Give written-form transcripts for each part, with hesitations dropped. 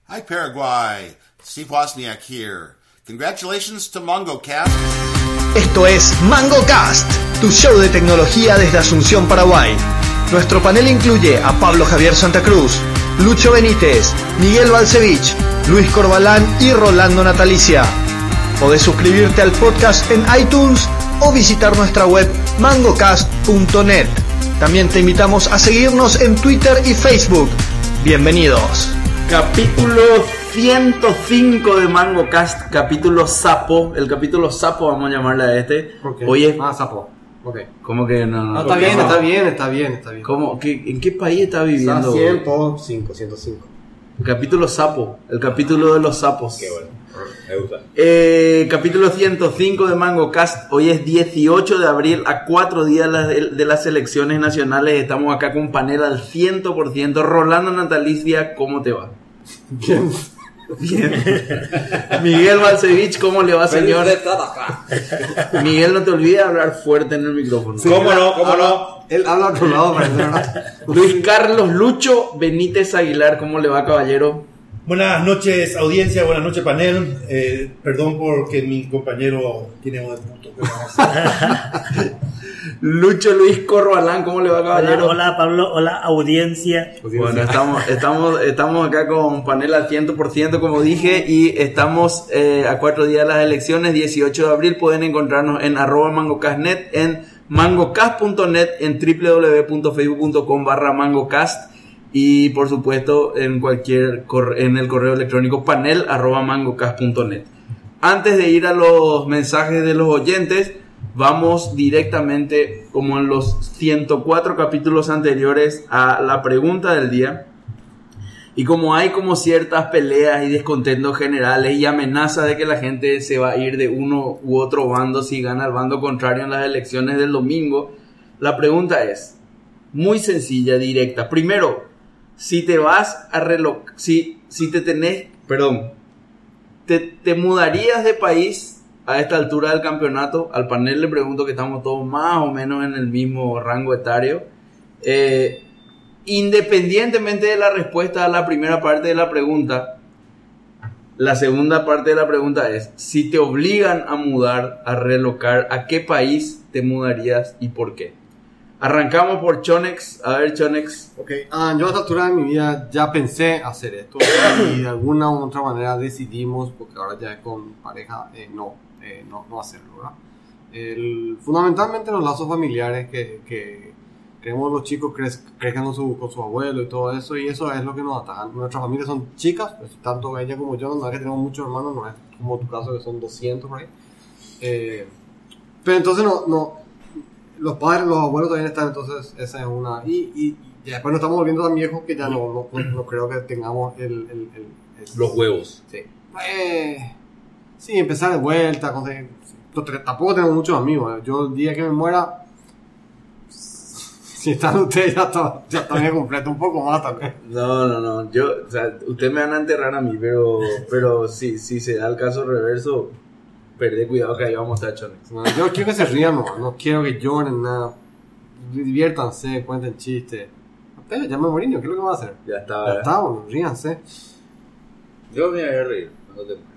Hi Paraguay, Steve Wozniak here. Congratulations to MongoCast. Esto es MangoCast, tu show de tecnología desde Asunción, Paraguay. Nuestro panel incluye a Pablo Javier Santa Cruz, Lucho Benítez, Miguel Balcevich, Luis Corbalán y Rolando Natalicia. Podés suscribirte al podcast en iTunes o visitar nuestra web mangocast.net. También te invitamos a seguirnos en Twitter y Facebook. Bienvenidos. Capítulo 105 de MangoCast, capítulo sapo. El capítulo sapo vamos a llamarle a este. Hoy es... sapo. Okay. ¿Cómo que no? No, está bien. ¿Cómo? ¿En qué país está viviendo? 105. El capítulo sapo, el capítulo de los sapos. Qué bueno, me gusta. Capítulo 105 de MangoCast. Hoy es 18 de abril, a 4 días de las elecciones nacionales. Estamos acá con un panel al 100%. Rolando Natalicia, ¿cómo te va? Bien. Miguel Balcevich, ¿cómo le va, señor? Miguel, no te olvides de hablar fuerte en el micrófono. Sí, ¿Cómo no? Él habla a otro lado, ¿verdad? Luis Carlos Lucho Benítez Aguilar, ¿cómo le va, caballero? Buenas noches, audiencia, buenas noches, panel. Perdón porque mi compañero tiene un punto. Lucho Luis Corbalán, ¿cómo le va, caballero? Hola Pablo, hola audiencia. Bueno, estamos acá con panel al 100%, como dije, y estamos a 4 días de las elecciones, 18 de abril. Pueden encontrarnos en @mangocast.net, en mangocast.net, en www.facebook.com/mangocast y por supuesto en el correo electrónico panel@mangocast.net. Antes de ir a los mensajes de los oyentes, vamos directamente, como en los 104 capítulos anteriores, a la pregunta del día. Y como hay como ciertas peleas y descontentos generales y amenazas de que la gente se va a ir de uno u otro bando si gana el bando contrario en las elecciones del domingo, la pregunta es muy sencilla, directa. Primero, si te vas a ¿te mudarías de país a esta altura del campeonato? Al panel le pregunto, que estamos todos más o menos en el mismo rango etario. Independientemente de la respuesta a la primera parte de la pregunta, la segunda parte de la pregunta es: si te obligan a mudar, a relocar, ¿a qué país te mudarías y por qué? Arrancamos por Chonex. A ver, Chonex. Yo a esta altura de mi vida ya pensé hacer esto y de alguna u otra manera decidimos, porque ahora ya es con pareja, no hacerlo, ¿verdad? Fundamentalmente los lazos familiares que queremos los chicos crezcan con su abuelo y todo eso, y eso es lo que nos ataca. Nuestras familias son chicas, pues, tanto ella como yo, no es que tenemos muchos hermanos, no es como tu caso que son 200 por ahí. Pero entonces no los padres, los abuelos también están, entonces esa es una. Y después nos estamos volviendo tan viejos que ya no creo que tengamos los huevos. Sí. Sí, empezar de vuelta. Tampoco tengo muchos amigos. Yo el día que me muera, si están ustedes, ya está bien completo, un poco más también. No. Ustedes me van a enterrar a mí, pero si se da el caso reverso, perdé cuidado que ahí vamos a estar chones. No, yo quiero que se rían, no quiero que lloren nada. Diviértanse, cuenten chistes. Pero ya me morí, ¿qué es lo que va a hacer? Ya está, bueno, ríanse. Yo me voy a reír cuando te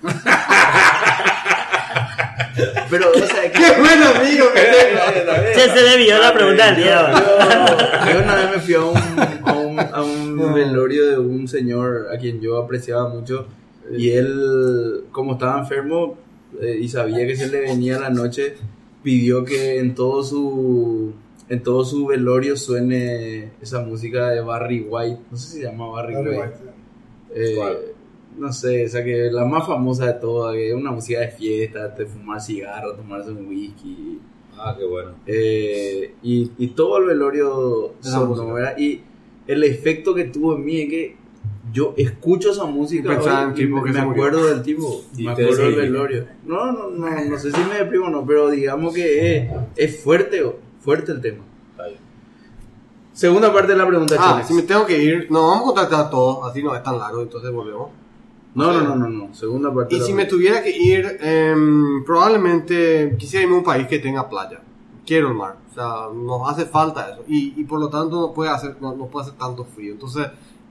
Pero, o sea, ¡qué buen amigo que tengo! Se debió la pregunta del día. Yo una vez me fui a un velorio de un señor a quien yo apreciaba mucho, y él, como estaba enfermo y sabía que se le venía la noche, pidió que en todo su velorio suene esa música de Barry White. No sé si se llama Barry White. No sé, o sea, que la más famosa de todas, que es una música de fiesta, de fumar cigarro, tomarse un whisky. Ah, qué bueno. Y todo el velorio sonó, ¿verdad? Y el efecto que tuvo en mí es que yo escucho esa música y me acuerdo del tipo, me acuerdo del velorio. No sé si me deprimo o no, pero digamos que es fuerte el tema. Segunda parte de la pregunta, si me tengo que ir, vamos a contactar a todos, así no es tan largo, entonces volvemos. No, segunda parte. Y si me tuviera que ir, probablemente quisiera irme a un país que tenga playa. Quiero el mar, o sea, nos hace falta eso, y por lo tanto no puede hacer tanto frío. Entonces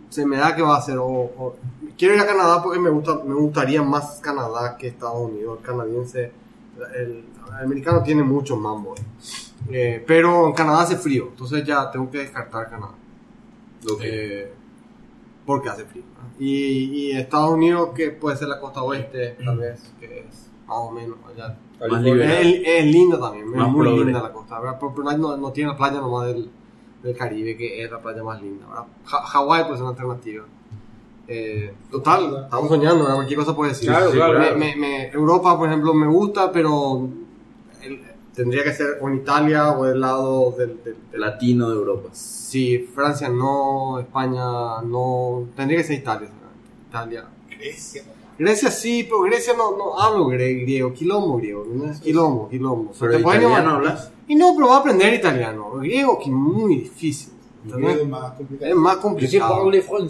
se me da que va a ser quiero ir a Canadá porque me gustaría más Canadá que Estados Unidos. El canadiense, el americano tiene mucho mambo, pero en Canadá hace frío, entonces ya tengo que descartar Canadá. Okay. Porque hace frío, ¿no? Y Estados Unidos, que puede ser la costa oeste, tal vez, que es más o menos allá. Más liberal. Es linda también, es Más muy progre. linda la costa, ¿verdad? Pero no tiene la playa nomás del Caribe, que es la playa más linda, ¿verdad? Hawái puede ser una alternativa. Total, estamos soñando, ¿verdad? Cualquier cosa puede decir. Claro, claro. Europa, por ejemplo, me gusta, pero tendría que ser o en Italia o del lado del Latino de Europa. sí, Francia no, España no, tendría que ser Italia, Italia. Grecia sí, pero Grecia no hablo griego, quilombo griego, ¿no? Quilombo. Pero ¿Te puedes italiano llamar? hablas. Y no, pero va a aprender italiano. Griego que es muy difícil. ¿entendés? Es más complicado. Es más complicado.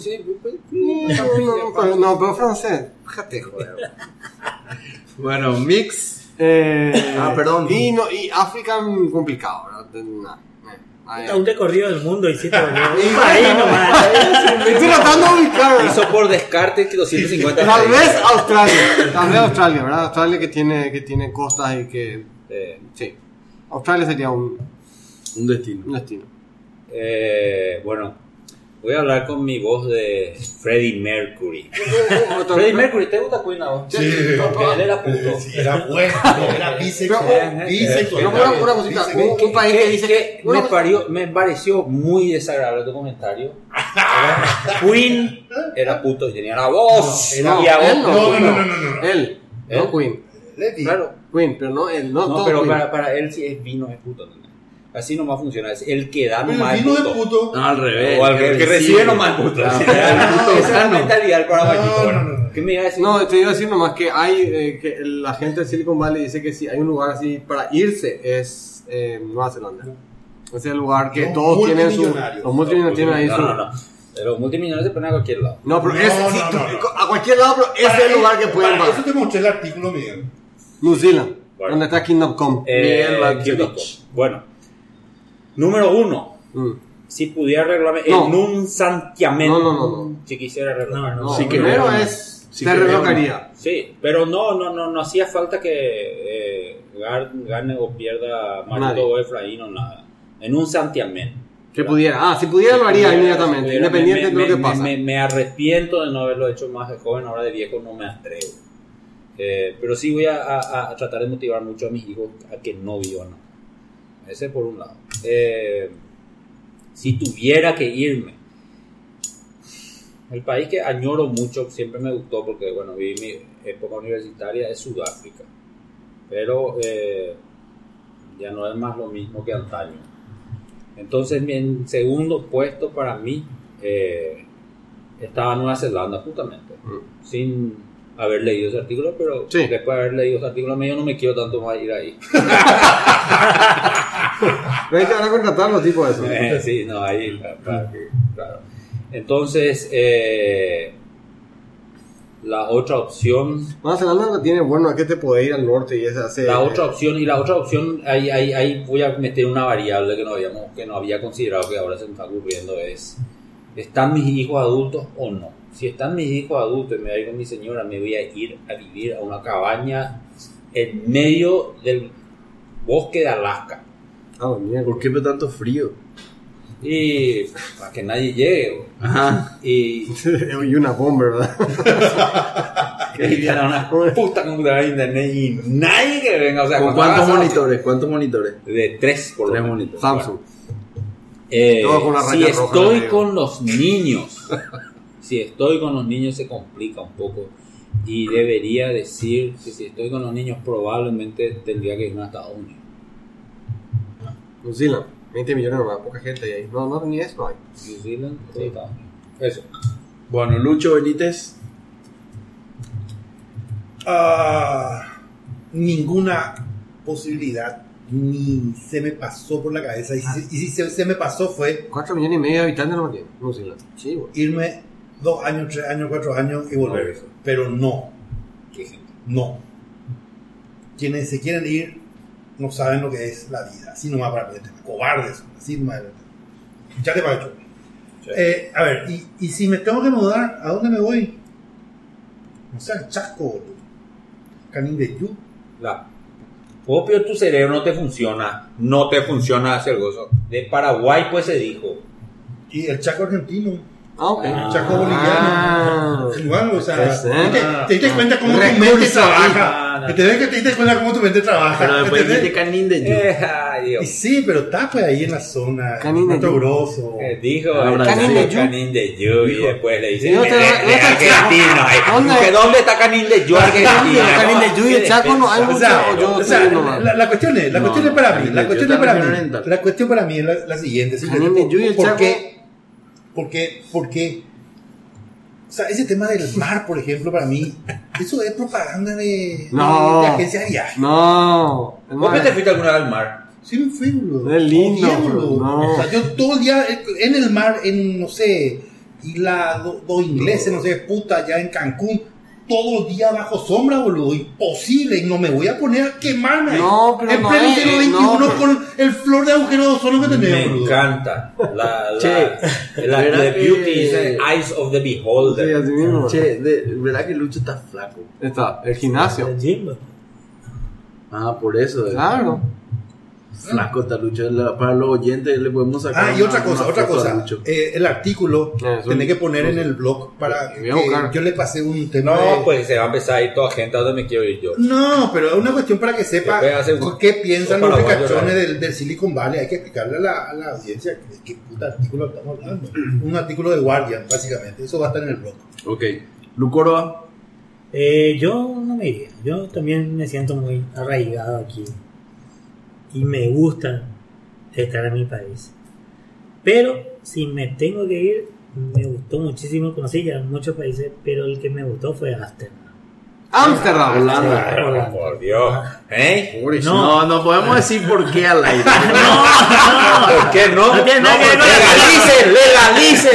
No, pero francés, fíjate, joder. Bueno, mix. Perdón. Y África complicado, ¿verdad? Un recorrido del mundo hiciste, un país nomás. Estoy tratando de ubicar. Hizo por descarte 250 Tal vez Australia, ¿verdad? Australia que tiene costas y que... sí, Australia sería un destino. destino. Bueno, voy a hablar con mi voz de Freddie Mercury. Freddie Mercury, ¿te gusta Queen a vos? Sí. Porque él era puto. Era bueno, era bisexual. Pero una cosita, un país que dice que... Me pareció muy desagradable tu comentario. Queen era puto y tenía la voz. No, y a él vos No. Él, no Queen. Claro. Queen, pero no él, no No, todo pero Queen. para él sí es vino, es puto. ¿No? Así nomás funciona. Es el que da Pero nomás el es vino puto. de puto. No, al revés. O al que recibe nomás es puto. Esa es la mentalidad del paraguayito. No. ¿Qué me iba a decir? No, te iba a decir nomás que hay que la gente de Silicon Valley dice que si hay un lugar así para irse es Nueva Zelanda. Ese es el lugar que Los todos tienen su... multimillonarios. Los multimillonarios tienen ahí su... No. Los multimillonarios se ponen a cualquier lado. No, pero No, ese, sí, no. a cualquier lado, pero ese es el lugar que pueden Para eso pagar. te mostré el artículo, Miguel. New Zealand, Bueno. donde está Kingdom Come. Miguel Valkyrie. Bueno, número 1. Mm. Si pudiera arreglarme No. en un santiamén. No. Si quisiera arreglarme. No, Sí que primero veo. es... Sí te que veo. relocaría. Sí, pero no hacía falta que gane o pierda Nadie. Marito o Efraín o nada. En un santiamén. Que pudiera. Si pudiera lo haría inmediatamente, Si pudiera, independiente de lo que pasa. Me arrepiento de no haberlo hecho más de joven, ahora de viejo no me atrevo. Pero sí voy a tratar de motivar mucho a mis hijos a que no vivan. Ese por un lado. Si tuviera que irme, el país que añoro mucho, siempre me gustó porque bueno, viví mi época universitaria, es Sudáfrica. Pero ya no es más lo mismo que antaño. Entonces, en segundo puesto para mí estaba Nueva Zelanda, justamente. Sin haber leído ese artículo, pero Sí. después de haber leído ese artículo, yo no me quiero tanto más ir ahí. Pero ahí te van a contratar los tipos de eso. Sí, no, ahí, claro. Entonces, la otra opción... Nueva Zelanda lo que tiene bueno es que te puede ir al norte y ese hace... La otra opción, ahí voy a meter una variable que no había considerado, que ahora se me está ocurriendo, es: ¿están mis hijos adultos o no? Si están mis hijos adultos y me voy con mi señora, me voy a ir a vivir a una cabaña en medio del bosque de Alaska. mierda. ¿Por qué tanto frío? Y para que nadie llegue. Ajá. Y Y una bomba, ¿verdad? que era una puta computadora de internet y nadie que venga. O sea, ¿Con cuando cuántos hagas- monitores? ¿Cuántos monitores? De 3 por lo 3 menos. monitores. Samsung. Si Todo con una raya roja estoy en medio. con los niños, se complica un poco. Y debería decir que si estoy con los niños, probablemente tendría que irme a Estados Unidos. New Zealand. 20 millones nomás, poca gente ahí. No, ni eso hay. New Zealand o Estados Unidos. Eso. Bueno, Lucho Benítez. Ninguna posibilidad ni se me pasó por la cabeza. Y si se me pasó fue 4 millones y medio de habitantes no tiene New Zealand. Sí, güey. irme 2 años, 3 años, 4 años y volver. No. Pero no. Qué gente. No. Quienes se quieren ir no saben lo que es la vida. Así nomás para aprender. Cobardes. Así nomás. Echate para hecho. A ver, y si me tengo que mudar, ¿a dónde me voy? No sé, al Chaco, boludo. Canindeyú. Opio, tu cerebro no te funciona hacer gozo. De Paraguay pues se dijo. Y el Chaco argentino. Ok. El Chaco boliviano. Igual, o sea, te diste cuenta cómo tu mente Recursos trabaja. ahí. Te diste cuenta cómo tu mente trabaja. Pero después ¿entendés? dijiste Canindeyú. Ay, Dios. Y sí, pero está pues ahí en la zona. Canindeyú. Mato Grosso. Dijo Canindeyú. Canindeyú y después le dice No, argentino. ¿Dónde? ¿Dónde está Canindeyú, Argentina? Canindeyú y el Chaco no hay O mucho. sea, la cuestión es para mí. La cuestión para mí es la siguiente. Canindeyú y el Chaco. Porque, o sea, ese tema del mar, por ejemplo, para mí, eso es propaganda de agencia de viaje. No. ¿Vos te fuiste alguna vez al mar? Sí me fui, boludo. Es lindo, Todo bien, boludo. no. O sea, yo todo el día en el mar, no sé, isla dos ingleses, no sé, puta, allá en Cancún, todo el día bajo sombra, boludo. Imposible, y no me voy a poner a quemarme. No, pero en no pleno es, siglo XXI no, con el flor de agujero de ozono que tenemos, Me boludo. encanta. The ¿verdad beauty que- is in the eyes of the Sí, beholder. así mismo. Che, ¿verdad que Lucho está flaco? Está, el gimnasio. El gym. Ah, por eso. Claro. Flaco está Lucho. Para los oyentes le podemos sacar. Y otra una cosa. foto a Lucho. El artículo Eso. tenés que poner en el blog para Voy a buscar. que yo le pasé un tema No, de... pues se va a empezar a ir toda gente a donde me quiero ir yo. No, pero es una cuestión para que sepa Después hace un- qué piensan un los paraguayo, ricachones ¿no? del Silicon Valley. Hay que explicarle a la audiencia de qué puta artículo estamos hablando. Un artículo de Guardian, básicamente. Eso va a estar en el blog. Ok. Lucórdoba. Yo no me iría. Yo también me siento muy arraigado aquí. Y me gusta estar en mi país. Pero si me tengo que ir, me gustó muchísimo. Conocí ya muchos países, pero el que me gustó fue Amsterdam. Holanda. Holanda. Por Dios. ¿Eh? No podemos decir por qué al aire. ¿Por qué no? No tiene nada que ver con legalicen.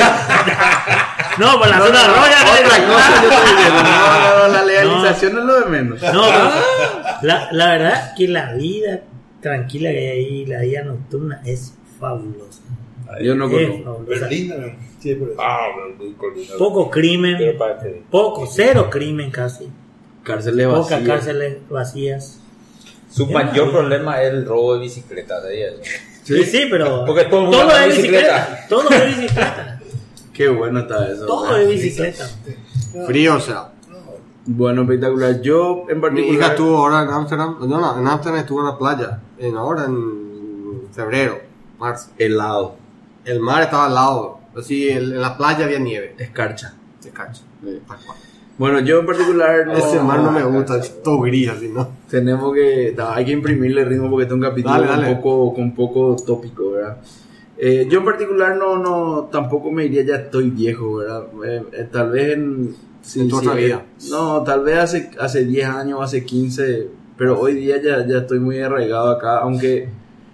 No, por la zona roja. Otra cosa yo estoy diciendo. No, la legalización es lo de menos. No, pero la verdad que la vida tranquila que hay ahí, la vida nocturna es fabulosa. Yo no Es conozco. fabulosa. Berlín, ¿no? Sí, por eso. Poco crimen, cero crimen casi. Cárceles Pocas vacías. cárceles vacías. Su mayor problema es el robo de bicicletas. Sí, pero Porque todo el mundo todo anda en es bicicleta. bicicleta. Todo es bicicleta. Qué bueno está eso. Todo es bicicleta. Frío, o sea. Bueno, espectacular. Yo en Mi particular. hija estuvo ahora en Amsterdam. No, en Amsterdam estuvo en la playa. Ahora en febrero, marzo. Helado. El mar estaba al lado. Así, en la playa había nieve. Escarcha. Se cacha. Tal cual. Bueno, yo en particular. Ese mar no me gusta, es todo gris así, ¿no? Tenemos que. Hay que imprimirle ritmo porque este es un capítulo Dale. con poco tópico, ¿verdad? Yo en particular no tampoco me diría ya estoy viejo, ¿verdad? Tal vez en tu otra vida. No, tal vez hace 10 años, hace 15, pero hoy día ya estoy muy arraigado acá, aunque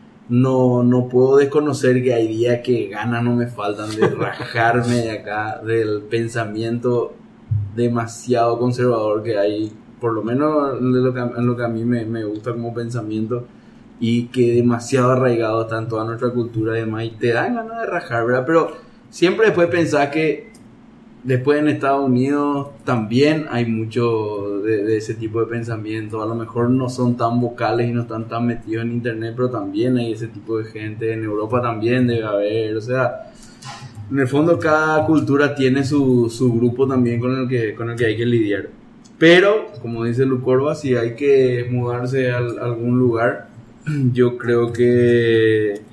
no puedo desconocer que hay días que ganas no me faltan de rajarme de acá, del pensamiento demasiado conservador que hay, por lo menos en lo que a mí me gusta como pensamiento, y que demasiado arraigado está en toda nuestra cultura y demás, y te dan ganas de rajar, ¿verdad? Pero siempre después pensar que después en Estados Unidos también hay mucho de ese tipo de pensamiento. A lo mejor no son tan vocales y no están tan metidos en internet, pero también hay ese tipo de gente. En Europa también debe haber. O sea, en el fondo cada cultura tiene su grupo también con el que hay que lidiar. Pero, como dice Lucórdoba, si hay que mudarse a algún lugar, yo creo que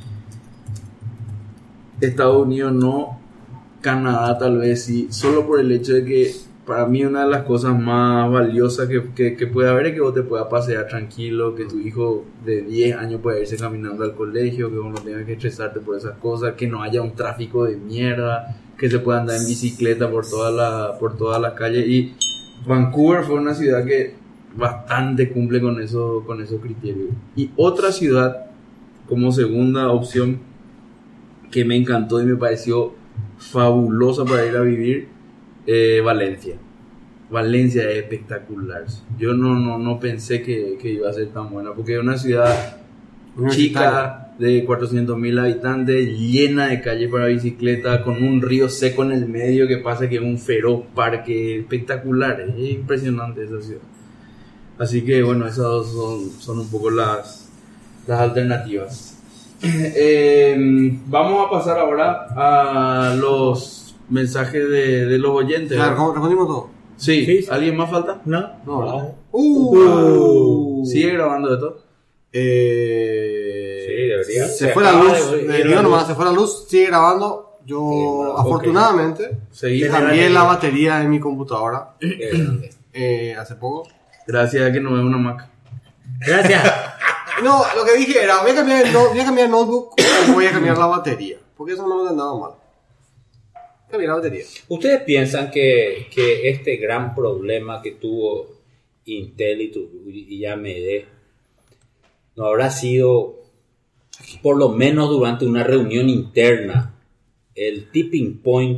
Estados Unidos no, Canadá tal vez sí, solo por el hecho de que para mí una de las cosas más valiosas que puede haber es que vos te puedas pasear tranquilo, que tu hijo de 10 años pueda irse caminando al colegio, que vos no tengas que estresarte por esas cosas, que no haya un tráfico de mierda, que se pueda andar en bicicleta por toda la calle. Y Vancouver fue una ciudad que bastante cumple con esos criterios. Y otra ciudad como segunda opción que me encantó y me pareció fabulosa para ir a vivir, Valencia. Valencia es espectacular. Yo no pensé que iba a ser tan buena, porque es una ciudad chica de 400.000 habitantes, llena de calle para bicicleta, con un río seco en el medio que pasa que es un feroz parque espectacular. Es impresionante esa ciudad. Así que bueno, esas dos son un poco las alternativas. Vamos a pasar ahora a los mensajes de los oyentes. Claro, respondimos todo. Sí. ¿Alguien más falta? No. ¿Sigue grabando esto? Sí, debería. Se fue la luz. Se fue la luz, sigue grabando. Yo, afortunadamente, cambié la batería de mi computadora hace poco. Gracias a que no es una Mac. Gracias. No, lo que dije era, voy a cambiar el notebook o voy a cambiar la batería. Porque eso no me andaba mal. Cambiar la batería. ¿Ustedes piensan que este gran problema que tuvo Intel y AMD no habrá sido, por lo menos durante una reunión interna, el tipping point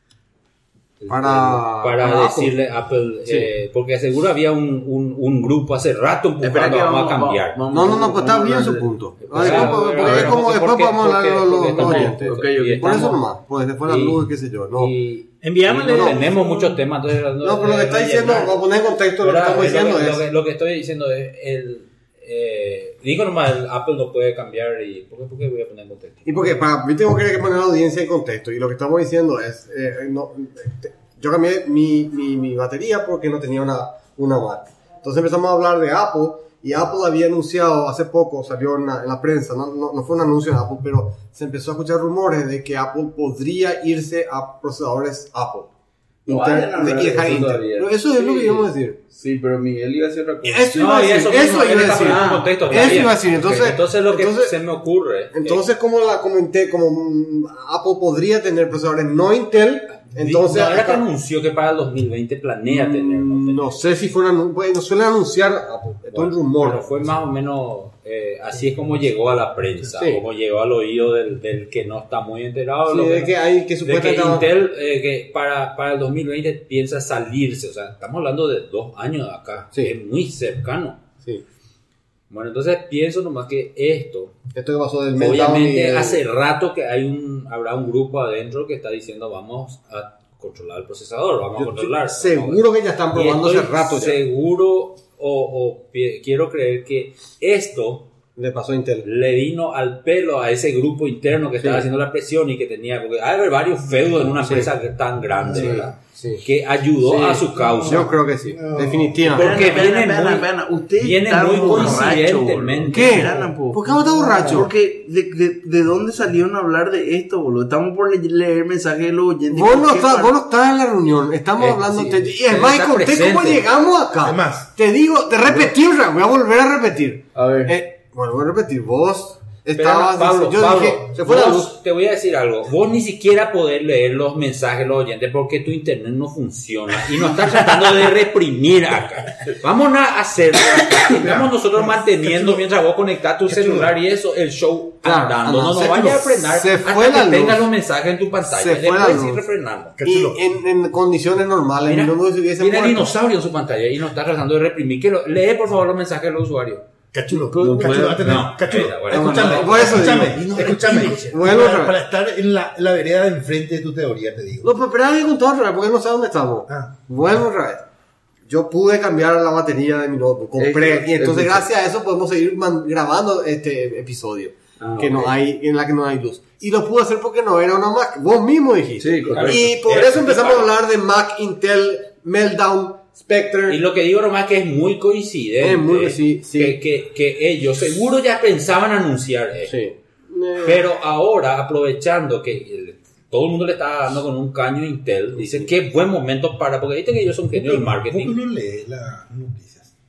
para decirle a Apple? Sí. Porque seguro había un grupo hace rato empujando vamos a cambiar. No, pues está bien su punto. Después podemos hablar de los oyentes. Por eso nomás, pues después la luz, qué sé yo. Enviámosle. Tenemos muchos temas. Entonces, no, pero lo que está diciendo, vamos a poner en contexto lo que estamos diciendo es... Lo que estoy diciendo es digo nomás, el Apple no puede cambiar y ¿por qué voy a poner en contexto? Y porque yo tengo que poner a la audiencia en contexto y lo que estamos diciendo es yo cambié mi batería porque no tenía una Mac. Entonces empezamos a hablar de Apple y Apple había anunciado hace poco, salió en la prensa, no fue un anuncio de Apple, pero se empezó a escuchar rumores de que Apple podría irse a procesadores Apple. Eso es lo que íbamos a decir. Sí, pero Miguel iba a decir otra cosa. Eso iba a decir. Entonces lo que se me ocurre. Entonces, como Apple podría tener procesadores no Intel, entonces. Ahora que anunció que para el 2020 planea tener. No sé si fue no suelen anunciar Apple. Esto es un rumor. Pero fue más o menos. Así es como llegó a la prensa, como llegó al oído del que no está muy enterado. Sí, de que hay que supuestamente Intel que para el 2020 piensa salirse, o sea, estamos hablando de 2 años de acá, es muy cercano. Sí. Bueno, entonces pienso nomás que esto que pasó del obviamente hace rato que habrá un grupo adentro que está diciendo vamos a controlar el procesador, vamos a controlar. Seguro que ya están probando hace rato. Seguro o quiero creer que esto le pasó a Intel, le vino al pelo a ese grupo interno que estaba haciendo la presión y que tenía, porque hay varios feudos en una empresa tan grande, ¿verdad? Sí. Que ayudó a su causa. Yo creo que sí, definitivamente. Porque viene muy coincidentemente. ¿Qué? ¿Por qué vos estás borracho? Porque ¿de dónde salieron a hablar de esto, boludo? Estamos por leer mensajes de los oyentes. Vos no estás en la reunión, estamos hablando. Y es más, conté cómo llegamos acá. Además, te digo, te repetí, voy a volver a repetir. A ver. Bueno, voy a repetir, vos estabas... Pablo, dije, se fue la luz. Te voy a decir algo, vos ni siquiera podés leer los mensajes de los oyentes porque tu internet no funciona y nos estás tratando de reprimir acá. Vamos a hacerlo acá. Estamos nosotros manteniendo mientras vos conectás tu celular y eso, el show andando. No vayas a frenar hasta que tengas los mensajes en tu pantalla. Se fue la luz. Ir refrenando. Y en condiciones normales. Tiene el dinosaurio en su pantalla y nos está tratando de reprimir. Lee por favor los mensajes de los usuarios. Cachulo, escúchame. Bueno, para estar en la vereda de enfrente de tu teoría, te digo. No, pero hay que contar otra vez, porque no sé dónde estamos. Bueno, otra vez. Yo pude cambiar la batería de mi notebook, compré, y entonces gracias a eso podemos seguir grabando este episodio. En la que no hay luz. Y lo pude hacer porque no era una Mac. Vos mismo dijiste. Sí, correcto. Y por eso empezamos a hablar de Mac, Intel, Meltdown, Spectre. Y lo que digo nomás que es muy coincidente. Que ellos seguro ya pensaban anunciar eso. Sí. Pero ahora, aprovechando que todo el mundo le está dando con un caño a Intel, dicen que buen momento porque viste que ellos son genios del marketing. ¿Por qué no lees las noticias?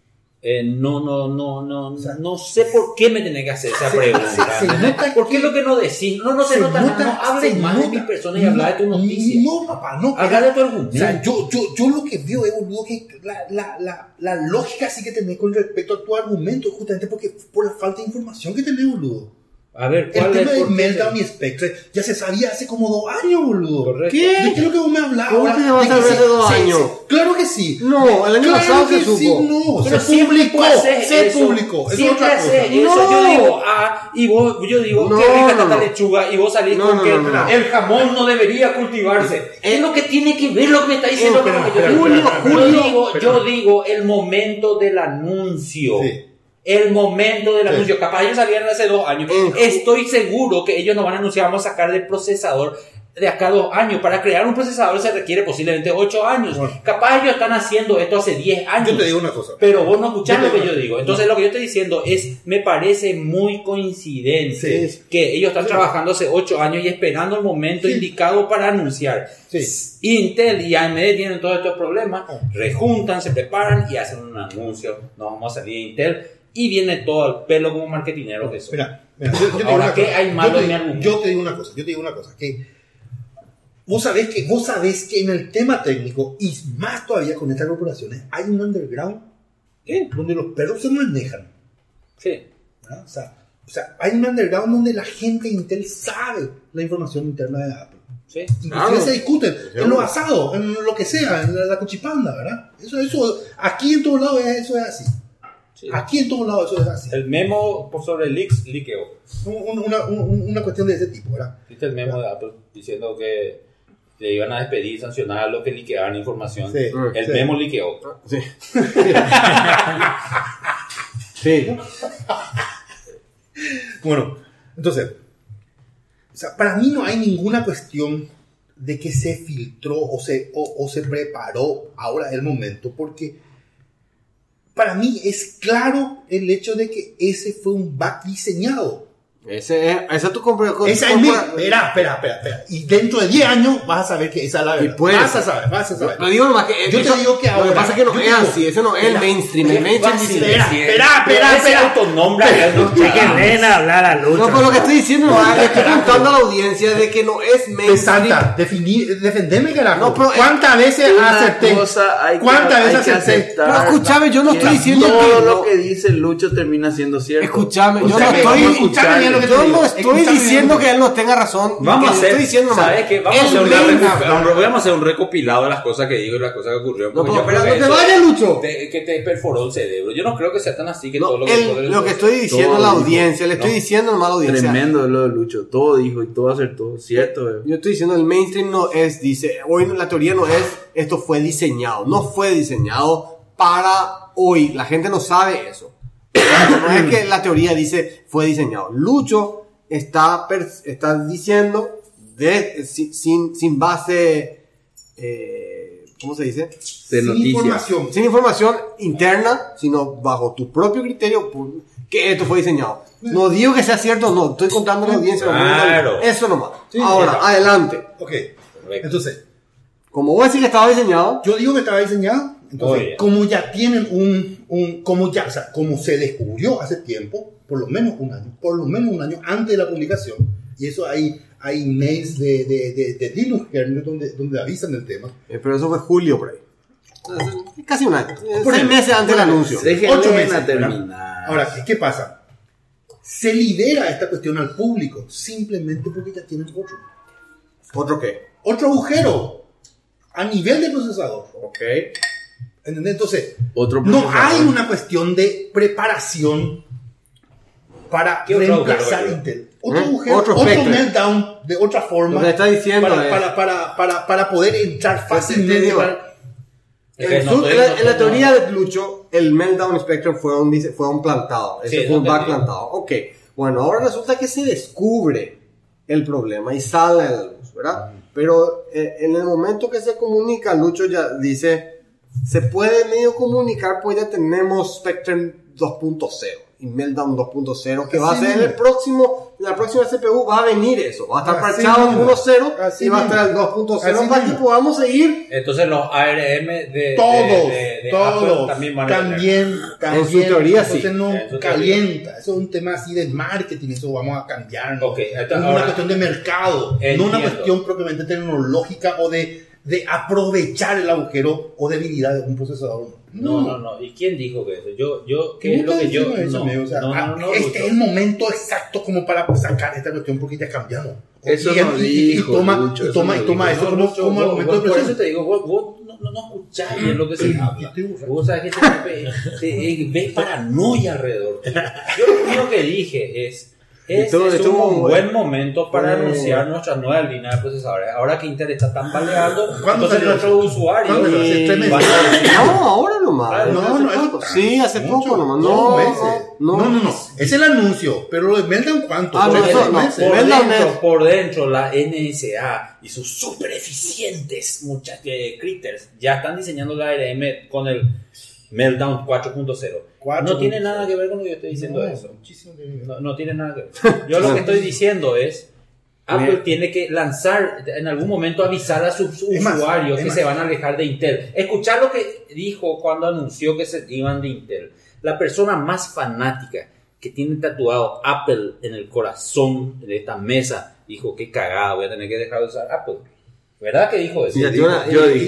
No sé por qué me tenés que hacer esa pregunta. ¿Por qué es lo que no decís? No se nota, no hables más de mi persona y habla de tu noticia. No, papá, no. Habla de tu argumento. O sea, yo lo que veo es, boludo, que la lógica sí que tenés con respecto a tu argumento, justamente porque por la falta de información que tenés, boludo. A ver, el tema de Meltdown y Spectre ya se sabía hace como 2 años, boludo. Correcto. ¿Qué? ¿De qué es lo que vos me hablabas? ¿Cómo que se va a saber hace 2 años? Claro que sí. No, el año Claro pasado que se supo. sí, no, Pero se publicó. Se publicó. Eso es Siempre otra haces cosa. eso. No. Yo digo y vos, yo digo, No, qué rica está no, esta no. lechuga, y vos salís No, con no, que no, no. el jamón no debería cultivarse. ¿Qué es lo que tiene que ver lo que me está diciendo? Espera, con lo que yo espera, digo? espera. Yo digo el momento del anuncio. Sí. El momento del Sí. anuncio. Capaz ellos salieron hace 2 años. Estoy seguro que ellos no van a anunciar, vamos a sacar del procesador de acá 2 años. Para crear un procesador se requiere posiblemente 8 años. Bueno. Capaz ellos están haciendo esto hace 10 años. Yo te digo una cosa. Pero vos no escuchás Yo lo te que digo- yo digo. Entonces lo que yo estoy diciendo es, me parece muy coincidente Sí. que ellos están trabajando hace 8 años y esperando el momento Sí. indicado para anunciar. Sí. Intel y AMD tienen todos estos problemas, rejuntan, se preparan y hacen un anuncio. Nos vamos a salir de Intel y viene todo al pelo como marketinero que son. Mira, yo te digo Ahora, una ¿qué cosa. hay malo Yo te- en mi argumento? Yo te digo una cosa, que vos sabés que en el tema técnico, y más todavía con estas corporaciones, hay un underground donde los perros se manejan. Sí. ¿Verdad? O sea, hay un underground donde la gente de Intel sabe la información interna de Apple. Sí. Inclusive Claro. se discuten en los asados, en lo que sea, en la cuchipanda, ¿verdad? Eso, aquí en todos lados eso es así. Sí. Aquí en todos lados eso es así. El memo sobre leaks, liqueo. Una cuestión de ese tipo, ¿verdad? ¿Viste el memo de Apple diciendo que le iban a despedir, sancionar a los que liqueaban información? Sí, El sí. memo liqueó. Sí. Sí. Bueno, entonces, o sea, para mí no hay ninguna cuestión de que se filtró o se preparó ahora el momento, porque para mí es claro el hecho de que ese fue un bug diseñado. Esa es tu compra. Esa es mi... Espera. Y dentro de 10 años vas a saber que esa es la verdad. puede Vas a ser. saber. Lo digo nomás que Yo te digo que ahora... Lo que pasa es que no yo te es digo- así. Eso no es el mainstream. El mainstream dice. Espera. autonombra. Dejen hablar a Lucho. No, pero lo que estoy diciendo, le estoy contando a la audiencia de que no es De mainstream. Santa, defendeme, carajo. No, pero- ¿Cuántas veces acerté? ¿Cuántas veces acerté? Pero escúchame, yo no estoy diciendo todo que lo no. que dice Lucho termina siendo cierto. Escúchame, yo no Escúchame, estoy. escúchame bien lo que te Yo digo. no estoy Escúchame diciendo bien. que él no tenga razón. Vamos a Lo hacer, estoy diciendo nomás. ¿sabes qué? Vamos a El hacer mainstream- vamos a hacer un recopilado de las cosas que digo y las cosas que ocurrieron. No, Porque yo pero creo no que te eso vayas, Lucho. que te perforó el cerebro. Yo no creo que sea tan así que No, todo lo que... lo que estoy diciendo a la todo dijo. audiencia, le estoy No. diciendo nomás a la audiencia. Tremendo lo de Lucho. Todo dijo y todo acertó. Cierto. Yo estoy diciendo el mainstream no es, dice, hoy la teoría no es, esto fue diseñado. No fue diseñado para hoy. La gente no sabe eso. No es que la teoría dice fue diseñado. Lucho está diciendo sin base, ¿cómo se dice? De Sin noticias. información. Sin información interna, sino bajo tu propio criterio, que esto fue diseñado. No digo que sea cierto, no, estoy contando a la audiencia. Claro. Eso nomás. Sí, Ahora, claro. adelante. Ok, entonces, Como vos decís que estaba diseñado, yo digo que estaba diseñado. Entonces, Oye. como ya tienen como se descubrió hace tiempo, por lo menos un año antes de la publicación, y eso hay mails de Linux kernel donde avisan del tema. pero eso fue julio por ahí. Casi un año. Por 6 ejemplo, meses antes del anuncio. Déjenle 8 meses. a ¿verdad? terminar. Ahora, ¿qué pasa? Se libera esta cuestión al público simplemente porque ya tienen ¿Otro qué? otro agujero a nivel de procesador. Ok. ¿Entendés? Entonces, Otro no procesador. hay una cuestión de preparación para ¿Qué otro reemplazar agujero? Intel. Otro agujero, Otro otro Spectre. meltdown de otra forma. Lo que está diciendo para poder entrar fácilmente. te digo, para- En la teoría de Lucho, el Meltdown Spectrum fue un plantado. Ese Sí, fue un no bug entendí. plantado. Ok. Bueno, ahora resulta que se descubre el problema y sale a la luz, ¿verdad? Pero en el momento que se comunica, Lucho ya dice, se puede medio comunicar, pues ya tenemos Spectrum 2.0 y Meltdown 2.0, que va a Así ser mismo. la próxima CPU va a venir eso, va a estar Así parchado en mismo. 1.0 Así y va a mismo. estar el 2.0 Así para que mismo. podamos seguir. Entonces los ARM de Apple Todos también van a tener. también. En su teoría, Entonces sí. no En su calienta. Eso es un tema así de marketing. Eso vamos a cambiar. ¿no? Ok, entonces Es una ahora- cuestión de mercado. No Entiendo. una cuestión propiamente tecnológica o de aprovechar el agujero o debilidad de un procesador. No. ¿Y quién dijo que eso? ¿Qué es No lo que está yo? diciendo eso, No, amigo. O sea, no, este Lucho. es el momento exacto como para sacar esta cuestión porque ya cambiamos. Eso y no dijo, toma Lucho, eso toma no eso No, como Lucho, argumento de por eso presión. te digo, vos escuchás bien lo que se habla. Vos sabés que ves paranoia alrededor. Yo lo único que dije es un buen momento para anunciar nuestras nuevas líneas de procesadores. Ahora que Intel está tan baleando, entonces nuestros usuarios van a decir, no, ahora nomás. Sí, hace poco nomás. No. Es el anuncio, pero lo de Meltdown, ¿cuánto? Por dentro, la NSA y sus super eficientes critters ya están diseñando la ARM con el Meltdown 4.0. No tiene nada que ver con lo que yo estoy diciendo eso. No tiene nada que ver. Yo lo que estoy diciendo es Apple tiene que lanzar, en algún momento avisar a sus usuarios que se van a alejar de Intel. Escuchar lo que dijo cuando anunció que se iban de Intel. La persona más fanática que tiene tatuado Apple en el corazón de esta mesa dijo, qué cagada, voy a tener que dejar de usar Apple. ¿Verdad que dijo eso? Yo dije.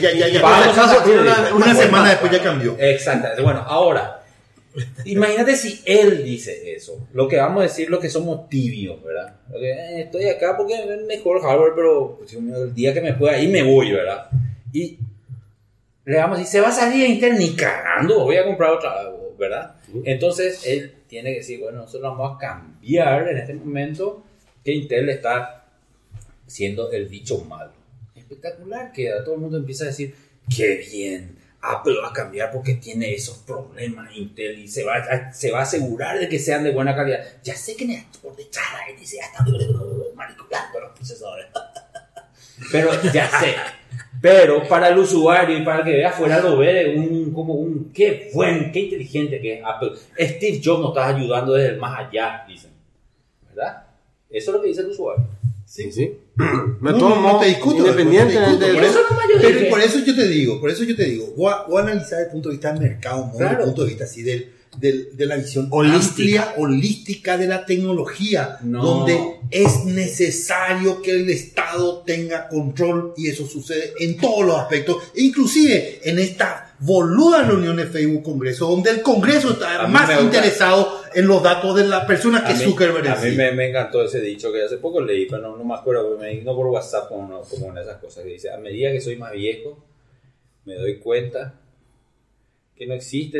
Ya. Una semana después ya cambió. Exacto. Bueno, ahora, imagínate si él dice eso. Lo que vamos a decir, lo que somos tibios, ¿verdad? Estoy acá porque es mejor hardware, pero el día que me pueda ir me voy, ¿verdad? Y le vamos a decir, se va a salir de Intel ni cagando, voy a comprar otra, ¿verdad? Entonces, él tiene que decir, bueno, nosotros vamos a cambiar en este momento que Intel está siendo el bicho malo. Espectacular, que todo el mundo empieza a decir, qué bien, Apple va a cambiar porque tiene esos problemas Intel y se va a asegurar de que sean de buena calidad. Ya sé que por detrás la gente se está manipulando los procesadores. Pero ya sé. Pero para el usuario y para el que vea afuera lo ve qué inteligente que es Apple. Steve Jobs nos está ayudando desde el más allá, dicen. ¿Verdad? Eso es lo que dice el usuario. Sí. No te discuto. Independientemente de por eso yo te digo, voy a analizar desde el punto de vista del mercado, no desde el punto de vista así de la visión holística de la tecnología, donde es necesario que el Estado tenga control y eso sucede en todos los aspectos, inclusive en esta boluda reunión de Facebook Congreso, donde el Congreso está más interesado en los datos de la persona que Zuckerberg. A mí me encantó ese dicho que hace poco leí, pero no me acuerdo, porque me vino por WhatsApp como una de esas cosas que dice, a medida que soy más viejo, me doy cuenta que no existe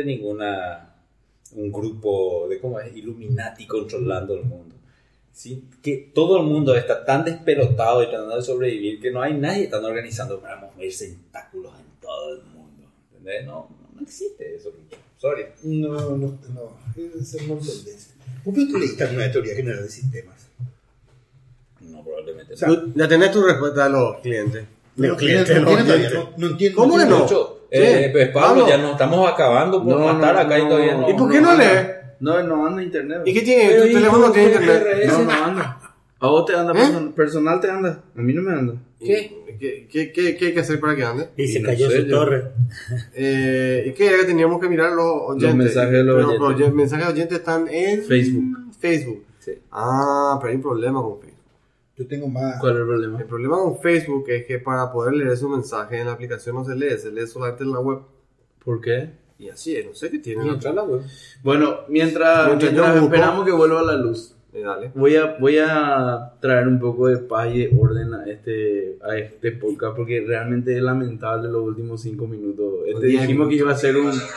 un grupo de Illuminati controlando el mundo. ¿Sí? Que todo el mundo está tan despelotado y tratando de sobrevivir que no hay nadie tan organizando para mover tentáculos en todo el mundo. ¿Entendés? No existe eso. Sorry. No. Eso no entendés. ¿Por qué tú leíste alguna teoría general de sistemas? No, probablemente. O sea, ya tenés tu respuesta a los clientes. No entiendo. ¿Cómo que no? Pues Pablo, ya nos estamos acabando por matar acá y todavía no. ¿Y por qué no lees? No anda internet. ¿Y qué tiene? ¿Tu teléfono tiene internet? No anda. A vos te anda, personal te anda. A mí no me anda. ¿Qué hay que hacer para que ande? Y se cayó su torre. ¿Y qué era que teníamos que mirar los oyentes? Los mensajes de los oyentes. Los mensajes de oyentes están en Facebook. Sí. Pero hay un problema con Facebook. Yo tengo más. ¿Cuál es el problema? El problema con Facebook es que para poder leer su mensaje en la aplicación no se lee solamente en la web. ¿Por qué? Y así es, no sé qué tiene. La web. Bueno, mientras esperamos que vuelva la luz, dale. voy a traer un poco de paz y de orden a este podcast, porque realmente es lamentable los últimos 5 minutos. Dijimos que iba a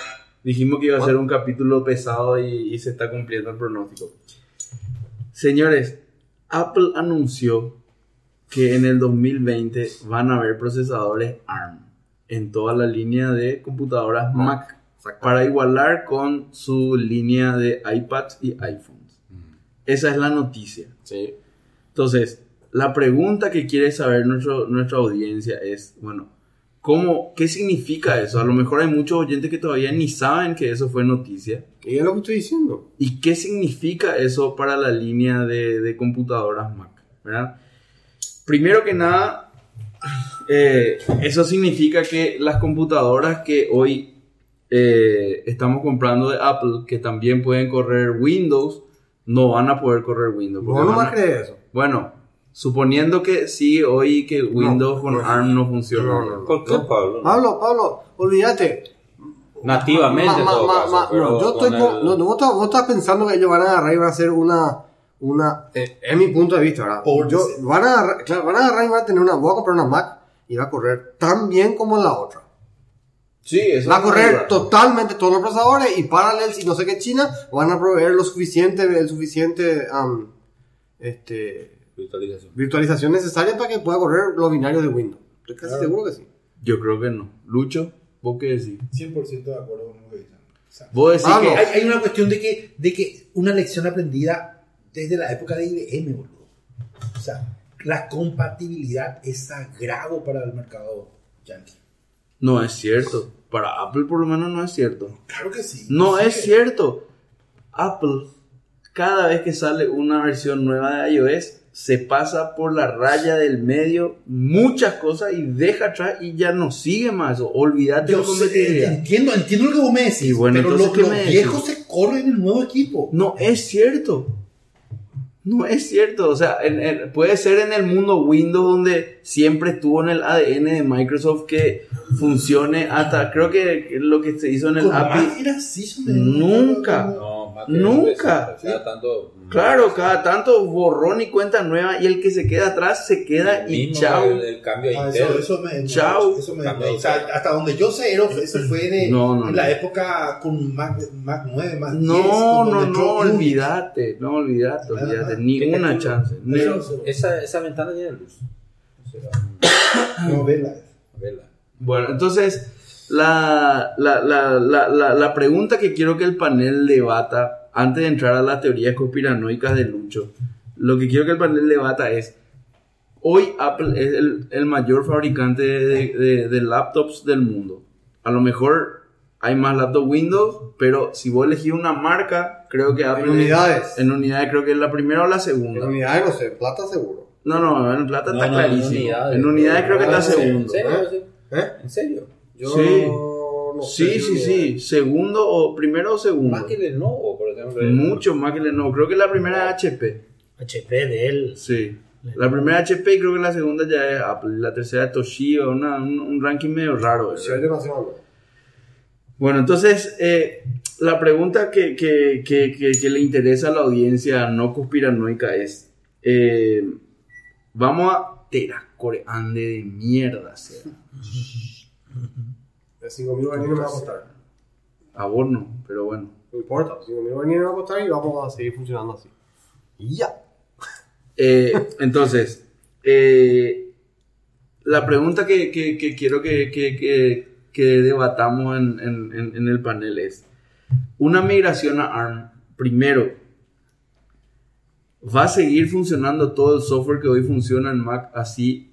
ser un capítulo pesado y se está cumpliendo el pronóstico. Señores, Apple anunció que en el 2020 van a haber procesadores ARM en toda la línea de computadoras Mac para igualar con su línea de iPads y iPhones. Esa es la noticia. Sí. Entonces, la pregunta que quiere saber nuestra audiencia es, bueno, ¿qué significa eso? A lo mejor hay muchos oyentes que todavía ni saben que eso fue noticia. Y es lo que estoy diciendo. ¿Y qué significa eso para la línea de computadoras Mac? ¿Verdad? Primero que nada, eso significa que las computadoras que hoy estamos comprando de Apple, que también pueden correr Windows, no van a poder correr Windows. ¿Vos no más crees eso? Bueno, suponiendo que sí, hoy que Windows con ARM no funciona. ¿Por qué, Pablo? Pablo, olvídate. Nativamente, vos estás pensando que ellos van a agarrar y van a hacer una es mi punto de vista, ¿verdad? Van a agarrar y van a tener voy a comprar una Mac y va a correr tan bien como la otra. Sí, eso Va a es correr verdad. totalmente todos los procesadores y Parallels y no sé qué China van a proveer el suficiente virtualización necesaria para que pueda correr los binarios de Windows. Estoy casi seguro que sí. Yo creo que no. Lucho, ¿vos qué decís? 100% de acuerdo con lo que dicen. O sea, Vos decís Vamos. que... hay una cuestión de que una lección aprendida desde la época de IBM, boludo. O sea, la compatibilidad es sagrado para el mercado yankee. No es cierto. Para Apple por lo menos no es cierto. Claro que sí. No Sí. es cierto. Apple, cada vez que sale una versión nueva de iOS, se pasa por la raya del medio muchas cosas y deja atrás y ya no sigue más. Olvídate de Yo la competitividad. entiendo lo que vos me decís, Y bueno, pero entonces, ¿qué los me decís? viejos se corren en el nuevo equipo. No es cierto. No es cierto. O sea, puede ser en el mundo Windows donde siempre estuvo en el ADN de Microsoft que funcione hasta, creo que lo que se hizo en el Con API. Mac era así, son Nunca. No, más que Nunca. eso, cada tanto. Claro, cada tanto borrón y cuenta nueva y el que se queda atrás se queda y Mismo chao. El cambio Ah, interno. eso me Chao. o sea, hasta donde yo sé, eso fue de No. en la época con Mac 9, Mac 10. No, cuando entró Unix. olvídate, ni ¿Qué te una digo? chance. Pero esa ventana tiene luz. O sea, No, vela. vela. Bueno, entonces la pregunta que quiero que el panel debata antes de entrar a las teorías conspiranoicas de Lucho, lo que quiero que el panel debata es: hoy Apple es el mayor fabricante de laptops del mundo. A lo mejor hay más laptops Windows, pero si vos elegís una marca, creo que Apple En unidades. en unidades creo que es la primera o la En segunda. unidades no sé, plata seguro. No, en plata está No, clarísimo. En unidades creo que está ¿En segundo. serio? ¿Eh? ¿En serio? Yo Sí. no sé si Sí. Segundo o primero o segundo. Más que Lenovo, por ejemplo. Mucho más que Lenovo. Creo que la primera es HP. HP de él. Sí. La primera es HP y creo que la segunda ya es Apple. La tercera es Toshiba. Un ranking medio raro. Sí, ¿verdad? hay demasiado. Bueno, entonces la pregunta que le interesa a la audiencia no conspiranoica es: vamos a teracoreande de mierda, sea. De 5.000 guaraníes no me va a costar. A vos no, pero bueno. No importa, 5.000 guaraníes me va a costar y vamos a seguir funcionando así. Y ya. Entonces, la pregunta que quiero que debatamos en el panel es: una migración a ARM, primero, ¿va a seguir funcionando todo el software que hoy funciona en Mac así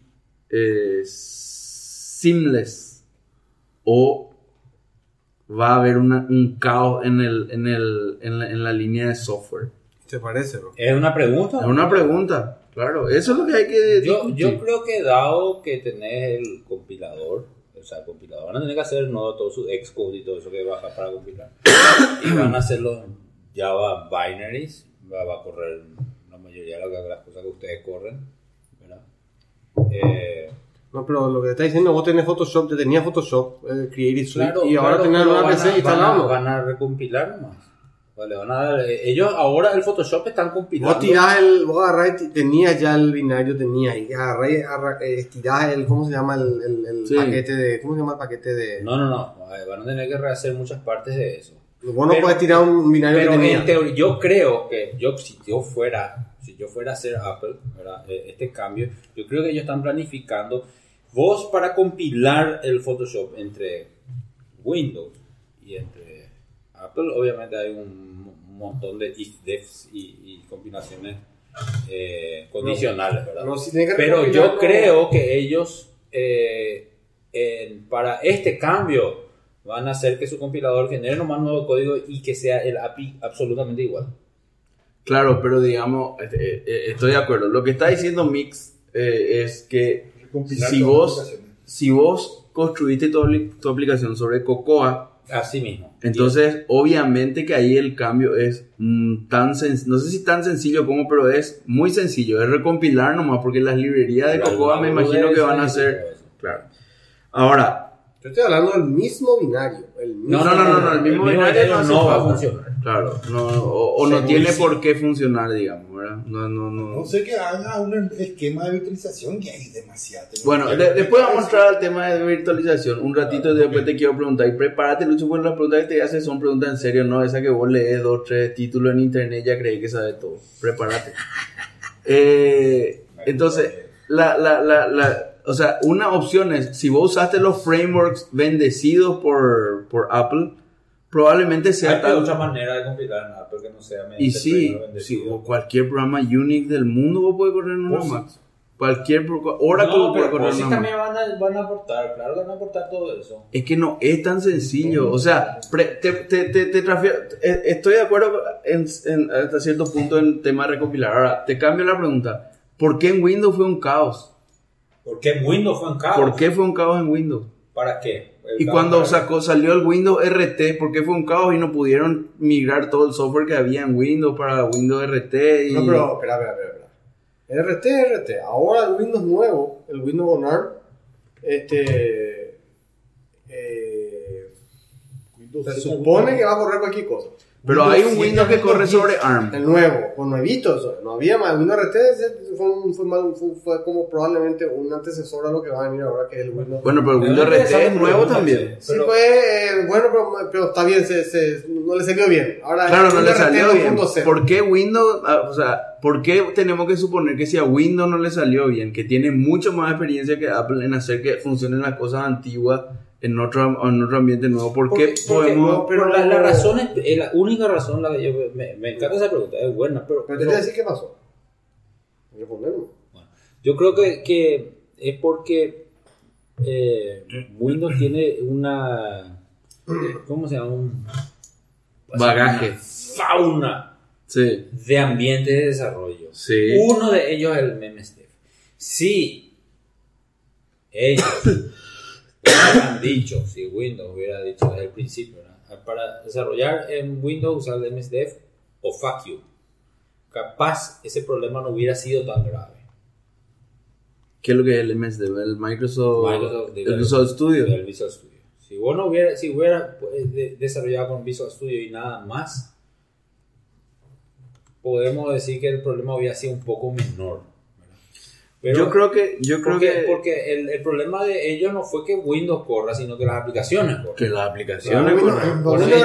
seamless? ¿O va a haber un caos en la línea de software? ¿Te parece, bro? Es una pregunta. Es una pregunta, claro. Eso es lo que hay que Yo discutir. creo que dado que tenés el compilador, o sea, el compilador, van a tener que hacer todo su Xcode y todo eso que baja para compilar. Y van a hacer los Java binaries, va a correr la mayoría de las cosas que ustedes corren, ¿verdad? No, pero lo que te está diciendo, vos tenés Photoshop, te tenías Photoshop, Creative Suite, Claro, y ahora tenés pero una PC instalado. van a recompilar nomás. Vale, van a dar, ellos ahora el Photoshop están compilando. Vos agarrás y tenías ya el binario, y estirás ¿cómo se llama el Sí. paquete de, ¿cómo se llama el paquete de? No, van a tener que rehacer muchas partes de eso. Vos no Pero- podés tirar un binario Pero que tenías. en teoría, yo creo que si yo fuera a hacer Apple, ¿verdad? Este cambio, yo creo que ellos están planificando vos para compilar el Photoshop entre Windows y entre Apple. Obviamente hay un montón de if-defs y combinaciones condicionales, ¿verdad? No, si tenés que Pero yo recompilarlo- creo que ellos para este cambio van a hacer que su compilador genere nomás nuevo código y que sea el API absolutamente igual. Claro, pero digamos, estoy de acuerdo. Lo que está diciendo Mix es que Compilar si todas las vos, aplicaciones. si vos construiste tu aplicación sobre Cocoa, Así mismo. entonces obviamente que ahí el cambio es no sé si tan sencillo como, pero es muy sencillo. Es recompilar nomás, porque las librerías de Cocoa me imagino que van a ser... Claro. Ahora, Yo estoy hablando del mismo binario. El mismo No, el mismo binario no va a falta. funcionar. Claro, o no tiene por qué funcionar, digamos, ¿verdad? No. No sé que haga un esquema de virtualización que hay demasiado. Bueno, después vamos a entrar al tema de virtualización un ratito y después te quiero preguntar. Y prepárate, Lucho, porque las preguntas que te haces son preguntas en serio, no esa que vos lees 2, 3 títulos en internet y ya crees que sabes todo. Prepárate. Entonces, o sea, una opción es, si vos usaste los frameworks bendecidos por Apple, probablemente sea Hay otra manera de compilar en Apple que no sea mediante y sí, framework bendecido. o cualquier programa Unix del mundo vos podés correr en una Mac. Cualquier Oracle No, puede pero correr en POSIX una Mac. también van a aportar, claro que van a aportar todo eso. Es que no es tan sencillo. O sea, te transfiero. Estoy de acuerdo hasta cierto punto en el tema de recopilar. Ahora, te cambio la pregunta. ¿Por qué en Windows fue un caos? ¿Por qué en Windows fue un caos? ¿Por qué fue un caos en Windows? ¿Para qué? Y cuando salió el Windows RT, ¿por qué fue un caos y no pudieron migrar todo el software que había en Windows para Windows RT? Y... No, pero espera. RT. Ahora el Windows nuevo, el Windows on ARM, se supone que va a correr cualquier cosa. Pero hay un Windows que corre sobre ARM. El nuevo, con nuevito, eso. No había más. El Windows RT fue como probablemente un antecesor a lo que va a venir ahora, que es el Windows. Bueno, pero el Windows RT es nuevo también. Sí, fue bueno, pero está bien, no le salió bien. Ahora, claro, no le salió bien. 2.0. ¿Por qué Windows, o sea, por qué tenemos que suponer que si a Windows no le salió bien, que tiene mucho más experiencia que Apple en hacer que funcionen las cosas antiguas en otro ambiente nuevo? ¿Por qué podemos...? Pero la razón es la única razón la que yo me encanta esa pregunta, es buena, pero te voy a decir qué pasó. Responderlo. Bueno, yo creo que es porque Windows tiene una, ¿cómo se llama? Un bagaje, una fauna sí, de ambientes de desarrollo. Sí. Uno de ellos es el MemStep. Sí, ellos han dicho, si Windows hubiera dicho desde el principio, ¿verdad? Para desarrollar en Windows usar el MSDF o fuck you, capaz ese problema no hubiera sido tan grave. ¿Qué es lo que es el MSDF? El Visual Studio. El Visual Studio. Si hubiera desarrollado con Visual Studio y nada más, podemos decir que el problema hubiera sido un poco menor. Pero yo creo que porque el problema de ellos no fue que Windows corra, sino que las aplicaciones corran. Que las aplicaciones corran.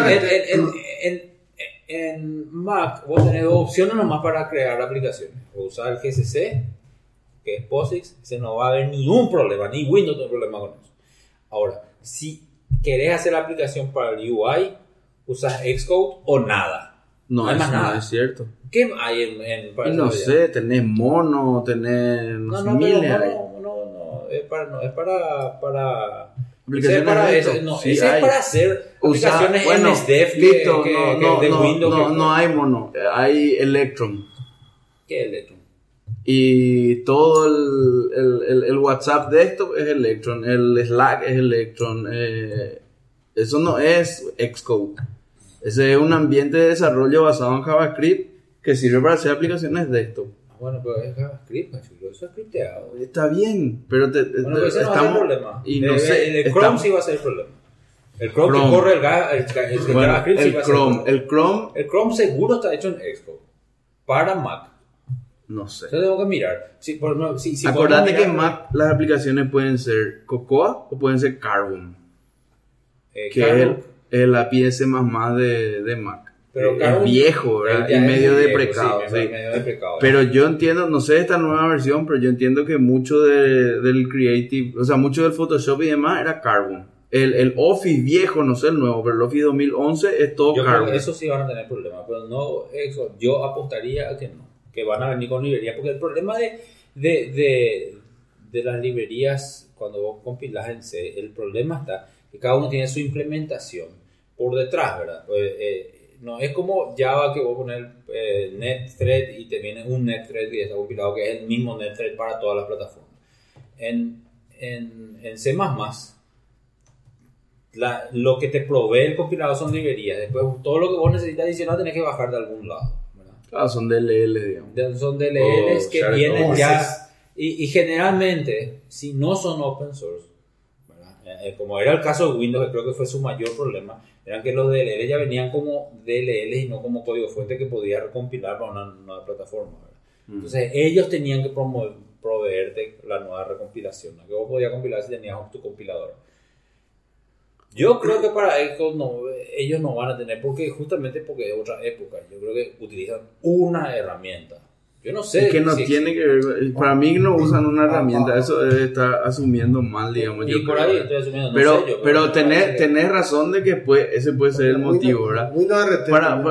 En Mac vos tenés dos opciones nomás para crear aplicaciones. O usar el GCC, que es POSIX, ese no va a haber ningún problema, ni Windows tiene problema con eso. Ahora, si querés hacer la aplicación para el UI, usas Xcode o nada. No, hay más eso nada. No es cierto. ¿Qué hay para no sé, tenés mono, tenés miles. No, es para aplicaciones para eso, sí, ese es para hacer aplicaciones MSDF listo, de Windows. No hay mono, hay Electron. ¿Qué es Electron? Y todo el WhatsApp de esto es Electron, el Slack es Electron, eso no es Xcode. Ese es un ambiente de desarrollo basado en JavaScript que sirve para hacer aplicaciones de esto. Bueno, pero es JavaScript, eso es scripteado. Está bien, pero ese no va a ser el problema. Y no sé, el Chrome sí va a ser el problema. El Chrome que corre el JavaScript sí va a ser el problema. El Chrome seguro está hecho en Xcode para Mac. No sé. Yo tengo que mirar. Acordate que en Mac las aplicaciones pueden ser Cocoa o pueden ser Carbon. Que es la pieza más de Mac. Pero es viejo, ¿verdad? Y medio deprecado. Sí. Pero yo entiendo, no sé esta nueva versión, pero yo entiendo que mucho del Creative, o sea, mucho del Photoshop y demás era Carbon. El Office viejo, no sé el nuevo, pero el Office 2011 es todo Carbon. Creo que eso sí van a tener problemas, pero no, eso, yo apostaría a que no, que van a venir con librerías, porque el problema de las librerías cuando vos compilás en C, el problema está que cada uno tiene su implementación por detrás, ¿verdad? No es como Java que vos pones NetThread y te viene un NetThread que ya está compilado, que es el mismo NetThread para todas las plataformas. En C++, lo que te provee el compilado son librerías. Después todo lo que vos necesitas adicional tenés que bajar de algún lado, ¿verdad? Ah, son DLL, digamos. Son DLLs que vienen ya y generalmente, si no son open source, ¿verdad? como era el caso de Windows, que creo que fue su mayor problema, eran que los DLL ya venían como DLL y no como código fuente que podía recompilar para una nueva plataforma, ¿verdad? Entonces ellos tenían que proveerte la nueva recompilación, ¿no? Que vos podías compilar si tenías tu compilador. Yo creo que para ellos no van a tener, justamente porque es otra época. Yo creo que utilizan una herramienta. Yo no sé. Es que no tiene que ver, para mí no usan una herramienta, eso está asumiendo mal, digamos. Y por ahí estoy asumiendo, pero tenés razón de que ese puede ser el motivo, ¿verdad? Windows RT.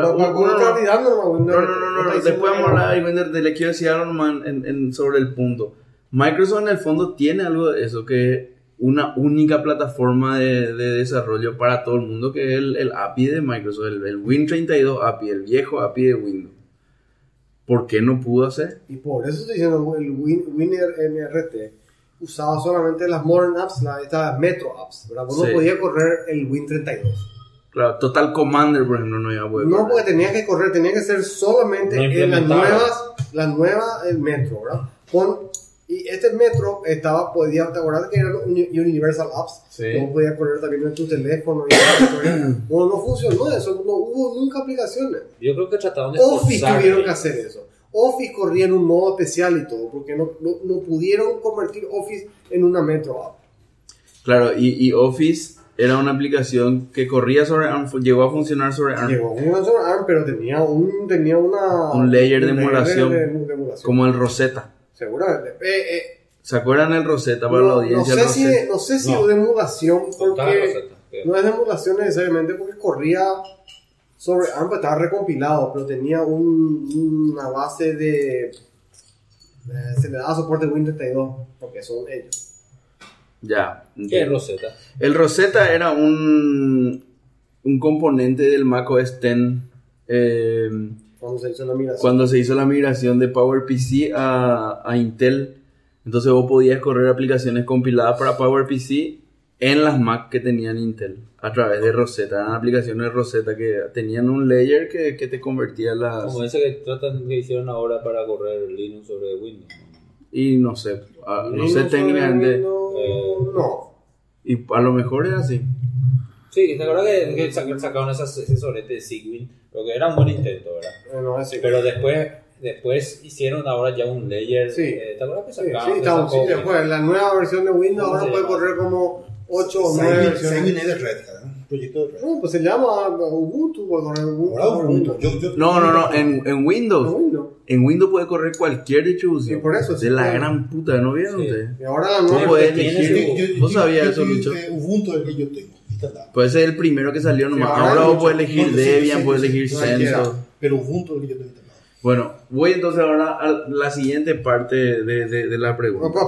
No, después vamos a hablar de le quiero decir algo nomás sobre el punto. Microsoft en el fondo tiene algo de eso, que una única plataforma de desarrollo para todo el mundo, que es el API de Microsoft, el Win32 API, el viejo API de Windows. ¿Por qué no pudo hacer? Y por eso estoy diciendo, el WinRT usaba solamente las Modern Apps, estas Metro Apps, ¿verdad? Vos no podías correr el Win32. Claro, Total Commander, por ejemplo, no iba a poder correr. No, porque tenía que ser solamente en las nuevas Metro, ¿verdad? Y este Metro podía, ¿te acuerdas que eran Universal Apps? Sí. No podía correr también en tu teléfono. No funcionó eso, no hubo nunca aplicaciones. Yo creo que trataron de Office tuvieron que hacer eso. Office corría en un modo especial y todo, porque no pudieron convertir Office en una Metro App. Claro, y Office era una aplicación que corría sobre ARM, llegó a funcionar sobre ARM. Llegó a funcionar sobre ARM, pero tenía un layer de emulación, como el Rosetta. Seguramente. ¿Se acuerdan del Rosetta para la audiencia? No sé si de emulación, porque no es de emulación necesariamente, porque corría sobre ARM, estaba recompilado, pero tenía una base de... se le daba soporte Win32, porque son ellos. Ya. ¿Qué es Rosetta? El Rosetta era un componente del macOS X. Cuando se hizo la migración de PowerPC a Intel, entonces vos podías correr aplicaciones compiladas para PowerPC en las Mac que tenían Intel a través de Rosetta. Eran aplicaciones de Rosetta que tenían un layer que te convertía las... Como ese que hicieron ahora para correr Linux sobre Windows. Y no sé técnicamente. No. Y a lo mejor era así. Sí, ¿te acuerdas que sacaron ese sorete de Sigwin? Porque era un buen intento, ¿verdad? Pero después hicieron ahora ya un layer. Sí. ¿Te acuerdas que sacaron? Después, la nueva versión de Windows ahora puede correr como 8 o 9 versiones. Sigwin es de Red Hat, ¿no? Proyecto de Red Hat. No, pues se llama Ubuntu, puede correr Ubuntu. Ahora Ubuntu. No, en Windows. En Windows puede correr cualquier distribución. Y por eso, de la gran puta, ¿no vieron ustedes? Y ahora no puedes elegir. ¿Vos sabías eso, Lucho? Ubuntu es el que yo tengo. Puede ser el primero que salió nomás. Ahora vos puedes elegir Debian, puedes elegir CentOS. Pero Ubuntu es el que yo tengo. Bueno, voy entonces ahora a la siguiente parte de la pregunta.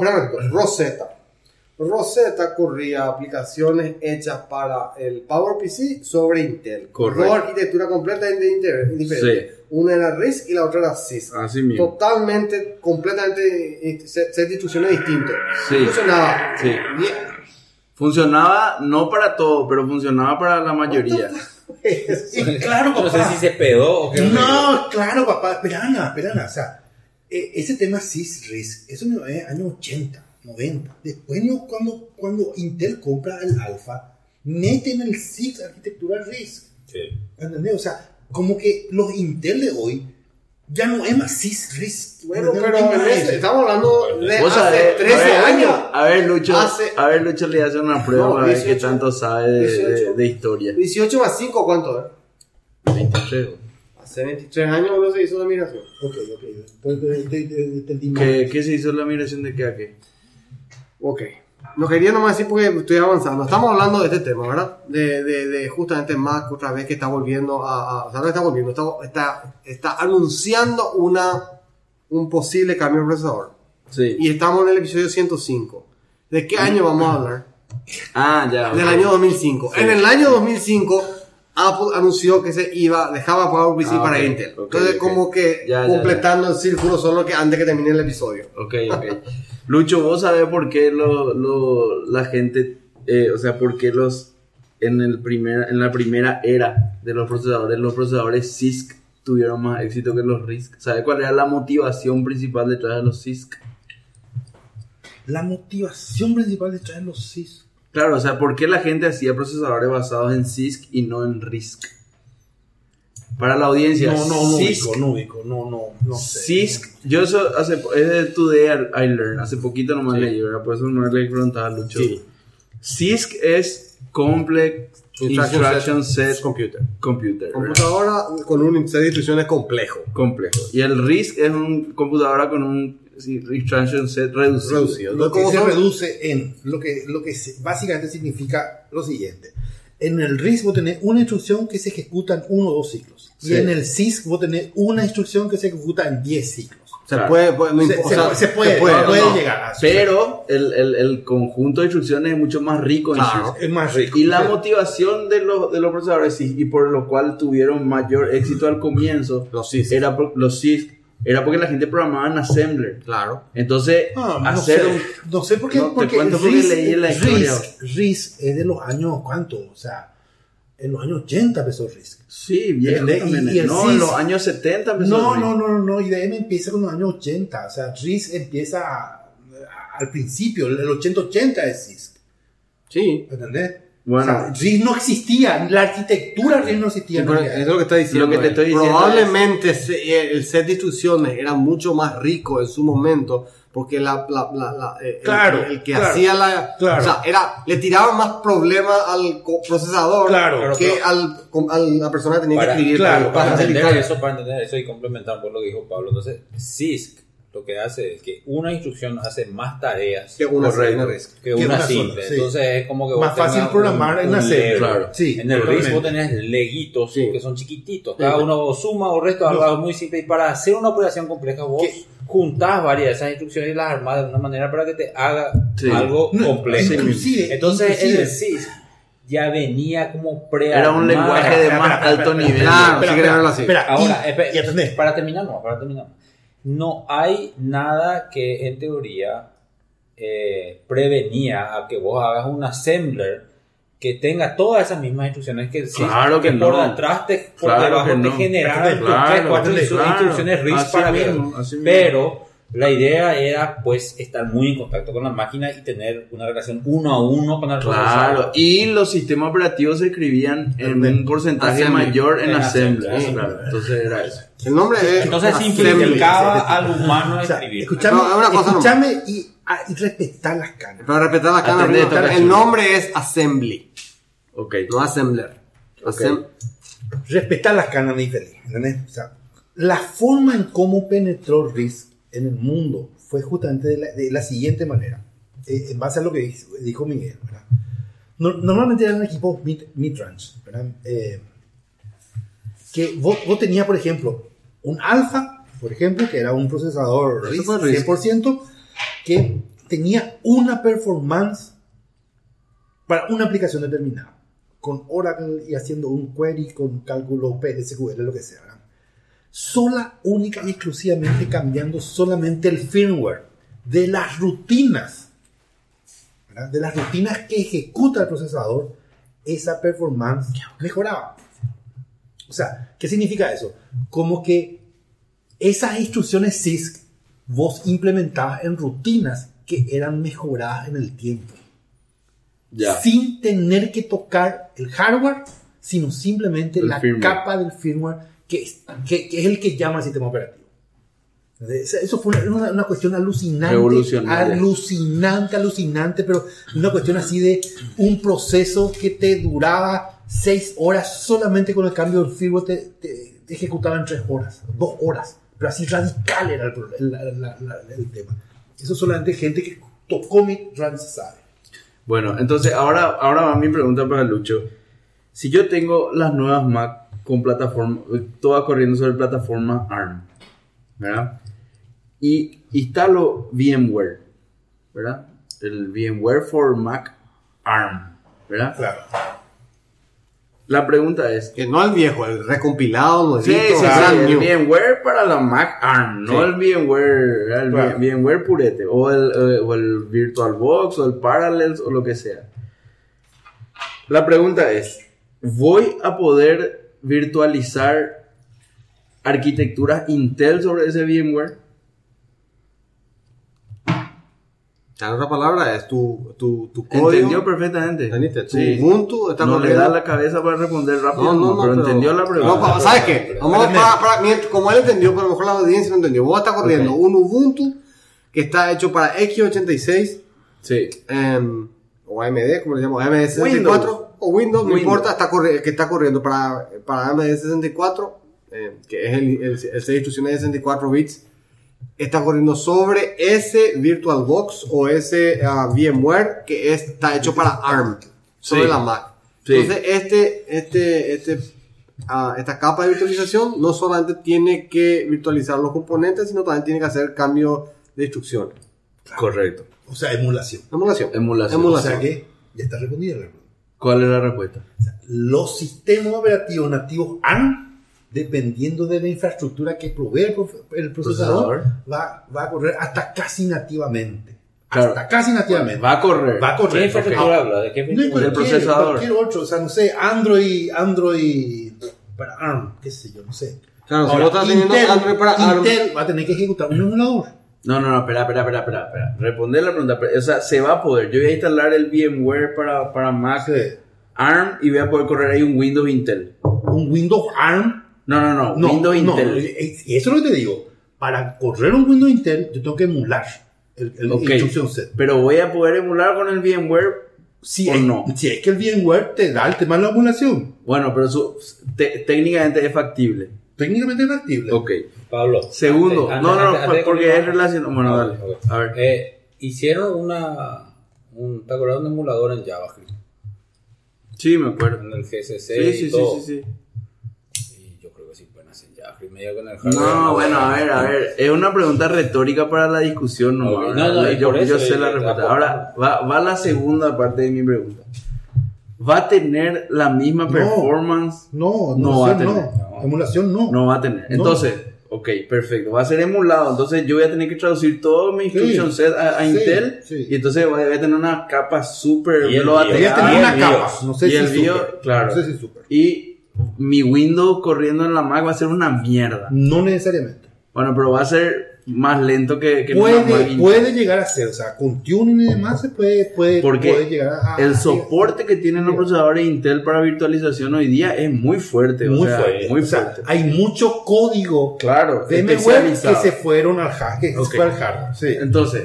Rosetta corría aplicaciones hechas para el PowerPC sobre Intel. Correcto. Dos arquitecturas completamente diferentes. Sí. Una era RISC y la otra era CISC. Así mismo. Completamente, set de instrucciones distintas. Sí. Funcionaba. Sí. Bien. Funcionaba no para todo, pero funcionaba para la mayoría. Claro, papá. No sé si se pedó o qué. No, claro, papá. Esperana. O sea, ese tema CISC-RISC, eso es años 80, 90. Después, cuando Intel compra el Alpha, meten el CISC arquitectura RISC. Sí. ¿Entendés? O sea, como que los Intel de hoy ya no es más CISC-RISC. Bueno, pero estamos hablando de hace 13 años. A ver, Lucho le hace una prueba para ver qué tanto sabe de historia. 18 más 5, ¿cuánto es? 23. Hace 23 años no se hizo la migración. Ok. Entonces, ¿Qué se hizo la migración de qué a qué? Ok. Lo quería nomás decir porque estoy avanzando. Estamos hablando de este tema, ¿verdad? De justamente Mac otra vez que está volviendo o sea, no está volviendo, está anunciando un posible cambio de procesador. Sí. Y estamos en el episodio 105. ¿De qué año vamos a hablar? Ya. Del año 2005. Sí. En el año 2005 Apple anunció que dejaba PowerPC para Intel. Entonces como que completando el círculo solo que antes que termine el episodio. Ok. Lucho, ¿vos sabés por qué la gente, por qué en la primera era de los procesadores CISC tuvieron más éxito que los RISC? ¿Sabés cuál era la motivación principal detrás de los CISC? La motivación principal detrás de los CISC. Claro, o sea, ¿por qué la gente hacía procesadores basados en CISC y no en RISC? Para la audiencia, No CISC, no sé. CISC, yo eso es de Today I Learned, hace poquito nomás leí, ¿verdad? Por eso no le preguntaba a Lucho. Sí. CISC es Complex Instruction Set Computer. ¿verdad? Computadora con un set de instrucciones complejo. Complejo. Y el RISC es una computadora con un Instruction Set reducido. Lo que ¿Cómo se son? reduce en básicamente significa lo siguiente. En el RISC vos tenés una instrucción que se ejecuta en 1 o 2 ciclos. Sí. Y en el CISC vos tenés una instrucción que se ejecuta en 10 ciclos. Claro. Se puede llegar a eso. Pero el conjunto de instrucciones es mucho más rico en Claro. CISC. Es más rico. Y la motivación de los procesadores CISC y por lo cual tuvieron mayor éxito al comienzo Los CISC. era porque la gente programaba en Assembler. Claro. Entonces, No sé por qué. No, te porque cuento porque leí la historia. RISC es de los años, ¿cuánto? O sea, en los años 80 empezó RISC. Sí, viejo también. Y el no, CISC. en los años 70 empezó el RISC. No, IBM empieza con los años 80. O sea, RISC empieza al principio, el 80 es CISC. Sí. ¿Entendés? Bueno. O sea, RISC no existía, la arquitectura RISC no existía. Sí, pero es lo que está diciendo. Lo que te estoy diciendo Probablemente el set de instrucciones era mucho más rico en su momento porque el que hacía la... Claro. O sea, le tiraba más problemas al procesador Claro, que a la persona que tenía que Para- escribir. claro, Para facilitar. entender eso y complementar por lo que dijo Pablo. Entonces, CISC lo que hace es que una instrucción hace más tareas Que una Correcto. RISC. que Que una una simple. sola, sí. Entonces es como que vos Más fácil tengas programar en un hacer, Lego. claro. Sí, En el RISC totalmente. vos tenés leguitos Sí. que son chiquititos. Cada uno suma o resta algo muy simple. Y para hacer una operación compleja vos ¿Qué? juntás varias de esas instrucciones y las armás de una manera para que te haga Sí. algo No, complejo. inclusive- Entonces el CISC ya venía como prearmado. Era un lenguaje de más alto nivel. Claro, sí, quería verlo así. Espera, Ahora, y atendés. para terminar. No hay nada que en teoría prevenía a que vos hagas un assembler que tenga todas esas mismas instrucciones que el CISC, Claro que por no. detrás por Claro debajo que te no. generaran tus Claro, 3, 4 claro. instrucciones RISC Así para mismo, ver. así mismo. Pero la idea era pues estar muy en contacto con la máquina y tener una relación 1 a 1 con el Claro, procesador. y los sistemas operativos se escribían en un porcentaje Assembly. mayor en En Assembly. Assembly. Claro, entonces era eso. El nombre es... Entonces Assembly. simplificaba al humano O sea, escribir. escuchame, No, una cosa escuchame y respetar las canas. Para respetar la cámara, Atendé, toca el eso. nombre es Assembly, Ok. no Assembler. Ok. Respetar las canas de infeliz. ¿Entendés? O sea, la forma en cómo penetró RISC en el mundo fue justamente de la siguiente manera. En base a lo que dijo Miguel, ¿verdad? Normalmente eran equipos mid-range, ¿verdad? Que vos tenías, por ejemplo, un Alpha, por ejemplo, que era un procesador Eso RISC fue RISC. 100%, que tenía una performance para una aplicación determinada, con Oracle y haciendo un query con cálculo PLSQL, lo que sea, ¿verdad? Única y exclusivamente cambiando solamente el firmware de las rutinas, ¿verdad? De las rutinas que ejecuta el procesador, esa performance mejoraba. O sea, ¿qué significa eso? Como que esas instrucciones CISC vos implementabas en rutinas que eran mejoradas en el tiempo, Ya. sin tener que tocar el hardware, sino simplemente El la firmware. capa del firmware que es el que llama al sistema operativo. Eso fue una cuestión alucinante, Revolucionaria. alucinante, pero una cuestión así de un proceso que te duraba 6 horas solamente con el cambio del firmware te ejecutaba en 3 horas, 2 horas, pero así radical era el tema. Eso solamente gente que tocó mid-range sabe. Bueno, entonces ahora va mi pregunta para Lucho. Si yo tengo las nuevas Mac con plataforma, todas corriendo sobre plataforma ARM, ¿verdad? Y instalo VMware, ¿verdad? El VMware for Mac ARM, ¿verdad? Claro. La pregunta es, Que no el viejo, el recompilado, sí, nuevito, sí, brand el new. VMware para la Mac ARM, no Sí. el VMware, ¿verdad? El Claro. VMware purete, o el VirtualBox, o el Parallels, o lo que sea. La pregunta es, ¿voy a poder virtualizar arquitecturas Intel sobre ese VMware? En otra palabra, es tu código. Entendió perfectamente. ¿Entendiste? Tu Sí. Ubuntu está No le corriendo. da la cabeza para responder rápido, No, pero entendió la pregunta. No, ¿sabes qué? Vamos como él entendió, pero a lo mejor la audiencia no entendió. Vos estás corriendo un Ubuntu que está hecho para x86 Sí. o AMD, como le llamamos, AMD64 o Windows, no importa, que está corriendo para AMD64, que es el 6 instrucciones de 64 bits. Está corriendo sobre ese VirtualBox o ese VMware que está hecho para ARM, sobre la Mac. Sí. Entonces, esta capa de virtualización no solamente tiene que virtualizar los componentes, sino también tiene que hacer cambio de instrucciones. Correcto. O sea, emulación. Emulación. O sea que ya está respondida la pregunta. ¿Cuál es la respuesta? O sea, los sistemas operativos nativos ARM, dependiendo de la infraestructura que provee el procesador, va a correr hasta casi nativamente. Claro. Hasta casi nativamente. Va a correr. ¿Qué infraestructura habla? ¿De qué No, infraestructura? procesador. Cualquier otro, o sea, no sé, Android para ARM, qué sé yo, no sé. Claro, si Ahora, no estás teniendo Android para ARM. Intel va a tener que ejecutar un emulador. No, espera. Responder la pregunta. O sea, se va a poder. Yo voy a instalar el VMware para Mac Sí. ARM y voy a poder correr ahí un Windows Intel. Un Windows ARM. No, Windows Intel. Y eso es lo que te digo. Para correr un Windows Intel, yo tengo que emular el Ok, instruction set. pero voy a poder emular con el VMware Si o es, no. si es que el VMware te da el tema de la emulación. Bueno, pero técnicamente es factible. Técnicamente es factible. Ok. Pablo. Segundo. Antes de porque continuar. es relacionado. Bueno, dale. Ok. A ver. Hicieron ¿te acuerdas de un emulador en JavaScript? Sí, me acuerdo. En el GCC y todo. Sí. Y yo creo que sí pueden hacer JavaScript medio con el hardware. No, bueno, a ver. Es una pregunta retórica para la discusión. No, Ok. No, y por yo eso sé la respuesta. Ahora va la segunda parte de mi pregunta. ¿Va a tener la misma performance? No, No va a emulación tener. no. Emulación no. No va a tener. No. Entonces, ok, perfecto. Va a ser emulado. Entonces yo voy a tener que traducir todo mi instruction set a sí, Intel. sí. Y entonces voy a tener una capa súper Y el lo va a BIOS. Voy a tener. tener una y el capa. BIOS. No sé Y si el BIOS, super. claro. No sé si super. Y mi Windows corriendo en la Mac va a ser una mierda. No necesariamente. Bueno, pero va a ser más lento que en una Mac Intel. Puede llegar a ser, o sea, con tuning y demás se puede Porque llegar a el soporte que tienen los procesadores Intel para virtualización hoy día es muy fuerte. muy o sea, fuerte. Muy O sea, fuerte. hay mucho código Claro, VMware que especializado. se fueron al hardware. Ok. Fue al hardware. Sí. Entonces,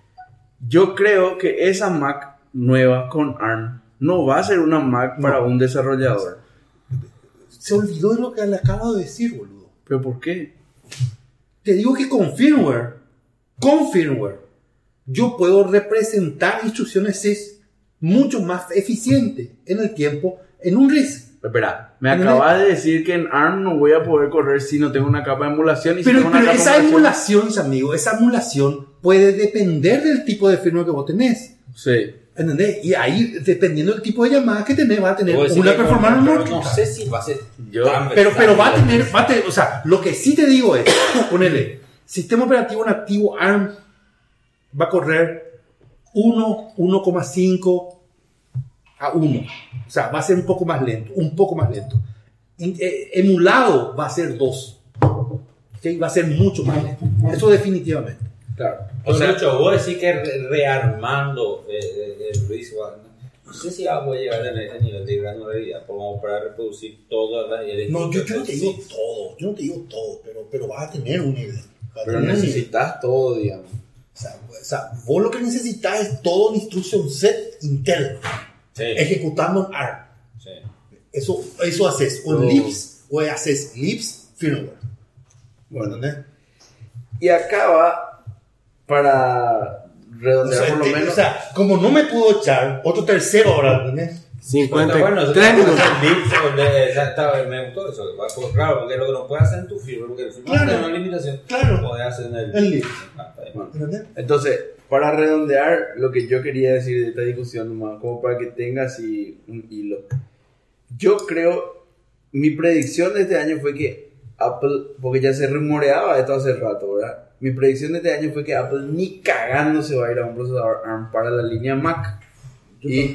yo creo que esa Mac nueva con ARM no va a ser una Mac para un desarrollador. Se olvidó de lo que le acabo de decir, boludo. ¿Pero por qué? Te digo que con firmware, yo puedo representar instrucciones CIS mucho más eficiente en el tiempo en un RISC. Espera, me acabas de decir que en ARM no voy a poder correr si no tengo una capa de emulación. Y si Pero tengo una capa de esa emulación, amigo, esa emulación puede depender del tipo de firmware que vos tenés. Sí. ¿Entendés? Y ahí, dependiendo del tipo de llamadas que tenés, va a tener Puedo decir una que performance pero no. no sé si va a ser Yo- tan Pero va a versátil. tener, o sea, lo que sí te digo es, ponele, sistema operativo nativo ARM va a correr 1,5 a 1. O sea, va a ser un poco más lento. Emulado va a ser 2. ¿Sí? Va a ser mucho más lento. Eso definitivamente. Claro. O sea, mucho, vos decís que rearmando el RISC, no sé si voy a llegar a ese nivel de granularidad como para reproducir todas las... No, yo no te digo todo, pero vas a tener un nivel. Pero necesitas todo, digamos. O sea, vos lo que necesitas es todo el instruction set Intel Sí. ejecutando en ARM. Sí. Eso haces o en libs o haces libs firmware. Bueno, ¿Entendés? y acá va para redondear por lo menos. O sea, como no me pudo echar otro tercero ahora, ¿entendés? 53 minutos. Me gustó eso. Claro, porque lo que no puedes hacer en tu firmware, porque el firmware Claro. tiene una limitación. Claro. Lo puedes hacer en El libs. Está bien. Bueno, ¿Entendés? entonces, para redondear lo que yo quería decir de esta discusión, nomás, como para que tengas así un hilo. Yo creo, mi predicción de este año fue que Apple, porque ya se rumoreaba esto hace rato, ¿verdad? Mi predicción de este año fue que Apple ni cagando se va a ir a un procesador ARM para la línea Mac. Y,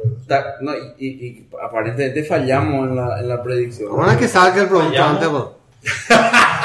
y aparentemente fallamos en la predicción. Ahora que salga el producto Fallamos. antes, bueno.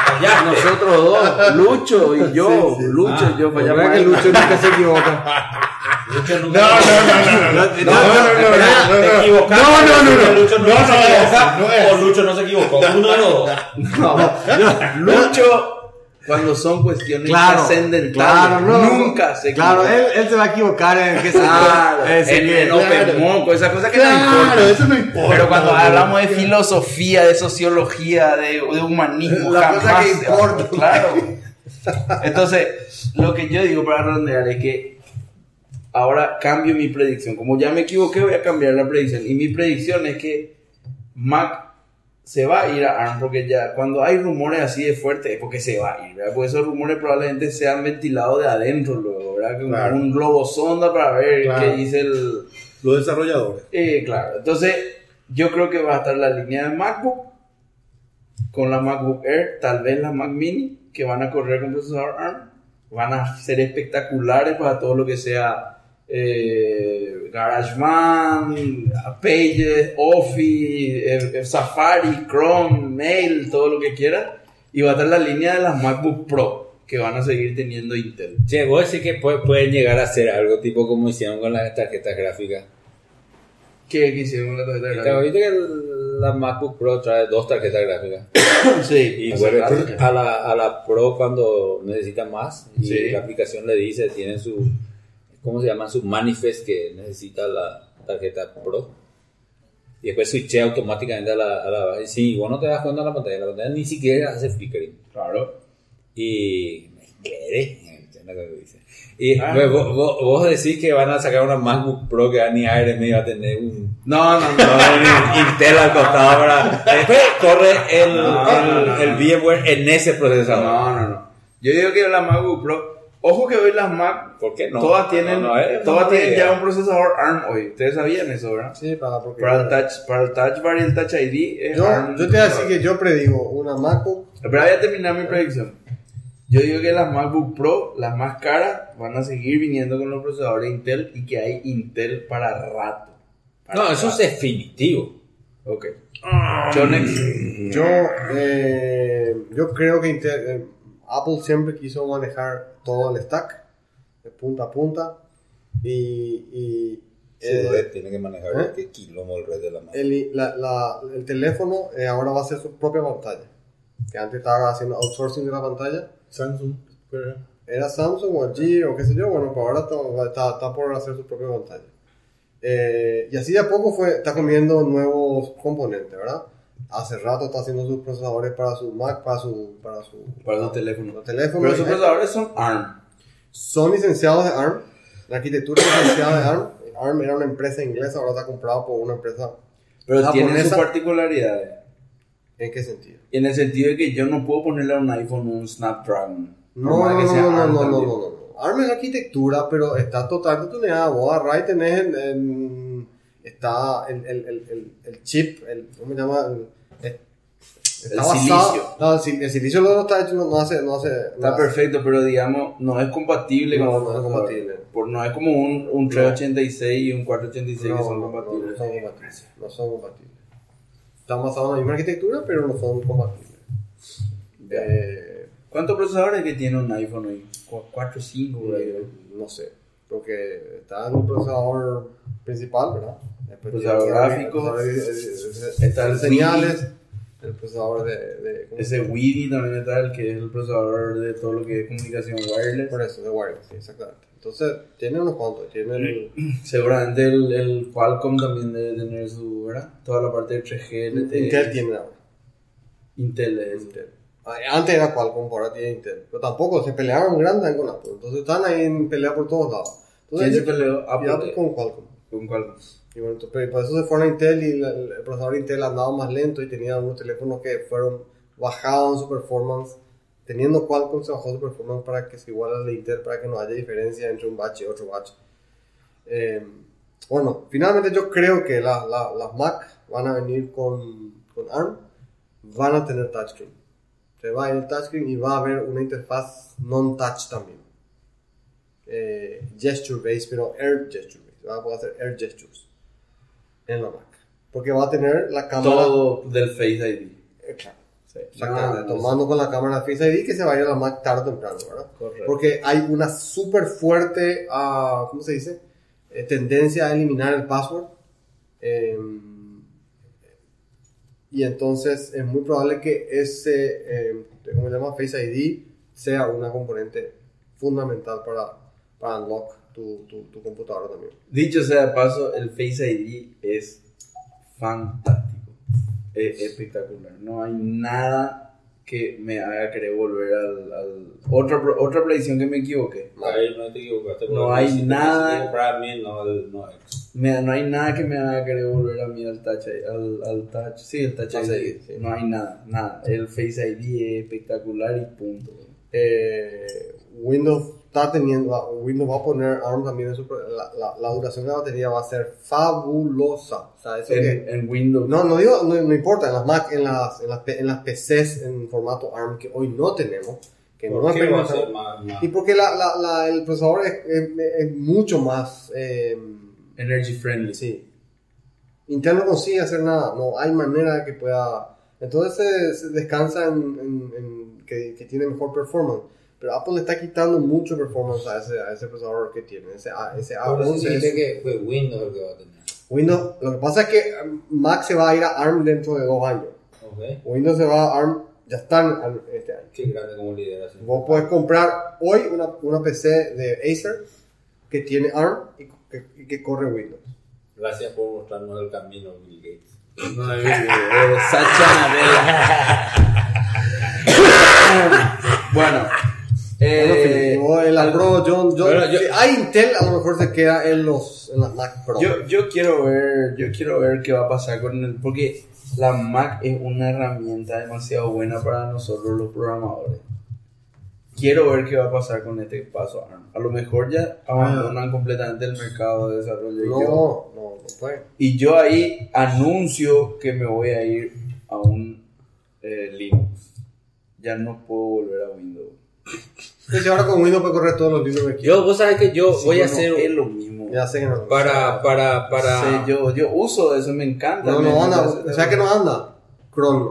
Nosotros dos, Lucho y yo, Sí, sí. Lucho y yo fallamos. Ahora que Lucho nunca se equivoca. Lucho nunca. No, Te equivocaste. Lucho nunca se equivoca. no es. O Lucho no se equivocó. Uno de los dos. Lucho, cuando son cuestiones trascendentales, nunca se equivoca. Claro, él se va a equivocar en qué se en Open Moco, esas cosas que no importan. Claro, eso no importa. Pero cuando hablamos de filosofía, de sociología, de humanismo, la cosa que importa. Claro. Entonces, lo que yo digo para redondear es que ahora cambio mi predicción. Como ya me equivoqué, voy a cambiar la predicción. Y mi predicción es que Mac se va a ir a ARM, porque ya cuando hay rumores así de fuertes es porque se va a ir, ¿verdad? Porque esos rumores probablemente sean ventilados de adentro luego, ¿verdad? Como Claro. un globo sonda para ver Claro. qué dice Los desarrolladores. Claro, entonces yo creo que va a estar la línea de MacBook con la MacBook Air, tal vez la Mac Mini, que van a correr con procesador ARM, van a ser espectaculares para todo lo que sea GarageBand, Pages, Office, Safari, Chrome, Mail, todo lo que quieran, y va a estar la línea de las MacBook Pro, que van a seguir teniendo Intel. Che, vos decís que pueden llegar a hacer algo tipo como hicieron con las tarjetas gráficas. ¿Qué hicieron con la tarjeta gráfica? Viste que la MacBook Pro trae 2 tarjetas gráficas. Sí, Y hace vuelve rato ya. a la Pro cuando necesita más. Y Sí. la aplicación le dice, tiene su, ¿cómo se llama? Su manifest que necesita la tarjeta Pro. Y después switché automáticamente a la. Sí, vos no te das cuenta de la pantalla ni siquiera hace flickering. Claro. Y pues vos decís que van a sacar una MacBook Pro que ni ARM va a tener un No. Intel al costado para después corre el VMware en ese procesador. No. Yo digo que la MacBook Pro, ojo que hoy las Mac, ¿Por qué no? todas tienen, No, tienen idea. ya un procesador ARM hoy. Ustedes sabían eso, ¿verdad? Sí, para Para el Touch Bar y el Touch ID es ARM. yo te voy a decir que yo predigo una MacBook. Pero voy a terminar mi predicción. Yo digo que las MacBook Pro, las más caras, van a seguir viniendo con los procesadores Intel y que hay Intel para rato. No, eso es definitivo. Ok. Chonex. Yo creo que Apple siempre quiso manejar todo el stack de punta a punta y Su red tiene que manejar ¿eh? qué quilombo el red de la mano. el teléfono ahora va a ser su propia pantalla. Que antes estaba haciendo outsourcing de la pantalla. Samsung. Era Samsung o LG o qué sé yo, bueno, pues ahora está por hacer su propia pantalla. Y así de a poco está comiendo nuevos componentes, ¿verdad? Hace rato está haciendo sus procesadores para su Mac, para su teléfono. los teléfonos. Pero sus procesadores son ARM. Son licenciados de ARM. La arquitectura es licenciada de ARM. ARM era una empresa inglesa, ahora está comprado por una empresa Pero tienen sus japonesa. particularidades. ¿En qué sentido? En el sentido de que yo no puedo ponerle a un iPhone un Snapdragon. No. ARM es arquitectura, pero está totalmente tuneada. Vos agarrás y tenés está el chip, ¿cómo se llama? Está basado, silicio. No, el silicio no está hecho, no hace. Está perfecto, pero digamos, no es compatible No, con no es compatible. No es como un 386 y un 486 que son compatibles. No son compatibles. Están basados en la misma arquitectura, pero no son compatibles. ¿Cuántos procesadores que tiene un iPhone hoy? 4 o 5 por ahí. No sé, porque está en un procesador principal, ¿verdad? Después Procesador tiene gráfico, está el el señales, el procesador de ¿cómo se Ese Wi-Fi también está, el que es el procesador de todo lo que es comunicación wireless. Por eso, de wireless, sí, exactamente. Entonces, tiene unos cuantos, tiene el... Seguramente el Qualcomm también debe tener su, ¿verdad? Toda la parte de 3G, LTE. Intel tiene ahora. Intel es. Intel. Antes era Qualcomm, ahora tiene Intel. Pero tampoco, se pelearon grandes con Apple. Entonces están ahí en pelea por todos lados. Entonces, ¿Quién se peleó? Apple con Qualcomm. ¿Con Qualcomm? Y bueno, entonces, por eso se fueron a Intel y el procesador Intel andaba más lento y tenía unos teléfonos que fueron bajados en su performance. Teniendo Qualcomm se bajó su performance para que se iguale al de Intel, para que no haya diferencia entre un batch y otro batch. Bueno, finalmente yo creo que las Mac van a venir con ARM, van a tener touchscreen. Se va a ir el touchscreen y va a haber una interfaz non-touch también. Gesture based, pero air gesture based. Va a poder hacer air gestures en la Mac. Porque va a tener la cámara. Todo del Face ID. Claro. Sí, exactamente. Tomando con la cámara Face ID que se va a ir a la Mac tarde o temprano, ¿verdad? Correcto. Porque hay una súper fuerte, ¿cómo se dice? tendencia a eliminar el password. Y entonces es muy probable que ese, ¿cómo se llama? Face ID sea una componente fundamental para unlock tu computadora también. Dicho sea de paso, el Face ID es fantástico, es espectacular. No hay nada que me haga querer volver al otra predicción que me equivoqué. Ahí no te equivocaste. No hay nada. Para mí no No hay nada que me haga querer volver a mí al Touch sí, el Touch ID. Sí. No hay nada. El Face ID es espectacular y punto. Windows va a poner ARM también en la duración de la batería va a ser fabulosa. O sea, eso En Windows. No importa, en las Mac, en las PCs en formato ARM que hoy no tenemos, que no ¿Por qué va a ser experimentamos. más? Y porque el procesador es mucho más Energy friendly. sí. Intel no consigue hacer nada, no hay manera de que pueda. Entonces se descansa en que tiene mejor performance. Pero Apple le está quitando mucho performance a ese procesador que tiene. Ese Ahora sí A11 dijiste es- que fue Windows el que va a tener. Windows, lo que pasa es que Mac se va a ir a ARM dentro de 2 años. Ok. Windows se va a ARM, ya están este año. Qué grande como lidera. ¿Sí? Vos podés comprar hoy una PC de Acer que tiene ARM y que corre Windows. Gracias por mostrarnos el camino, Bill Gates. Sacha Nadella. Bueno. El Pro, Pero yo- si hay Intel, a lo mejor se queda en las Mac Pro. Yo quiero ver qué va a pasar con el, porque la Mac es una herramienta demasiado buena para nosotros los programadores. Quiero ver qué va a pasar con este paso a ARM. A lo mejor ya abandonan completamente el mercado de desarrollo. no puede. Y yo ahí anuncio que me voy a ir a un Linux. Ya no puedo volver a Windows. Entonces ahora con Windows puede correr todos los libros que Vos sabés que yo voy a Sí, hacer es lo mismo. ya sé que no. para Sí, yo uso eso, me encanta. No anda. O sea que no anda. Cron.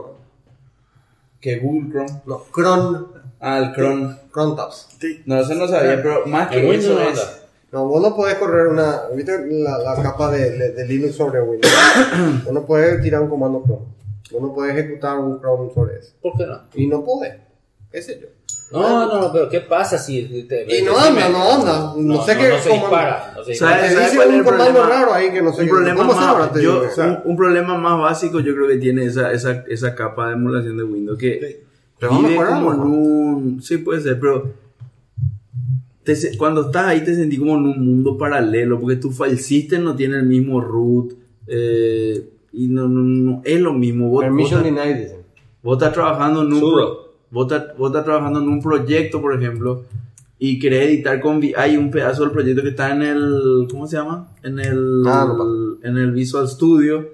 Que Google Chrome. No, Cron. El Chrome. Cron Tabs. No, eso no sabía, pero más en que Windows eso no es. anda. No, vos no podés correr ¿viste la capa de Linux sobre Windows? Vos no podés tirar un comando Chrome. Vos no podés ejecutar un Chrome sobre eso. ¿Por qué no? Y no podés. ¿Qué sé yo? No, pero ¿qué pasa si Y no anda. No sé qué no se comando. dispara. No se ¿Sabes? dispara. Te dice cuál es un el comando problema? raro ahí que no sé Un qué. problema, ¿Cómo se ahora más, te digo? O sea, un problema más básico yo creo que tiene esa capa de emulación de Windows que pero vamos a vive mejorarlo, como en un... Sí, puede ser, pero cuando estás ahí te sentís como en un mundo paralelo porque tu file system no tiene el mismo root y no es lo mismo. Permission denied, dicen. Vos estás trabajando en un Sudo. vos estás trabajando en un proyecto, por ejemplo, y querés editar con hay un pedazo del proyecto que está en el, ¿cómo se llama? En el Visual Studio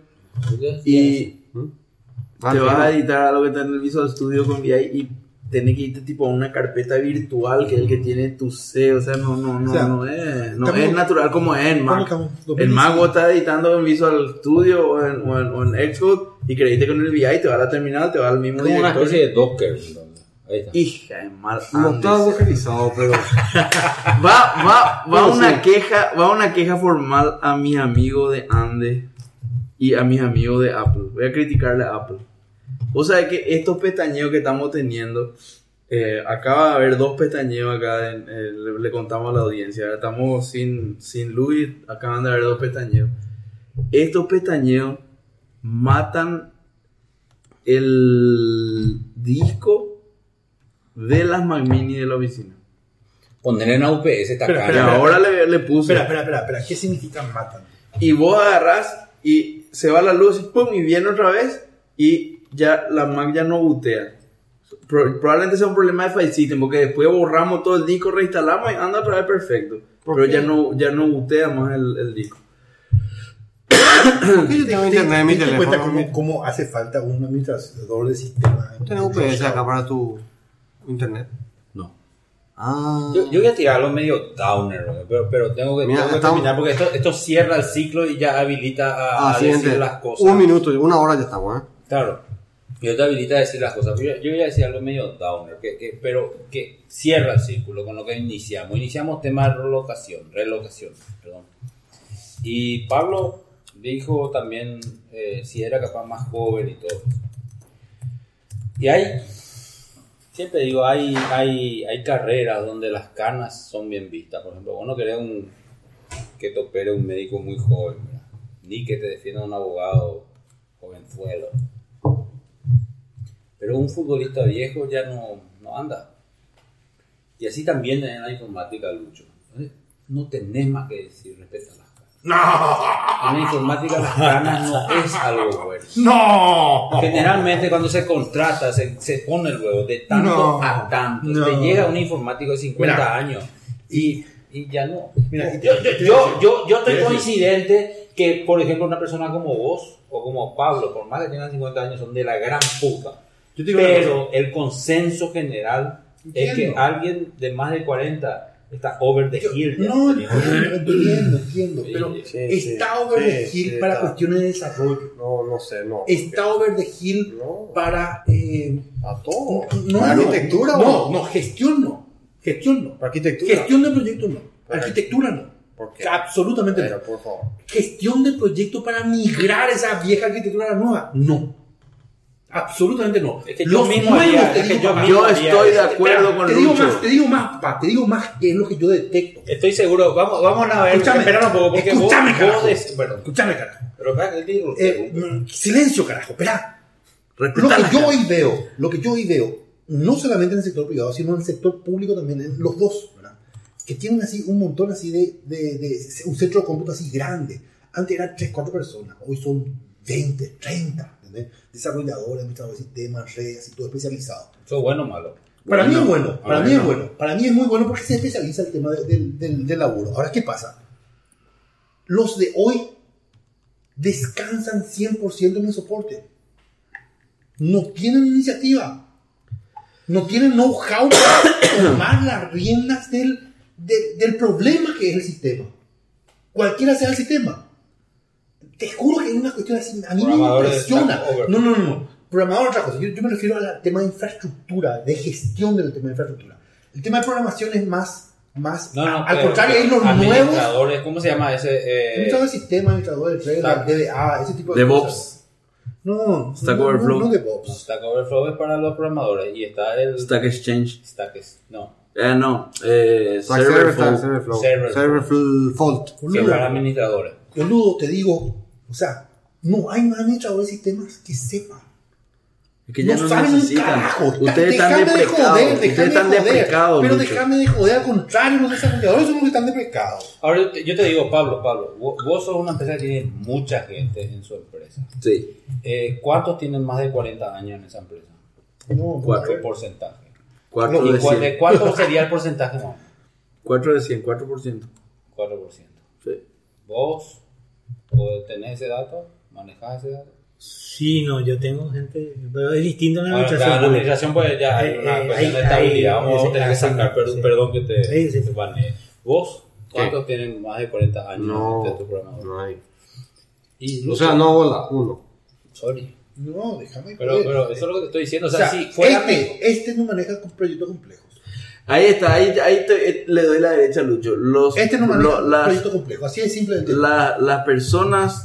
y te vas a editar algo que está en el Visual Studio con VI y tenés que irte tipo a una carpeta virtual que es el que tiene tu C, o sea, no es natural como es en Mac. En Mac vos estás editando en Visual Studio o en Xcode y creíste con el VI te va a la terminal, te va al mismo Como una directorio. especie de Docker. Entonces. Ahí está. Hija de mal No Andes. está dockerizado, pero. Va Bueno, una queja formal a mis amigos de Andes y a mis amigos de Apple. Voy a criticarle a Apple. O sea que estos pestañeos que estamos teniendo, acaba de haber 2 pestañeos acá, le contamos a la audiencia. Ahora estamos sin Luis, acaban de haber 2 pestañeos. Estos pestañeos matan el disco de las Mac Mini de la oficina. Poner en AUPS está Espera, caro. Y ahora le puse. Espera. ¿Qué significa matan? Y vos agarrás y se va la luz y pum, y viene otra vez y ya la Mac ya no bootea. Probablemente sea un problema de file system porque después borramos todo el disco, reinstalamos y anda otra vez perfecto. Pero ya no bootea más el disco. Yo tengo internet en mi ¿Te das cuenta teléfono. cómo hace falta un administrador de sistema? ¿No tenés UPS acá para tu internet? No. Ah. Yo voy a tirar algo medio downer, pero tengo que Mira, terminar porque esto cierra el ciclo y ya habilita a siguiente. decir las cosas. 1 minuto, 1 hora ya estamos, ¿eh? Claro. Yo te habilita a decir las cosas. Yo voy a decir algo medio downer, pero que cierra el círculo con lo que iniciamos. Iniciamos tema de relocación, perdón. Y Pablo dijo también si era capaz más joven y todo. Y siempre digo, hay carreras donde las canas son bien vistas. Por ejemplo, vos no querés que te opere un médico muy joven, ¿verdad? Ni que te defienda un abogado jovenzuelo. Pero un futbolista viejo ya no anda. Y así también en la informática, Lucho. No tenés más que decir respecto a las canas. ¡No! En la informática las canas no es algo bueno. ¡No! Generalmente cuando se contrata, se pone el huevo de tanto a tanto. No. Te llega un informático de 50 Mira. años y ya no. Mira, Yo estoy coincidente que, por ejemplo, una persona como vos o como Pablo, por más que tengan 50 años, son de la gran puta. Yo te digo una Pero el consenso general es Entiendo. que alguien de más de 40 está over the hill. ya. No, entiendo, pero Sí, está over the sí, hill sí, para está. cuestiones de desarrollo. No sé, no. Está over the hill No. para... A todo. no, ¿Para no, arquitectura no, o no, gestión no. ¿Para arquitectura? Gestión de proyecto no. Para- Arquitectura no. ¿Por qué? Absolutamente Pero, no. por favor. Gestión de proyecto para migrar esa vieja arquitectura a la nueva. No. Absolutamente no. Es que yo mismo haría- es que yo mismo Yo haría estoy de eso. acuerdo con te digo Lucho. más, te digo más que es lo que yo detecto. Estoy seguro, vamos a ver, Escúchame, espera un poco, porque escúchame, carajo. perdón, Escúchame, carajo. pero espera, que digo, Silencio, carajo, espera. Respetá la Lo que yo hoy veo, no solamente en el sector privado, sino en el sector público también, en los dos, ¿verdad? Que tienen así un montón así de un centro de cómputo así grande. Antes eran 3, 4 personas, hoy son 20, 30, ¿entendés? Desarrolladores, administradores de sistemas, redes, y todo especializado. ¿eso es bueno o malo? Para mí es bueno, para mí es bueno. bueno. Para mí es muy bueno porque se especializa el tema del laburo. Ahora, ¿qué pasa? Los de hoy descansan 100% en el soporte. No tienen iniciativa. No tienen know-how para tomar las riendas del problema que es el sistema. Cualquiera sea el sistema. Te juro que es una cuestión así. A mí me Programadores impresiona. Stack Overflow. No. Programador es otra cosa. Yo me refiero al tema de infraestructura, de gestión del tema de infraestructura. El tema de programación es más al contrario, hay los nuevos administradores, ¿cómo se llama ese? administrador de sistemas, administrador de redes, Stack. DBA, ese tipo de DevOps. cosas. No, Stack no, Overflow. No DevOps. Stack Overflow es para los programadores y está el Stack Exchange. no, Serverflow. Serverflow Fault. que es para administradores. Boludo, te digo, o sea, no hay más administradores de sistemas que sepan. Es que ya no saben un necesitan. carajo. Ustedes están Déjame de deprecados. joder, Ustedes déjame están de joder. deprecados. Pero Lucho. déjame de joder, al contrario, los desarrolladores son los que están deprecados. Ahora yo te digo, Pablo, vos sos una empresa que tiene mucha gente en su empresa. Sí. ¿Cuántos tienen más de 40 años en esa empresa? No, Cuatro. ¿Qué porcentaje? 4 ¿Y de 100. de cuánto sería el porcentaje más? 4 de 100, 4%. 4%. Sí. ¿Vos tenés ese dato? ¿Manejás ese dato? Sí, no, yo tengo gente, pero es distinto en la Bueno, administración la pública. administración pues ya hay una cuestión de hay- estabilidad. Vamos a sí, tener que sacar, sí. perdón que te Sí. banee. ¿Vos? ¿Cuántos tienen más de 40 años No, de tu programador? no hay. Y O sea, no bola, uno. sorry. No, déjame. Pero eso es lo que te estoy diciendo. O sea, si fuera este no maneja con proyectos complejos. Ahí está, ahí le doy la derecha a Lucho. Este no maneja con las, proyectos complejos. Así de simple. de las personas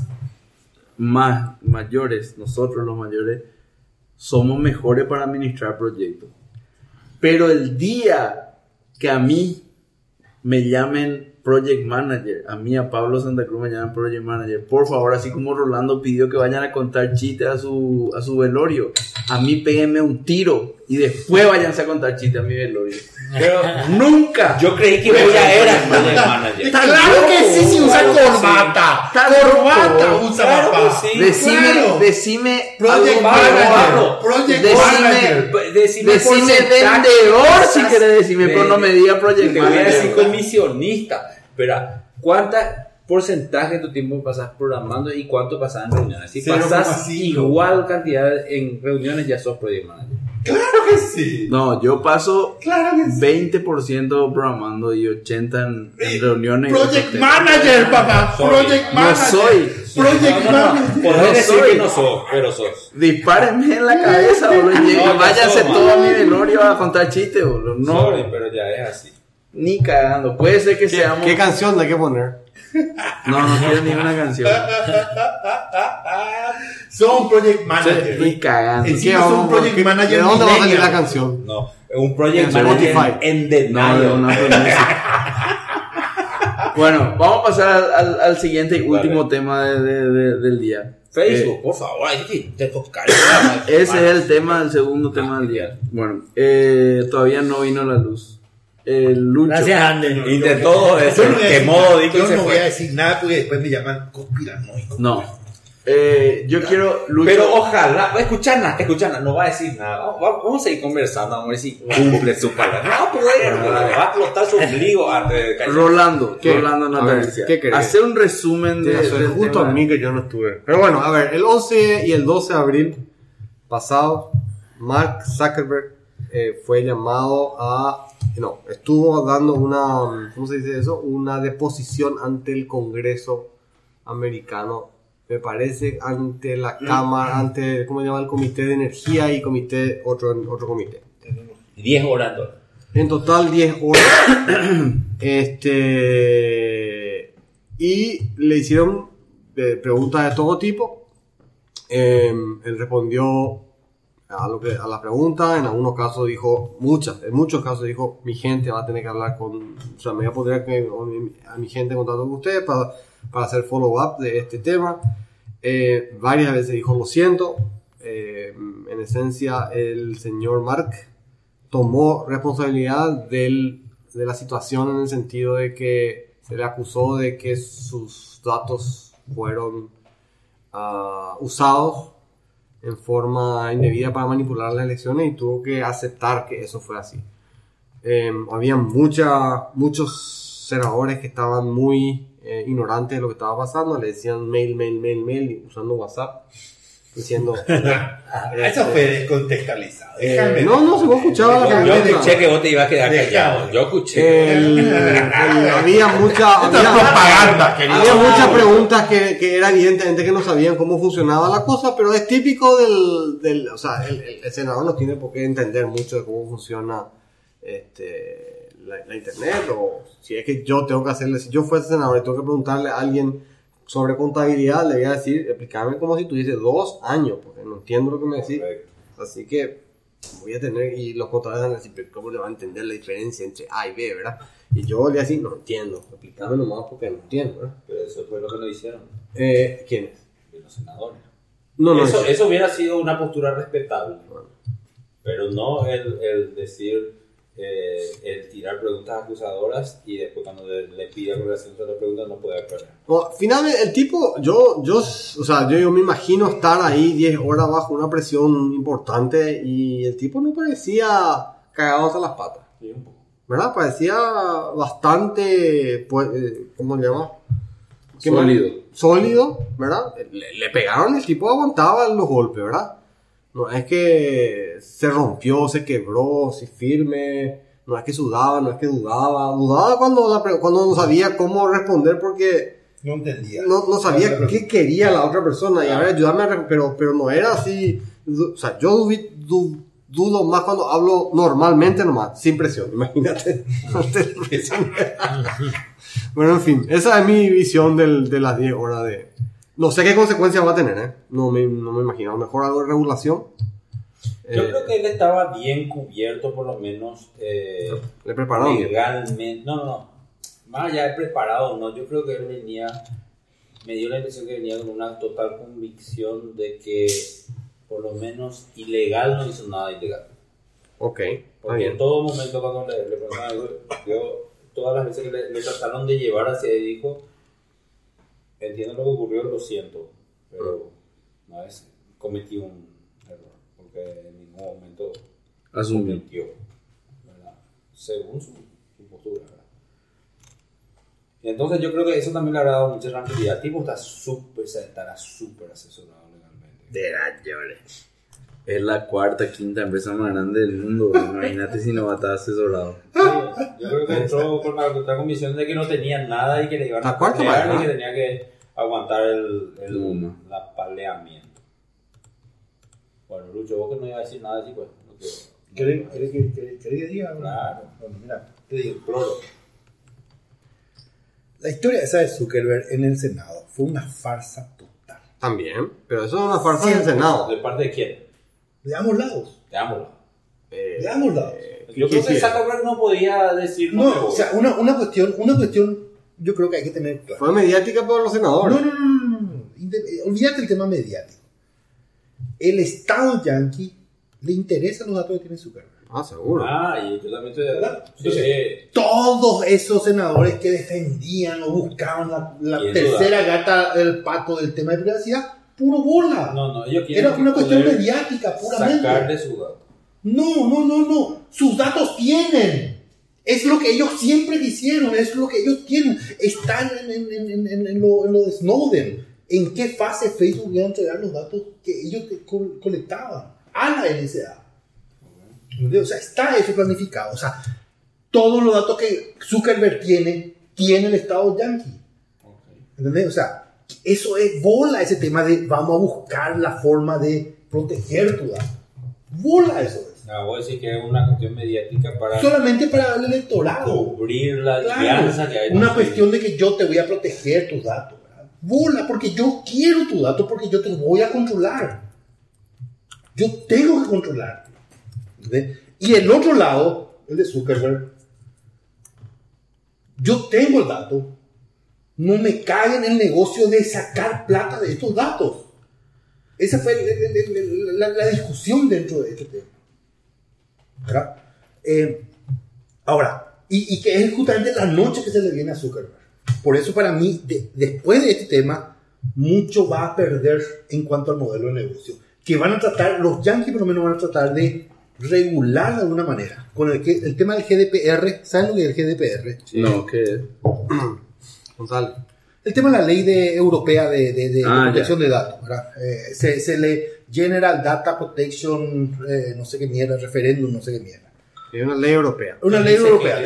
más mayores, nosotros los mayores, somos mejores para administrar proyectos. Pero el día que a mí me llamen Project Manager, a mí, a Pablo Santa Cruz me llaman Project Manager, por favor, así como Rolando pidió que vayan a contar chistes a su velorio, a mí péguenme un tiro y después váyanse a contar chistes a mi velorio. Pero Nunca. yo creí que vos ya eras project manager. Claro que sí, si usa corbata. Corbata loco. usa, Claro papá. que sí. Decime Project algo Manager. malo. Project Decime- Manager. Decime vendedor si querés decirme, pero no me digas Project Te voy a decir Manager. comisionista. Espera, ¿cuánta porcentaje de tu tiempo pasas programando y cuánto pasas en reuniones? Si 0,5. pasas igual cantidad en reuniones, ya sos project manager. Claro que sí. No, yo paso Claro que sí. 20% programando y 80% en reuniones. Project Manager, papá. Project No Manager. soy. Project Manager. Podés No decir soy. que no sos, pero sos. Dispárenme en la cabeza, boludo. No, ya Váyanse soy, todos a man. mi velorio a contar chistes, boludo. No. Sorry, pero ya es así. Ni cagando. Puede ser que seamos... ¿Qué canción hay que poner? No quiero ni una canción. Son project manager. Ni cagando. Encima son project manager. ¿De dónde va a salir millennial. la canción? No, es un project En manager Spotify. en No, de detalle. una música. Bueno, vamos a pasar al siguiente y último tema del día. Facebook, por favor, hay que te tocar. Ese es el tema, el segundo tema del día. Bueno, todavía no vino la luz. Lucho. Gracias, Ander. Intentó eso, Yo no voy a quemó, decir- dijo y yo se no voy a fue. decir nada porque después me llaman conspiranoico. No. Yo quiero, Lucho. Pero ojalá, escucharla, no va a decir nada. Vamos a seguir conversando, vamos a ver si cumple su palabra. No va a poder, le va a explotar su ombligo antes de caer. Rolando ¿Qué? Rolando A ver, Natalicia. ¿qué querés? Hacer un resumen de. Eso es del justo tema. a mí que yo no estuve. Pero bueno, a ver, el 11 y el 12 de abril pasado, Mark Zuckerberg fue llamado a... No, estuvo dando una... ¿Cómo se dice eso? Una deposición ante el Congreso americano. Me parece ante la Cámara, ante... ¿Cómo se llama? El Comité de Energía y otro comité. 10 horas entonces. En total 10 horas. Y le hicieron preguntas de todo tipo. Él respondió a las preguntas. En algunos casos dijo, en muchos casos dijo, mi gente va a tener que hablar con, o sea, me voy a poner a mi gente en contacto con ustedes para hacer follow-up de este tema. Varias veces dijo, lo siento. En esencia, el señor Mark tomó responsabilidad de la situación en el sentido de que se le acusó de que sus datos fueron usados en forma indebida para manipular las elecciones y tuvo que aceptar que eso fue así. Había muchos senadores que estaban muy ignorantes de lo que estaba pasando, le decían mail, usando WhatsApp, diciendo... Eso fue descontextualizado. Déjame. no, se escuchaba la Yo pregunta. escuché que vos te ibas a quedar callado. Yo escuché. Había propaganda, querido. había muchas preguntas que era evidentemente que no sabían cómo funcionaba la cosa, pero es típico o sea, el senador no tiene por qué entender mucho de cómo funciona la internet, o si es que yo tengo que hacerle, si yo fuese senador y tengo que preguntarle a alguien sobre contabilidad, le voy a decir, explícame como si tuviese 2 años, porque no entiendo lo que me decís. Así que voy a tener, y los contadores van a decir, pero ¿cómo le va a entender la diferencia entre A y B, verdad? Y yo le voy a decir, no entiendo, explícame nomás porque no entiendo, ¿verdad? Pero eso fue lo que nos hicieron ¿Quiénes? los senadores. No, Eso hubiera sido una postura respetable. Pero no el decir, el tirar preguntas acusadoras y después cuando le pide aclaración sobre la pregunta no puede aclarar. No, finalmente, el tipo, yo me imagino estar ahí 10 horas bajo una presión importante y el tipo no parecía cagado hasta las patas, Sí, un poco. ¿verdad? Parecía bastante, pues, ¿cómo se llama? Sólido, ¿verdad? Le pegaron, el tipo aguantaba los golpes, ¿verdad? No es que se rompió, se quebró, si firme, no es que sudaba, no es que dudaba cuando no sabía cómo responder porque No entendía. no sabía qué quería la otra persona y a ver, ayúdame pero no era así, o sea, yo dudo más cuando hablo normalmente nomás, sin presión, imagínate. Bueno, en fin, esa es mi visión de las 10 horas de... No sé qué consecuencias va a tener, no me imagino, a lo mejor algo de regulación. Yo creo que él estaba bien cubierto, por lo menos Le prepararon bien. legalmente. No. Más allá de preparado, no. Yo creo que él me dio la impresión que venía con una total convicción de que, por lo menos, ilegal no hizo nada ilegal. Ok, está Porque bien. en todo momento, cuando le preguntaban algo, todas las veces que le trataron de llevar hacia ahí, dijo: entiendo lo que ocurrió, lo siento, pero una vez cometí un error, porque en ningún momento Asumió. cometió, ¿verdad? Según su postura, ¿verdad? Y entonces yo creo que eso también le habrá dado mucha tranquilidad. El tipo estará súper asesorado legalmente. Es la cuarta, quinta empresa más grande del mundo. Imagínate si no va a estar asesorado. Sí, yo creo que entró con la convicción de que no tenía nada y que le iban La a cuarta pelear más, y que tenía que aguantar el apaleamiento. Bueno, Lucho, vos que no ibas a decir nada así, pues ¿Querés que diga? Claro. Bueno, mira, te digo. La historia esa de Zuckerberg en el Senado fue una farsa total. También, pero eso es una farsa del Senado. ¿De parte de quién? De ambos lados. De ambos. De ambos lados. Yo creo que Zuckerberg no podía decir No, o sea, una cuestión, yo creo que hay que tener claro. Fue mediática por los senadores. No. Olvídate el tema mediático. El Estado yanqui le interesan los datos que tiene Zuckerberg. Ah, seguro. Y yo también estoy de ¿Verdad? Sí. Entonces, todos esos senadores que defendían o buscaban la Sin tercera gata del pato del tema de privacidad, puro bola. No, ellos quieren Era una cuestión poder mediática, puramente. sacarle su dato. No. Sus datos tienen. Es lo que ellos siempre quisieron, es lo que ellos tienen. Están en lo de Snowden. ¿En qué fase Facebook iba a entregar los datos que ellos colectaban a la NSA? O sea, está eso planificado. O sea, todos los datos que Zuckerberg tiene el Estado yanqui. ¿Entendés? O sea, eso es bola, ese tema de vamos a buscar la forma de proteger tu dato. Bola eso es. Voy a decir que es una cuestión mediática para Solamente para el electorado. cubrir la Claro, alianza que hay. una cuestión de que yo te voy a proteger tus datos. ¿Verdad? Bola, porque yo quiero tu dato, porque yo te voy a controlar. Yo tengo que controlar. ¿Entendés? Y el otro lado, el de Zuckerberg, yo tengo el dato, no me cae en el negocio de sacar plata de estos datos. Esa fue la discusión dentro de este tema. ¿Verdad? Ahora, y que es justamente la noche que se le viene a Zuckerberg. Por eso para mí, después de este tema, mucho va a perder en cuanto al modelo de negocio. Que van a tratar, los yankees por lo menos van a tratar de regular de alguna manera. Con el tema del GDPR, ¿saben lo que es el GDPR? Sí. No, ¿qué? Gonzalo. El tema de la ley europea de protección ya. de datos, ¿verdad? Se le General Data Protection, no sé qué mierda, referéndum, no sé qué mierda. Es una ley europea. Una ley europea.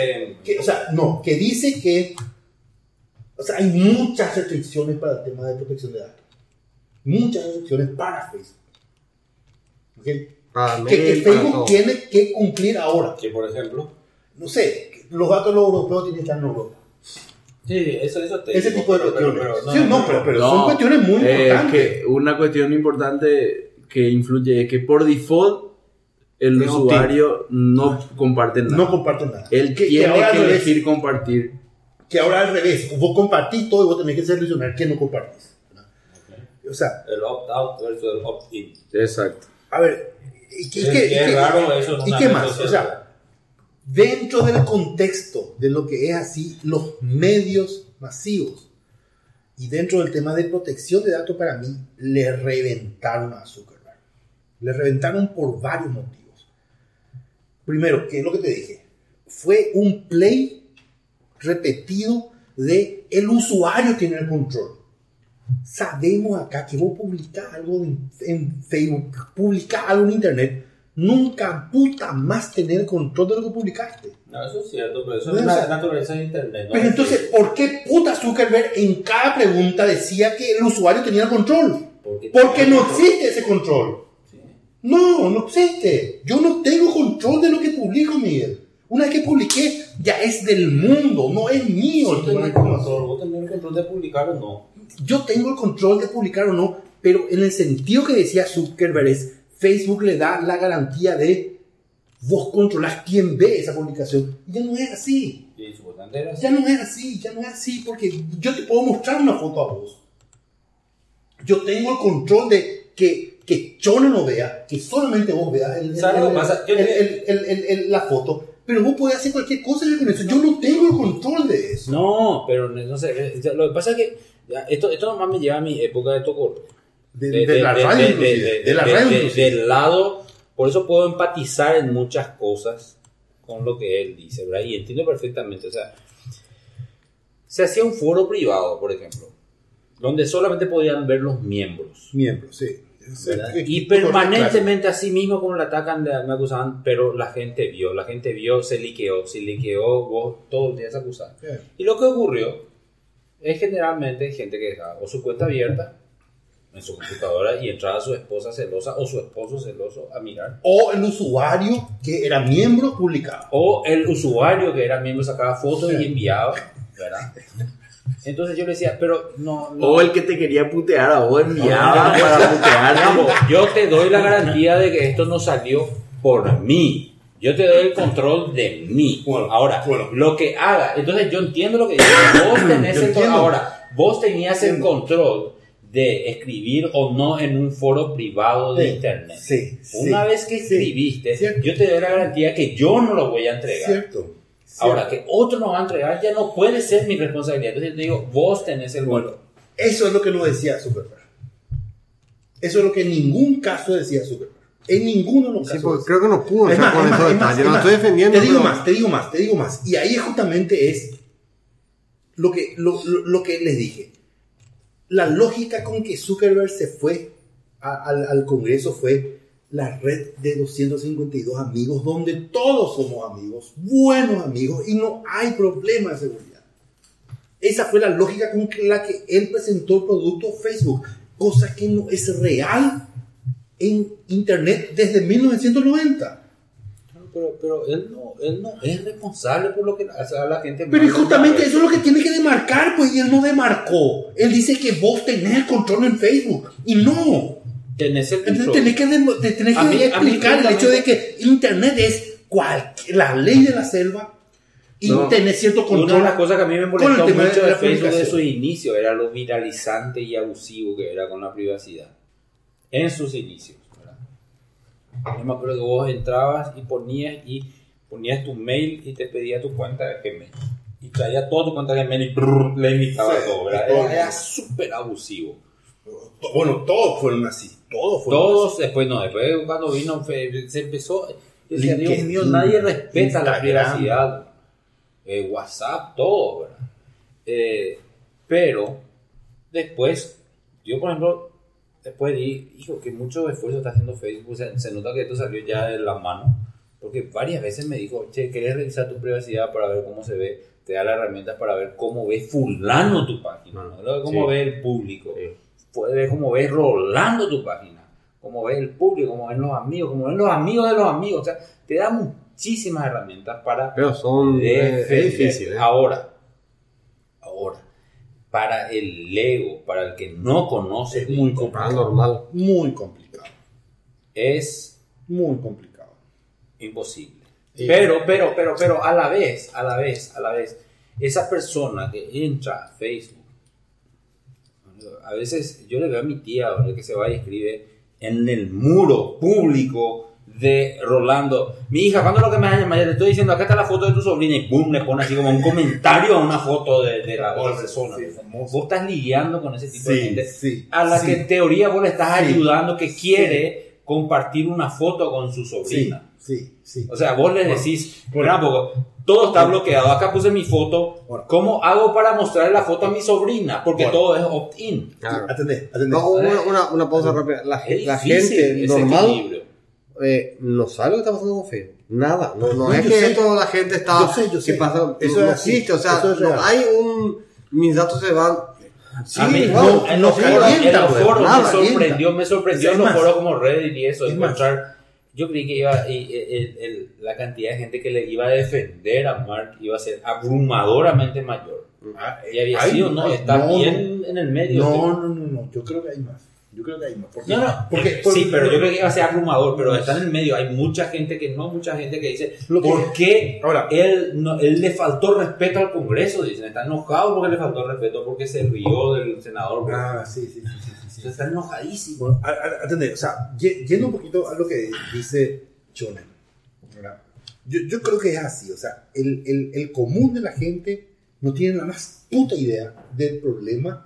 Que dice que O sea, hay muchas restricciones para el tema de protección de datos. Muchas restricciones para Facebook. ¿Okay? Para Que mail, para Facebook todo. tiene que cumplir ahora. que por ejemplo. No sé, los datos de los europeos tienen que estar en Europa. Sí, eso te Ese digo, tipo de pero- cuestiones. Pero No, son cuestiones muy importantes. Que una cuestión importante que influye es que por default el Es usuario no comparte nada. No comparten nada. Él Que tiene ahora que al revés. elegir compartir. Que ahora al revés, vos compartís todo y vos tenés que seleccionar qué no compartís. O sea, El opt-out versus el opt-in. Exacto. a ver, ¿y Es raro eso en ¿y una qué red más? social. O sea, dentro del contexto de lo que es así, los medios masivos y dentro del tema de protección de datos, para mí, le reventaron a Zuckerberg. Le reventaron por varios motivos. Primero, ¿qué es lo que te dije? Fue un play repetido de el usuario tiene el control. Sabemos acá que vos publicás algo en Facebook, publicás algo en internet, nunca puta más tener control de lo que publicaste. No, eso es cierto, pero eso No, es o una sea, naturaleza de internet. ¿no? Pero entonces, ¿por qué puta Zuckerberg en cada pregunta decía que el usuario tenía el control? Porque no existe ese control. No existe. Yo no tengo control de lo que publico, Miguel. Una vez que publiqué, ya es del mundo, no es mío. Vos el tema de tenés control, información. vos tenés el control de publicar o no. Yo tengo el control de publicar o no, pero en el sentido que decía Zuckerberg es, Facebook le da la garantía de vos controlás quién ve esa publicación. Y ya no es así. Y supuestamente era así. Ya no es así, porque yo te puedo mostrar una foto a vos. Yo tengo el control de que Chona no vea, que solamente vos veas ¿Sabes lo que pasa? la foto, pero vos podés hacer cualquier cosa con eso. Yo no tengo el control de eso. No, pero no sé. Lo que pasa es que ya, esto nomás me lleva a mi época de Tocor. De la radio, inclusive. De la radio, inclusive. Del lado, por eso puedo empatizar en muchas cosas con lo que él dice, ¿verdad? Y entiendo perfectamente. O sea, se hacía un foro privado, por ejemplo, donde solamente podían ver los miembros. Miembros, sí. ¿verdad? Y permanentemente así mismo como le atacan, me acusaban, pero la gente vio, se liqueó, vos todo el día se acusaban. Yeah. Y lo que ocurrió es generalmente gente que dejaba o su cuenta abierta en su computadora y entraba su esposa celosa o su esposo celoso a mirar. O el usuario que era miembro publicaba. O el usuario que era miembro sacaba fotos y enviaba, ¿verdad? Entonces yo le decía, pero no. O el que te quería putear a vos enviaba para putear. Vamos, yo te doy la garantía de que esto no salió por mí. Yo te doy el control de mí. Ahora, lo que haga. Entonces yo entiendo lo que dices. Vos tenés el control. Ahora, vos tenías el control de escribir o no en un foro privado de internet. Sí, Una vez que escribiste, cierto. yo te doy la garantía que yo no lo voy a entregar. Cierto. Ahora, que otro no va a entregar ya no puede ser mi responsabilidad. Entonces te digo, vos tenés el control. Eso es lo que no decía Zuckerberg. Eso es lo que en ningún caso decía Zuckerberg. En ninguno de los Sí, casos. porque creo que no pudo Es entrar más, con esos detalles. No estoy defendiendo. Te digo pero- más. Y ahí justamente es lo que les dije. La lógica con que Zuckerberg se fue al Congreso fue la red de 252 amigos, donde todos somos amigos, buenos amigos, y no hay problema de seguridad. Esa fue la lógica con la que él presentó el producto Facebook, cosa que no es real en Internet desde 1990. Pero él no es responsable por lo que hace a la gente. Pero justamente eso es lo que tiene que demarcar, pues, y él no demarcó. Él dice que vos tenés el control en Facebook, y no. Tenés el Entonces control. tenés que A mí explicar el hecho de que Internet es la ley de la selva y No. tenés cierto Una control. de las cosas que a mí me con el molestó tema mucho de de la Facebook de comunicación. su inicio era lo viralizante y abusivo que era con la privacidad. En sus inicios, ¿verdad? Yo me acuerdo que vos entrabas y ponías tu mail y te pedía tu cuenta de Gmail. Y traía toda tu cuenta de Gmail y le invitaba Sí, todo, ¿verdad? todo. Era súper abusivo. Bueno, todos fueron así. Todos, después cuando vino, se empezó. Yo decía, Dios LinkedIn, mío, nadie respeta la Instagram. privacidad. WhatsApp, todo, ¿verdad? Pero después, yo por ejemplo, después hijo, que mucho esfuerzo está haciendo Facebook. Se nota que esto salió ya de la mano. Porque varias veces me dijo, che, ¿querés revisar tu privacidad para ver cómo se ve? Te da las herramientas para ver cómo ve fulano tu página, ¿no? Cómo ve el público. Puede ver cómo ve Rolando tu página, cómo ve el público, cómo ven los amigos, cómo ven los amigos de los amigos. O sea, te da muchísimas herramientas para Pero son defender. es difícil. Ahora, para el ego, para el que no conoce, Es muy Internet, complicado. normal. Muy complicado. es Muy complicado. imposible. Sí. Pero a la vez, esa persona que entra a Facebook, a veces yo le veo a mi tía, ¿verdad?, que se va y escribe en el muro público de Rolando, mi hija, ¿cuándo es lo que me vas a llamar? Ya te estoy diciendo, acá está la foto de tu sobrina, y pum, le pone así como un comentario a una foto de la otra persona. Sí, famoso. Vos estás lidiando con ese tipo de gente Sí, a la sí. que en teoría vos le estás Sí. ayudando, que quiere compartir una foto con su sobrina. Sí. O sea, vos le decís, bueno, porque todo está bloqueado, acá puse mi foto, Bueno. ¿cómo hago para mostrarle la foto a mi sobrina? Porque Bueno. todo es opt-in. Claro. Atendé. No, una pausa rápida. La Es gente difícil ese normal equilibrio. no sabe lo que está pasando con Facebook. Nada. No No, es yo que sé. toda la gente está. Yo sé. ¿Qué pasa? Eso no es así. existe. O sea, Eso es no real. hay un. Mis datos se van. Sí, A mí, wow, en los no foros, calienta, en los pues, foros nada, me sorprendió Es en los más, foros como Reddit y eso, es más. encontrar. Yo creí que la cantidad de gente que le iba a defender a Mark iba a ser abrumadoramente mayor. Y había sido, no, está bien en el medio. No. Yo creo que hay más. Porque, Sí, pero yo creo que iba a ser abrumador, pero está en el medio. Hay mucha gente que dice, Lo que- ¿por qué Ahora- él le faltó respeto al Congreso? Dicen, está enojado porque le faltó respeto, porque se rió del senador. sí. Está enojadísimo. Bueno, atender, o sea, yendo un poquito a lo que dice Chonen, ¿verdad? Yo creo que es así, o sea, el común de la gente no tiene la más puta idea del problema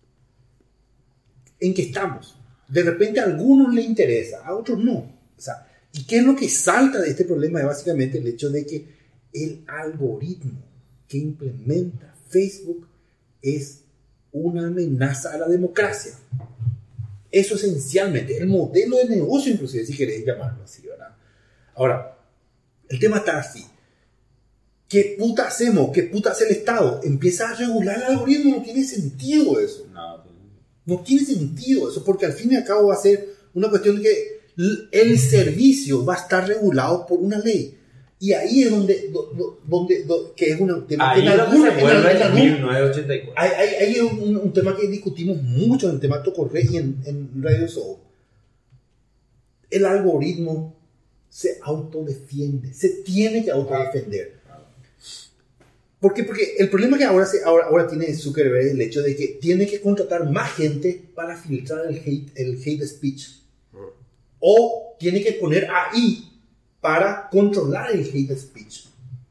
en que estamos. De repente a algunos les interesa, a otros no. O sea, ¿y qué es lo que salta de este problema? Es básicamente el hecho de que el algoritmo que implementa Facebook es una amenaza a la democracia. Eso esencialmente, el modelo de negocio inclusive, si queréis llamarlo así, ¿verdad? Ahora, el tema está así. ¿Qué puta hacemos? ¿Qué puta hace el Estado? Empieza a regular el algoritmo, no tiene sentido eso. No tiene sentido eso, porque al fin y al cabo va a ser una cuestión de que el servicio va a estar regulado por una ley. Y ahí es donde que es un tema ahí que es donde se vuelve en 1984. Hay un tema que discutimos mucho en el tema Tocorre y en Radio Soul. El algoritmo se autodefiende, se tiene que autodefender. ¿Por qué? Porque el problema que ahora tiene Zuckerberg es el hecho de que tiene que contratar más gente para filtrar el hate speech. O tiene que poner AI para controlar el hate speech.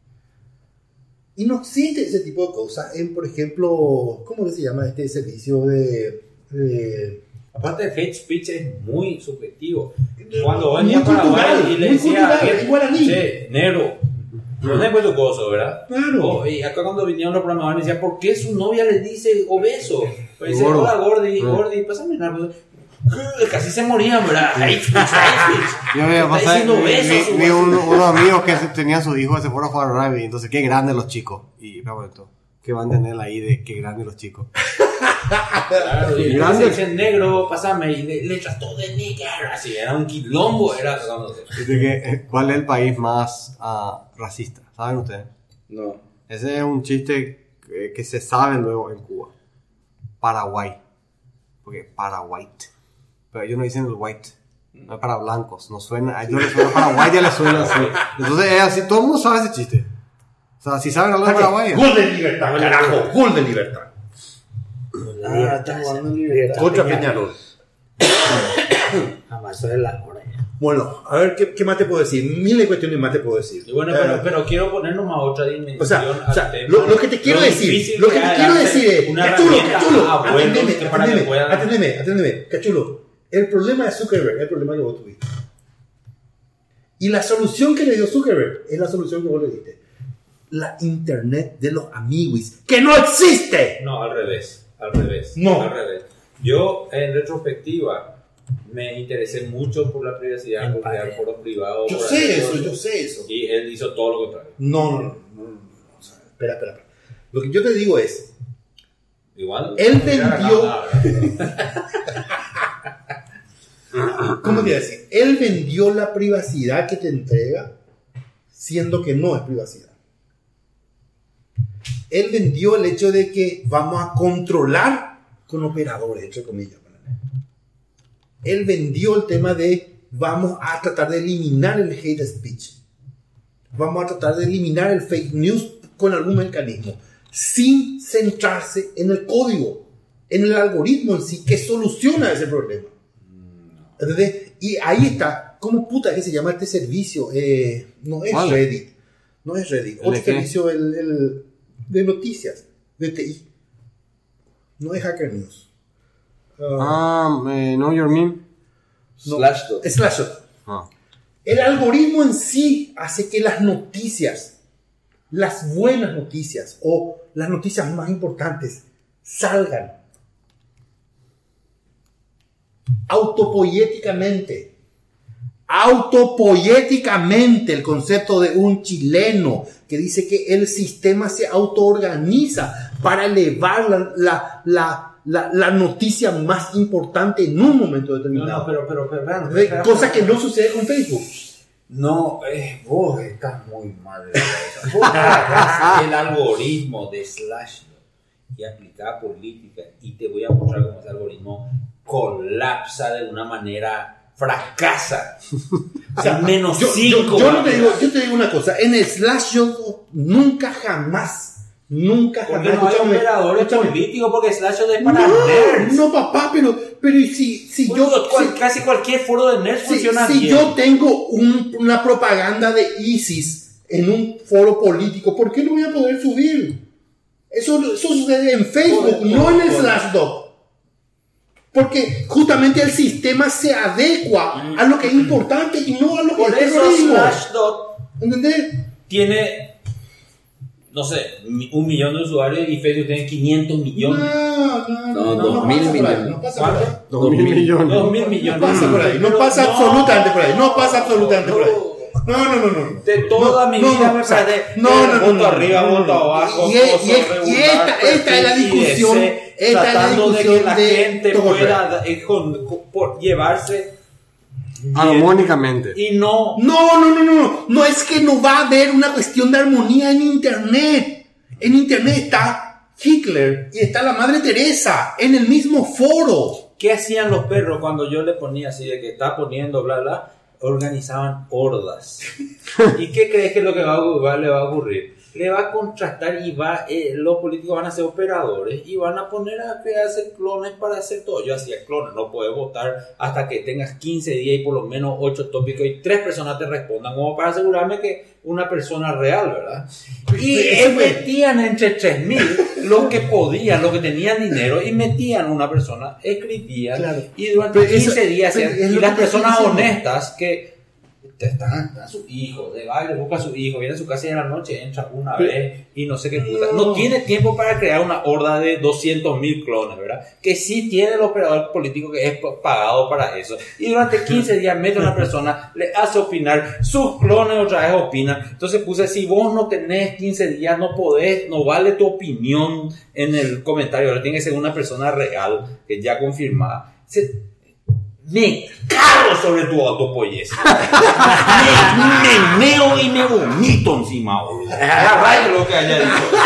Y no existe ese tipo de cosas en, por ejemplo, ¿cómo se llama este servicio de aparte el hate speech es muy subjetivo. Cuando venía a Paraguay y le decía, che, negro, no es tu coso, ¿verdad? Claro. Y acá cuando vinieron los programadores me decían, ¿por qué su novia le dice obeso? Pues dice, hola Gordy, pásame una cosa. Casi se morían, ¿verdad? Yo vi unos amigos que tenían sus hijos que se fueron a jugar rugby, entonces qué grandes los chicos. Y me acuerdo, ¿qué van a tener ahí de qué grandes los chicos? Claro, y grande dicen negro, pásame, y le trató de nigger, así, era un quilombo, era ¿Cuál es el país más racista? ¿Saben ustedes? No. Ese es un chiste que se sabe luego en Cuba. Paraguay. Porque Paraguay. Pero ellos no dicen el white. No es para blancos. No suena. A ellos les suena Paraguay, ya les suena así. Entonces es así. Todo el mundo sabe ese chiste. O sea, si saben hablar de Paraguay. Gol de Libertad, carajo. Gol de Libertad. Está jugando Libertad. Contra Peñarol. Jamás de la hora. Bueno, a ver, ¿qué más te puedo decir? Miles de cuestiones más te puedo decir. Y bueno, pero quiero poner nomás otra dimensión. O sea lo que te quiero decir, es, Cachulo, Cachulo, el problema de Zuckerberg es el problema que vos tuviste. Y la solución que le dio Zuckerberg es la solución que vos le diste. La internet de los amiguis, que no existe. No, al revés. No. Al revés. Yo, en retrospectiva, me interesé mucho por la privacidad, por crear foros privados. Yo sé eso. Y él hizo todo lo contrario. No. O sea, espera. Lo que yo te digo es, igual. Él vendió. ¿Cómo te iba a decir? Él vendió la privacidad que te entrega, siendo que no es privacidad. Él vendió el hecho de que vamos a controlar con operadores, entre comillas. Él vendió el tema de vamos a tratar de eliminar el hate speech. Vamos a tratar de eliminar el fake news con algún mecanismo, sin centrarse en el código, en el algoritmo en sí que soluciona ese problema. ¿Entendés? Y ahí está, ¿cómo puta que se llama este servicio? No es Reddit. Otro servicio el de noticias, de TI. No es Hacker News. Know Your Meme. Slashdot. El algoritmo en sí hace que las noticias, las buenas noticias o las noticias más importantes salgan autopoéticamente, el concepto de un chileno que dice que el sistema se autoorganiza para elevar la noticia más importante en un momento determinado. No, pero cosa que no sucede con Facebook. No, vos estás muy mal de cabeza. Vos agarrás el algoritmo de Slashdot y aplicada política y te voy a mostrar cómo ese algoritmo colapsa de una manera, fracasa. O sea, menos 5. Yo te digo una cosa, en el Slashdot nunca jamás. Porque no hay operadores políticos, porque Slashdot es para nerds. No, papá, pero si casi cualquier foro de nerds funciona bien. Si yo tengo una propaganda de ISIS en un foro político, ¿por qué no voy a poder subir? Eso sucede en Facebook, no en el Slashdot. Porque justamente el sistema se adecua a lo que es importante y no a lo que es terrorismo. Por eso Slashdot, ¿entendés? Tiene, no sé, 1 millón de usuarios y Facebook tiene 500 millones. No, 2000 millones. No pasa por ahí. 2000 millones. 2000 millones. No pasa por ahí. No pasa absolutamente por ahí. No pasa absolutamente por ahí. No. De toda mi vida me parece. Voto arriba, voto abajo. Y esta es la discusión. Esta tratando es de la que la discusión gente de pueda por llevarse bien. Armónicamente. Y no... No es que no va a haber una cuestión de armonía en Internet. En Internet está Hitler y está la Madre Teresa en el mismo foro. ¿Qué hacían los perros cuando yo le ponía así de que está poniendo bla bla? Organizaban hordas. ¿Y qué crees que es lo que le va a ocurrir? Le va a contrastar y los políticos van a ser operadores y van a poner a crearse clones para hacer todo. Yo hacía clones, no puedes votar hasta que tengas 15 días y por lo menos 8 tópicos y 3 personas te respondan, como para asegurarme que una persona real, ¿verdad? Y metían entre 3.000 los que podían, los que tenían dinero, y metían una persona, escribían, Claro. y durante Pero 15 eso- días, pero es y lo las que te estoy personas diciendo. honestas que están a su hijo, le va y le busca a su hijo, viene a su casa y en la noche entra una vez y no sé qué puta. No tiene tiempo para crear una horda de 200.000 clones, ¿verdad? Que sí tiene el operador político que es pagado para eso. Y durante 15 días mete a una persona, le hace opinar, sus clones otra vez opinan. Entonces puse, si vos no tenés 15 días, no podés, no vale tu opinión en el comentario, ahora tiene que ser una persona real, que ya confirmada. Me cago sobre tu autopollez. me meo y me vomito encima, boludo. Agarra lo que haya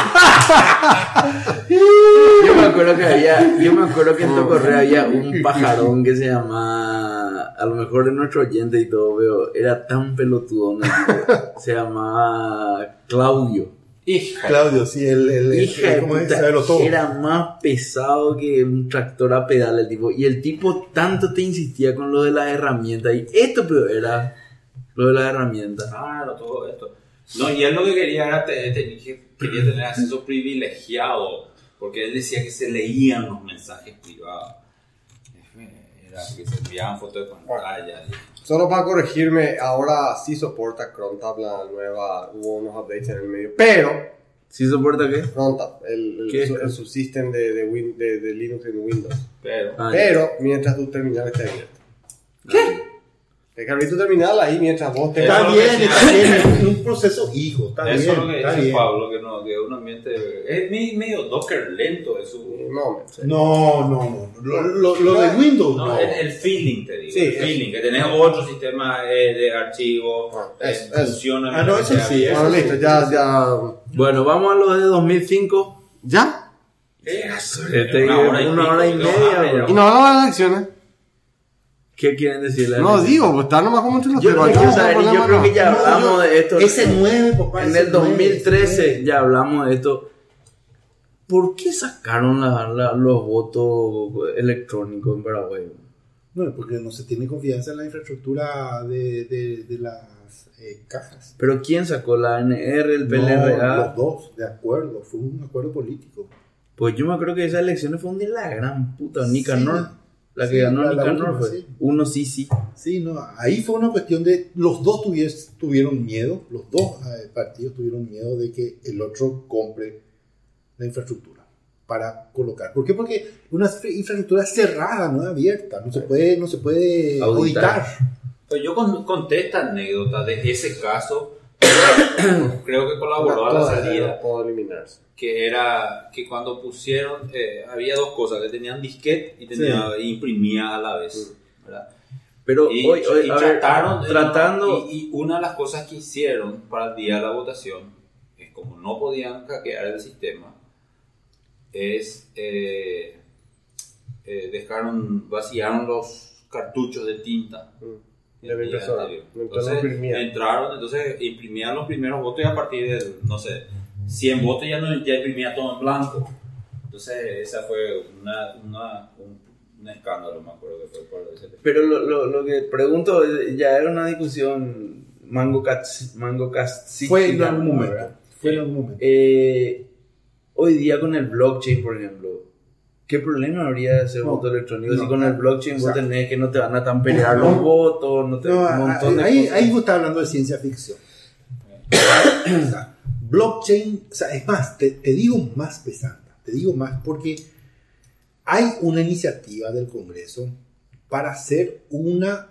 dicho. Yo me acuerdo que en Tocorrea había un pajarón que se llamaba, a lo mejor de nuestro oyente y todo, pero era tan pelotudón, se llamaba Claudio. Claudio, sí, Hija de ¿cómo es? puta, Saberlo todo. era más pesado que un tractor a pedal el tipo, y el tipo tanto te insistía con lo de las herramientas, y esto pero era lo de las herramientas. Claro, todo esto. No, y él lo que quería era quería tener acceso privilegiado, porque él decía que se leían los mensajes privados. Era que se enviaban fotos de pantalla. Solo para corregirme, ahora sí soporta Crontab la nueva, hubo unos updates en el medio, pero ¿Sí soporta qué? Crontab, el ¿Qué? subsystem de Linux en Windows. Pero Pero mientras tu terminal esté abierto. ¿Qué? Hay que abrir tu terminal ahí mientras vos tengas... Está Eso bien, es lo que está bien, es un proceso hijo, está eso bien, es lo que está dice bien. Pablo, que un ambiente es medio Docker lento eso. No, No, lo de Windows No, no. el feeling, te digo. Sí, el feeling, que tenés otro sistema de archivos, eso. funciona. No, eso sí, Bueno, listo, ya... Bueno, vamos a lo de 2005. ¿Ya? Una hora y media, ¿Y no van a las elecciones? ¿Qué quieren decirle? No, digo, pues está nomás como entre los Yo, pero no aquí quiero no saber, hay y yo problema, creo no. que ya hablamos de esto. Ese 9, papá. En ese el 9, 2013 ya hablamos de esto. ¿Por qué sacaron los votos electrónicos en Paraguay? No, porque no se tiene confianza en la infraestructura de las cajas. ¿Pero quién sacó la ANR, el No, PLRA? los dos, de acuerdo, fue un acuerdo político. Pues yo me acuerdo que esas elecciones fue un de la gran puta. Nicanor, Sí. la que Sí, ganó la Nicanor última, fue. sí. Uno sí. Sí, no, ahí fue una cuestión de los dos tuvieron miedo, los dos partidos tuvieron miedo de que el otro compre la infraestructura para colocar. ¿Por qué? Porque una infraestructura cerrada, no abierta, no se puede auditar. Pues yo conté esta anécdota de ese caso, creo que colaboró a la salida, No puedo eliminarse. que era que cuando pusieron, había dos cosas, que tenían disquete y imprimía a la vez, ¿verdad? Pero Y, hoy y a ver, trataron, tratando... y una de las cosas que hicieron para el día de la votación, es como no podían hackear el sistema, es vaciaron los cartuchos de tinta De la impresora. entonces imprimían los primeros votos y a partir de, no sé, 100 votos ya imprimía todo en blanco. Entonces esa fue un escándalo, me acuerdo que fue por ese tema. Pero lo que pregunto, ya era una discusión MangoCast Fue en algún momento. Hoy día con el blockchain, por ejemplo, ¿qué problema habría de hacer voto electrónico? Si con el blockchain vos tenés que no te van a tamperear los votos, un montón de cosas. Ahí vos estás hablando de ciencia ficción. O sea, blockchain, o sea, es más, te digo más pesante, te digo más porque hay una iniciativa del Congreso para hacer una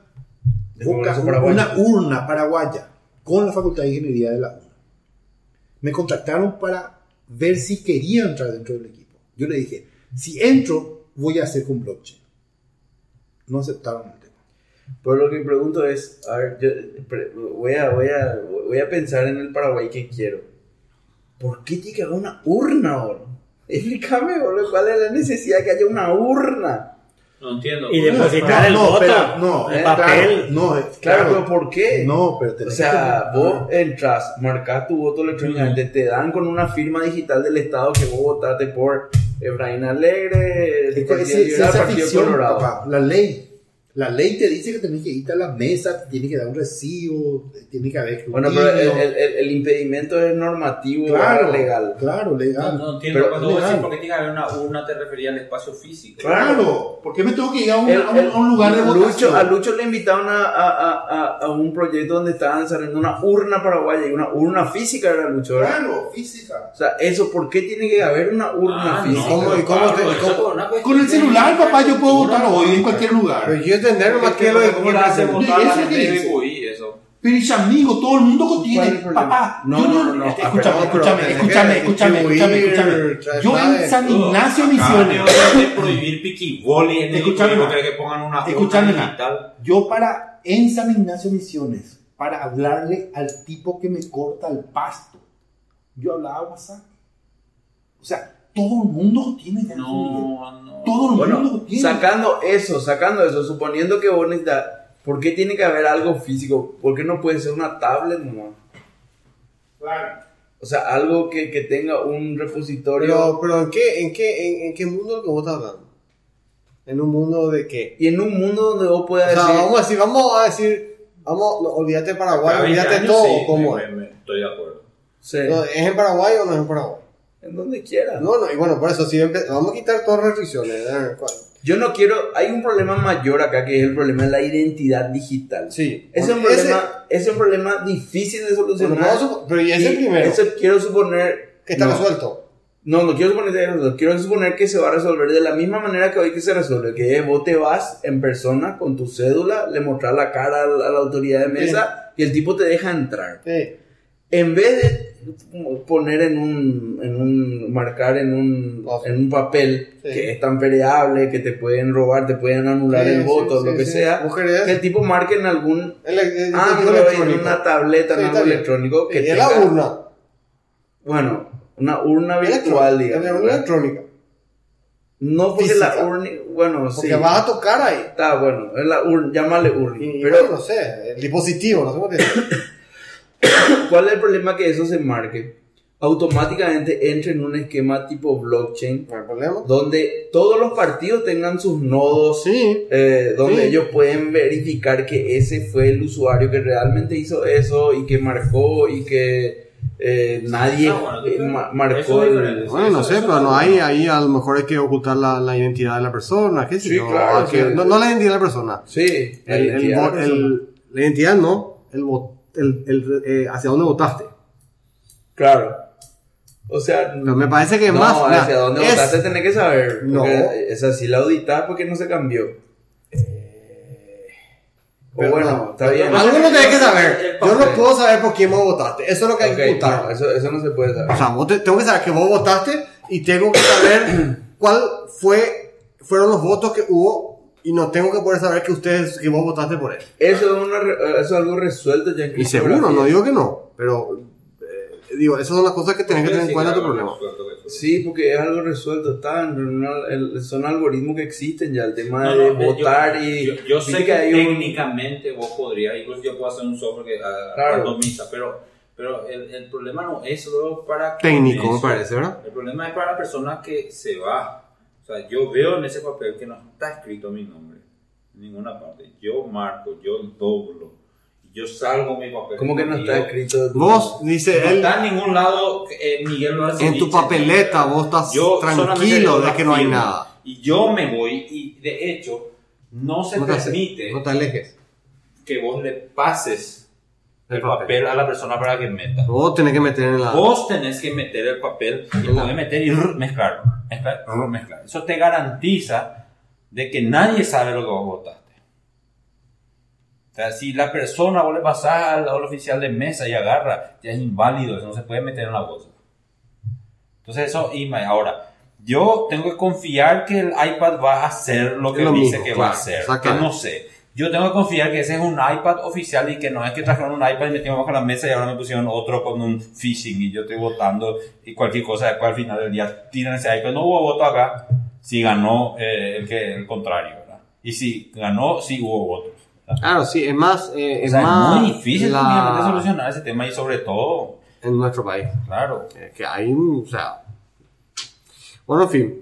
urna paraguaya con la Facultad de Ingeniería de la UNA. Me contactaron para ver si quería entrar dentro del equipo. Yo le dije, Si entro, voy a hacer con blockchain. No aceptaron el tema. Pero lo que me pregunto es, a ver, voy a pensar en el Paraguay que quiero. ¿Por qué tiene que haber una urna ahora? Explícame, boludo, ¿cuál es la necesidad de que haya una urna? No entiendo. Y depositar el voto, el papel. Claro, pero ¿por qué? No, pero O sea, vos entras, marcas tu voto electrónicamente, te dan con una firma digital del Estado que vos votaste por Efraín Alegre, el Partido Liberal, Partido Colorado. Papá. La ley te dice que tenés que irte a la mesa, te tiene que dar un recibo, tiene que haber escrutinio. Bueno, pero el impedimento es normativo, claro, legal. Claro, legal. No entiendo. Pero Cuando vos legal. decís por qué tiene que haber una urna, te refería al espacio físico. Claro, ¿por qué me tengo que ir a un lugar de votación? A Lucho le invitaron a un proyecto donde estaban desarrollando una urna paraguaya y una urna física era Lucho, ¿verdad? Claro, física. O sea, eso, ¿por qué tiene que haber una urna física? Con el celular, papá, yo puedo votar hoy en cualquier lugar. Pero yo entender nomás que lo ¿Cómo le hace votar a la Eso gente que de dice. BBVA, eso? Pero es amigo, todo el mundo ¿Cuál es tiene. el problema? Papá, No. Escúchame. Yo en San Ignacio Misiones. De prohibir piquiboli en el Escúchame, no creo que pongan una Escúchame, urna digital. yo en San Ignacio Misiones, para hablarle al tipo que me corta el pasto, yo hablaba WhatsApp. O sea, todo el mundo tiene ya. No. Todo el Bueno, mundo tiene. sacando eso, suponiendo que vos necesitas, ¿por qué tiene que haber algo físico? ¿Por qué no puede ser una tablet nomás? Claro. O sea, algo que tenga un repositorio. Pero ¿en qué mundo lo que vos estás hablando? ¿En un mundo de qué? Y en un mundo donde vos puedas O sea, decir... vamos a decir, no, olvídate Paraguay, Cada 20 olvídate años, todo, sí, ¿cómo es? estoy de acuerdo. Sí, No, ¿es en Paraguay o no es en Paraguay? en donde quieras. No, y bueno, por eso, si vamos a quitar todas las restricciones. Yo no quiero... Hay un problema mayor acá, que es el problema de la identidad digital. Sí. Es un problema difícil de solucionar. Pero y ese Y primero, Eso quiero suponer... que está no. resuelto. No quiero suponer, quiero suponer que se va a resolver de la misma manera que hoy que se resuelve, que es vos te vas en persona con tu cédula, le mostras la cara a la autoridad de mesa y el tipo te deja entrar. Sí. En vez de poner marcar en un papel que es tan permeable, que te pueden robar, te pueden anular el voto, lo que sea, que el tipo marque en algún en una tableta, en algo electrónico que es la urna. Bueno, una urna virtual, digamos. Es la urna electrónica. No porque Física. la urna, bueno, Porque sí. vas a tocar ahí. Está bueno, es la urna, llámale urna. Y Pero, bueno, no sé, el dispositivo, no sé cómo te digo. ¿cuál es el problema que eso se marque? Automáticamente entre en un esquema tipo blockchain, No hay problema. donde todos los partidos tengan sus nodos, Sí. donde Sí. ellos pueden verificar que ese fue el usuario que realmente hizo eso y que marcó y que nadie marcó eso es el... diferente. Bueno, no sé, pero no hay, ahí a lo mejor hay que ocultar la identidad de la persona, qué sé Sí, yo. claro, Hay que- sí. no la identidad de la persona. Sí, la La identidad no, hacia dónde votaste. claro. O sea, Pero me parece que no, más. hacia dónde votaste tenés que saber. No. Es así, la auditas porque no se cambió. O bueno, está bien. Algo no tenés que saber. Yo no puedo saber por quién vos votaste. Eso es lo que hay que Ok, ocultar. no, eso no se puede saber. O sea, tengo que saber que vos votaste y tengo que saber cuál fueron los votos que hubo y no tengo que poder saber que vos votaste por él. Eso es algo resuelto ya en Y seguro, criptografía. no digo que no, pero digo, esas son las cosas que tenés que tener en cuenta tu problema. Sí, porque es algo resuelto, son algoritmos que existen ya, el tema de votar yo sé viste que hay técnicamente vos podrías, incluso yo puedo hacer un software que randomiza, pero el problema no es solo para Técnico, eso. me parece, ¿verdad? El problema es para la persona que se va. O sea, yo veo en ese papel que no está escrito mi nombre en ninguna parte. Yo marco, yo doblo, yo salgo mi papel. ¿Cómo que no está escrito? Vos, dice No él, está en ningún lado Miguel López en tu papeleta vos estás tranquilo de que no hay nada. Y yo me voy y de hecho no se permite No te alejes. que vos le pases el papel a la persona para que meta. Vos tenés que meter en la... Vos tenés que meter el papel y podés meter y mezclar. Eso te garantiza de que nadie sabe lo que vos votaste. O sea, si la persona vos le pasás al oficial de mesa y agarra, ya es inválido, eso no se puede meter en la bolsa. Entonces eso, y ahora, Yo tengo que confiar que el iPad va a hacer lo que Lo dice mismo, que claro, va a hacer. Que exactamente. no sé. Yo tengo que confiar que ese es un iPad oficial y que no es que trajeron un iPad y metimos bajo la mesa y ahora me pusieron otro con un phishing y yo estoy votando y cualquier cosa. Después al final del día tiran ese iPad. No hubo voto acá si ganó el contrario, ¿verdad? Y si ganó, sí hubo votos. Claro, sí, es más, O es sea, más es muy difícil también de solucionar ese tema y sobre todo, en nuestro país. claro. Que hay un, o sea... Bueno, en fin.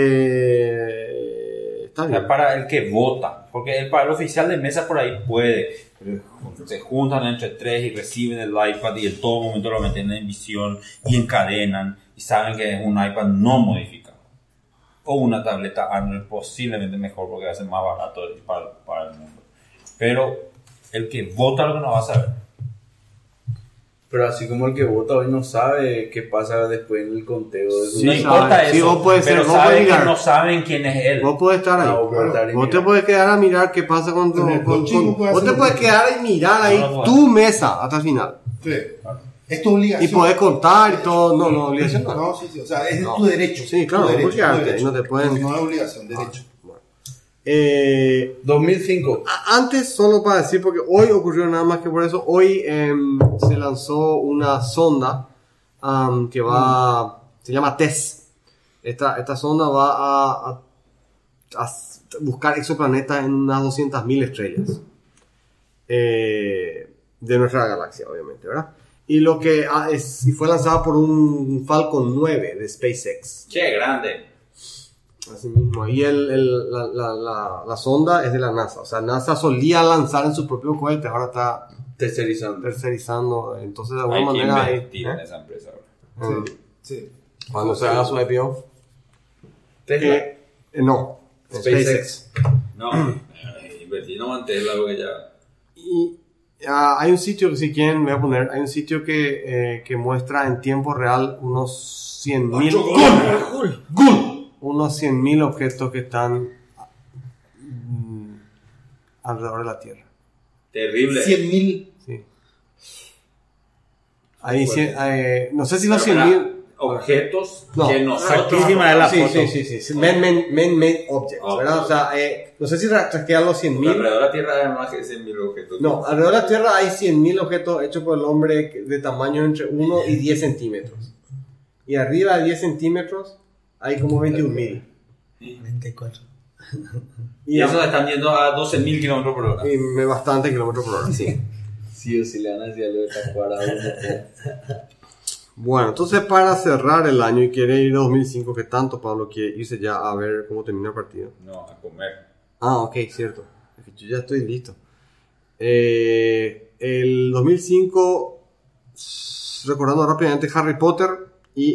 Está O bien. sea, para el que vota, porque para el oficial de mesa por ahí puede, se juntan entre tres y reciben el iPad y en todo momento lo meten en visión y encadenan y saben que es un iPad no modificado o una tableta Android posiblemente mejor porque va a ser más barato para el mundo, pero el que vota lo que no va a saber. Pero así como el que vota hoy no sabe qué pasa después en el conteo de su... Sí, No importa sabe. eso, Sí, vos podés pero ser- vos saben podés que mirar. no saben quién es él. Vos podés estar ahí. Ah, vos podés estar ahí, Vos te mira. puedes quedar a mirar qué pasa con tu... En el coaching puedes Vos te hacer puedes lo quedar y mirar ahí No, no, tu mesa hasta el final. Sí. Es tu obligación. Y podés contar y todo. No, no, obligación no. No, sí, sí. O sea, es No. tu derecho. Sí, claro, tu derecho, porque antes tu derecho. no te pueden- No es obligación, derecho. 2005. Antes, solo para decir, porque hoy ocurrió nada más que por eso, hoy se lanzó una sonda que va, se llama TESS. Esta sonda va a buscar exoplanetas en unas 200.000 estrellas de nuestra galaxia, obviamente, ¿verdad? Y lo que y fue lanzada por un Falcon 9 de SpaceX. Qué grande. Así mismo. Y la sonda es de la NASA. O sea, NASA solía lanzar en su propio cohete, ahora está Tercerizando. tercerizando. Entonces, de Hay alguna que manera. invertir en esa empresa ahora. Sí. Cuando se haga su IPO. Tesla. No. SpaceX. No, invertir no mantenerla porque ya... Y hay un sitio que, si quieren, voy a poner. Hay un sitio que muestra en tiempo real unos 100.000. Unos 100.000 objetos que están alrededor de la Tierra. Terrible. 100.000. Sí. Ahí, no sé si los Pero 100.000. objetos No. que nosotros... Altísima de la Sí, foto. sí. Man-made objects, ¿verdad? O sea, no sé si traquean los 100.000. Alrededor de la Tierra hay más de 100.000 objetos. No, alrededor de la Tierra hay 100.000 objetos hechos por el hombre de tamaño entre 1 y 10 centímetros. Y arriba de 10 centímetros hay como 21.000. 24. Y esos están yendo a 12.000 kilómetros por hora. Y bastante kilómetros por hora, sí. Sí o sí le van a decir algo de Tacuara. Bueno, entonces para cerrar el año y quiere ir a 2005, que tanto Pablo quiere irse ya a ver cómo termina el partido. No, a comer. Ah, ok, cierto. Es que yo ya estoy listo. El 2005, recordando rápidamente Harry Potter y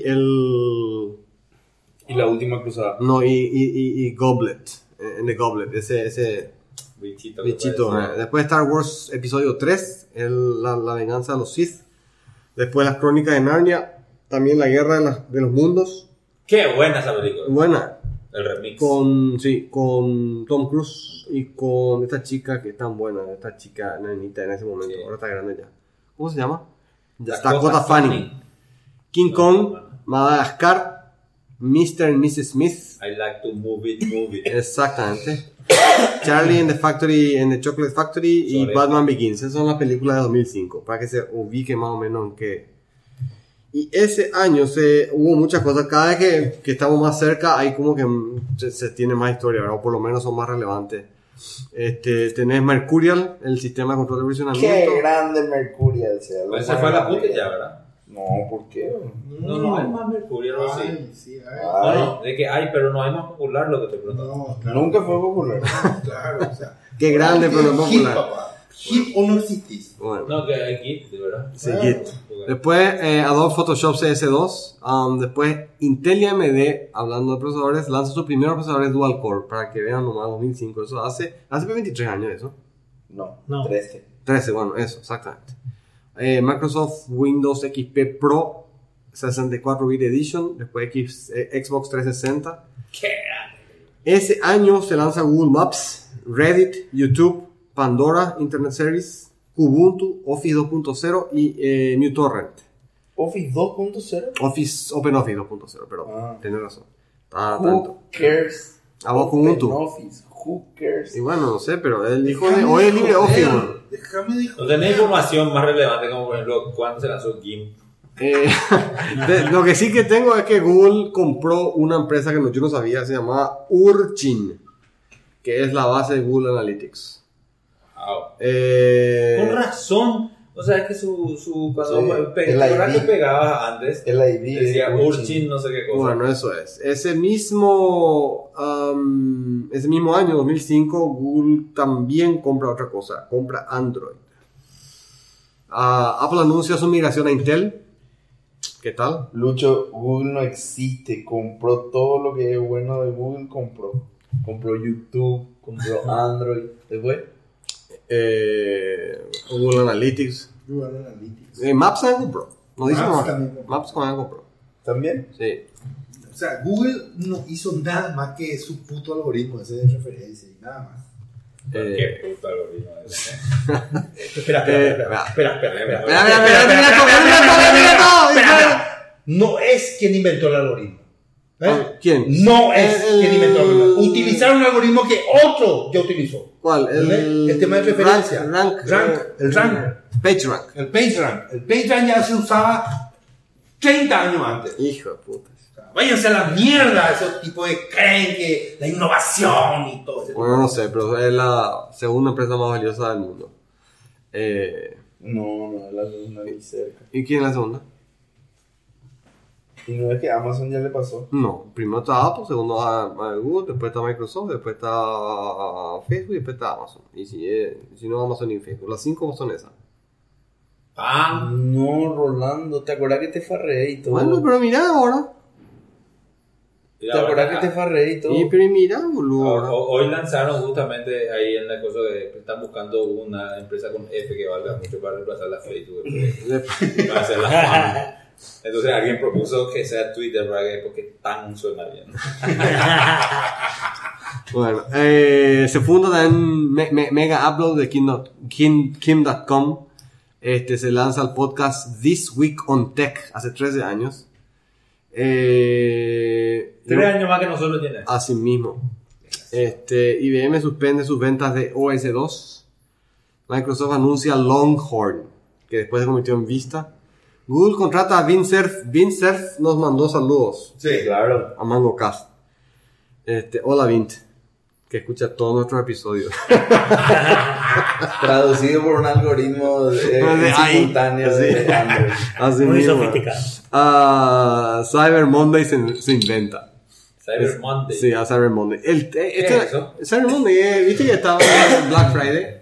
Y la última cruzada. No, y Goblet. En The Goblet, ese Bichito. bichito. Después Star Wars Episodio 3, la venganza de los Sith. Después las Crónicas de Narnia. También la Guerra de los Mundos. Qué buena esa película. Buena. El remix. Con Tom Cruise y con esta chica que es tan buena. Esta chica nanita en ese momento. Sí. Ahora está grande ya. ¿Cómo se llama? Dakota Dakota Fanning. Fanning. King Kong, Madagascar, Mr. and Mrs. Smith. I like to move it. Exactamente. Charlie and the Chocolate Factory y Sorry. Batman Begins. Esas son las películas de 2005. Para que se ubique más o menos en qué. Y ese año hubo muchas cosas. Cada vez que estamos más cerca, hay como que se tiene más historia, ¿verdad? O por lo menos son más relevantes. Tenés Mercurial, el sistema de control de visionamiento. Qué grande Mercurial sea. lo Ese más fue la grande puta que- ya, ¿verdad? No, ¿por qué? No hay más Mercurio, algo así. Ay, sí, ay. No, de que hay, pero no hay más popular lo que te pregunto. No, claro. Nunca fue popular. Claro, o sea. Qué grande, pero no Hip, popular. papá. Hip o no existís. Bueno. No, que hay Git, de verdad. Sí, Claro. Git. Después Adobe Photoshop CS2. Después Intel y AMD, hablando de procesadores, lanza sus primeros procesadores dual core para que vean nomás 2005. Eso hace 23 años eso. No, No. 13. 13, bueno, eso, exactamente. Microsoft Windows XP Pro 64-bit Edition. Después Xbox 360. Qué grande. Ese año se lanza Google Maps, Reddit, YouTube, Pandora, Internet Service, Ubuntu, Office 2.0 y New Torrent. Office 2.0. OpenOffice 2.0, pero Ah. tenés razón. Ah, Who tanto. cares? A vos con Ubuntu. Office. Who cares? Y bueno, no sé, pero él dijo de hoy es LibreOffice. Bueno. Déjame dijo. No tenés información más relevante como por ejemplo cuándo se lanzó GIMP. Lo que sí que tengo es que Google compró una empresa que yo no sabía, se llamaba Urchin, que es la base de Google Analytics. Wow. Con razón. O sea, es que cuando el ID. pegabas antes, El ID decía de Urchin, no sé qué cosa. Bueno, eso es. Ese mismo año, 2005, Google también compra otra cosa, compra Android. Apple anuncia su migración a Intel. ¿Qué tal? Lucho, Google no existe. Compró todo lo que es bueno de Google. Compró YouTube, compró Android. Después, Google Analytics. Google Analytics. Maps también compró. No dice Maps más. también compró. Maps también compró. ¿también? Sí. O sea, Google no hizo nada más que su puto algoritmo ese de referencia y nada más. Qué puta algoritmo es. Espera. No es quien inventó el algoritmo. ¿Quién? No es quien inventó el algoritmo. Utilizaron un algoritmo que otro ya utilizó. ¿Cuál? El tema de referencia. El rank. PageRank. El PageRank. El PageRank ya se usaba 30 años antes. Hijo de puta. Váyanse a la mierda esos tipos de creen que la innovación y todo eso. Bueno, no sé, pero es la segunda empresa más valiosa del mundo. No, la segunda ni cerca. ¿Y quién es la segunda? Y no es que Amazon ya le pasó. No, primero está Apple, segundo a Google, después está Microsoft, después está Facebook y después está Amazon. Y si no Amazon y Facebook, las 5 son esas. Ah, no, Rolando, ¿te acuerdas que te farreé y todo? Bueno, pero mira ahora. ¿Te acuerdas que te farreé y todo? Y pero mira, boludo. ahora. Hoy lanzaron justamente ahí en la cosa que están buscando una empresa con F que valga mucho para reemplazar la Facebook. Para hacer la fan. Entonces alguien propuso que sea Twitter porque tan suena bien. Bueno, se funda también Mega Upload de Kim.com. Se lanza el podcast This Week on Tech hace 13 años. 3 años más que nosotros tiene. Así mismo. IBM suspende sus ventas de OS2. Microsoft anuncia Longhorn, que después se convirtió en Vista. Google contrata a Vinsurf. Vinsurf nos mandó saludos Sí, claro. a MangoCast. Hola Vint, que escucha todos nuestros episodios. Traducido por un algoritmo simultáneo de Android. Así Muy mismo. sofisticado. Cyber Monday se inventa. Cyber Monday. Sí, a Cyber Monday. es eso? Cyber Monday, ¿viste que estaba en Black Friday?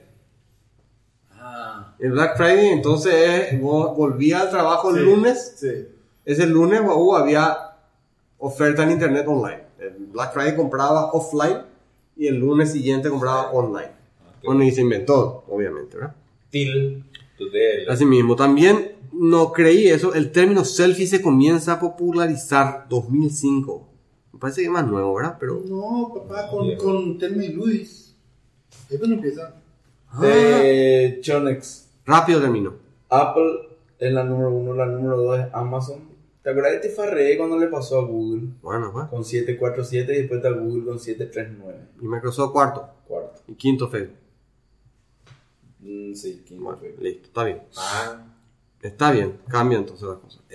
El Black Friday, entonces volvía al trabajo el lunes. Sí. Ese lunes había oferta en internet online. El Black Friday compraba offline y el lunes siguiente compraba online. Bueno, y se inventó, obviamente, ¿verdad? Así mismo, también no creí eso. El término selfie se comienza a popularizar 2005. Me parece que es más nuevo, ¿verdad? Pero No, papá, con Telma y Luis. Eso no empieza. De Chonex. rápido termino. Apple es la número 1, la número 2 es Amazon. ¿Te acuerdas que te farreé cuando le pasó a Google? Bueno, pues. Con 747 y después está Google con 739. Y Microsoft cuarto. Cuarto. Y quinto Facebook. Sí, quinto. Bueno, listo, está bien. Ah, Está bien, cambia entonces las cosas.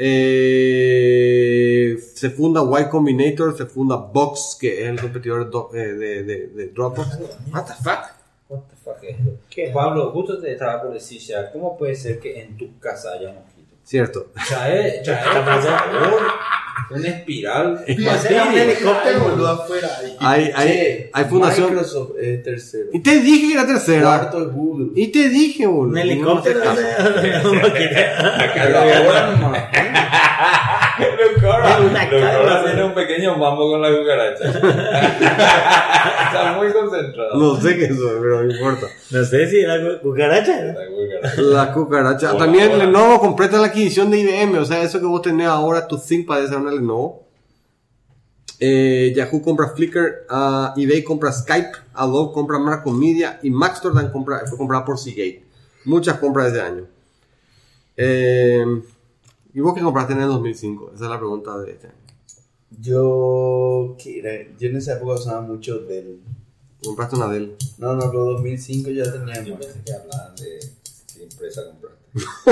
Se funda Y Combinator, se funda Box, que es el competidor de Dropbox. What the fuck? What the fuck es eso? ¿Qué? Pablo, justo te estaba por decir ya, ¿cómo puede ser que en tu casa haya mosquitos? Cierto. Trae, por favor, una espiral. Hacer un helicóptero, boludo, afuera. Hay fundación. Microsoft es tercero. Y te dije que era tercera. Cuarto es Google. Y te dije, boludo. Un helicóptero. No me haces caso. Pero ahora nomás. Ahora tiene un pequeño mambo con la cucaracha. Está muy concentrado. No sé qué es eso, pero no importa. No sé si era cucaracha, ¿no? La cucaracha. La cucaracha. Hola, También hola. Lenovo completa la adquisición de IBM. O sea, eso que vos tenés ahora, tu Think parece una Lenovo. Yahoo compra Flickr, eBay compra Skype, Adobe compra Macromedia y Maxtor fue comprada por Seagate. Muchas compras ese año. ¿Y vos qué compraste en el 2005? Esa es la pregunta de este año. Yo en esa época usaba mucho Dell. Compraste una Dell. No, pero 2005 ya tenía Yo más. pensé que hablaban de qué empresa compraste.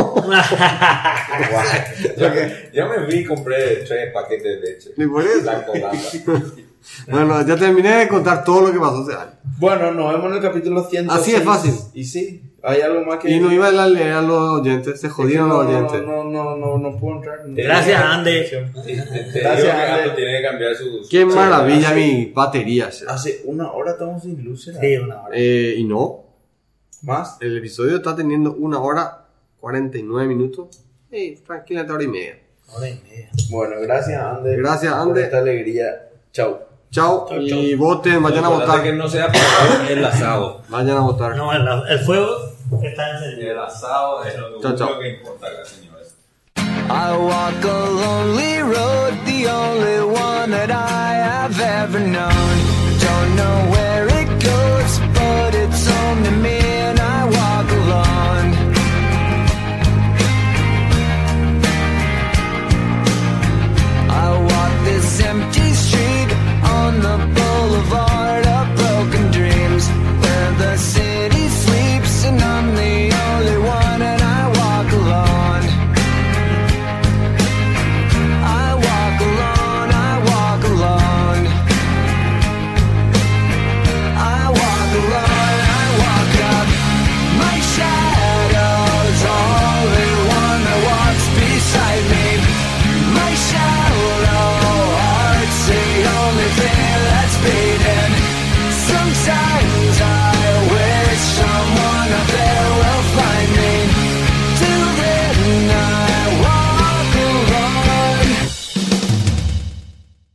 Yo me vi y compré 3 paquetes de leche. ¿Y por eso? Blanco, blanca. Bueno, ya terminé de contar todo lo que pasó ese año. Bueno, nos vemos en el capítulo 106. Así es fácil. Y sí, hay algo más que... Y no iba a leer a los oyentes, se jodieron los oyentes. No puedo entrar. Gracias, Ande. Gracias, Apple Ande. tiene que cambiar sus... Qué maravilla mi batería. Che. Hace una hora estamos sin luz, ¿será? Sí, una hora. Y no, ¿Más? el episodio está teniendo 1 hora 49 minutos. Tranquilamente, hora y media. Hora y media. Bueno, gracias, Ande. Gracias, por Ande. esta alegría. Chau. Chao. Chau, Y chau. voten, vayan a Acuérdate votar. que no sea apagado el asado. Vayan a votar. No, el fuego está encendido. El asado es lo Chao, chao. único que importa acá, señores. I walk a lonely road, the only one that I have ever known. Don't know where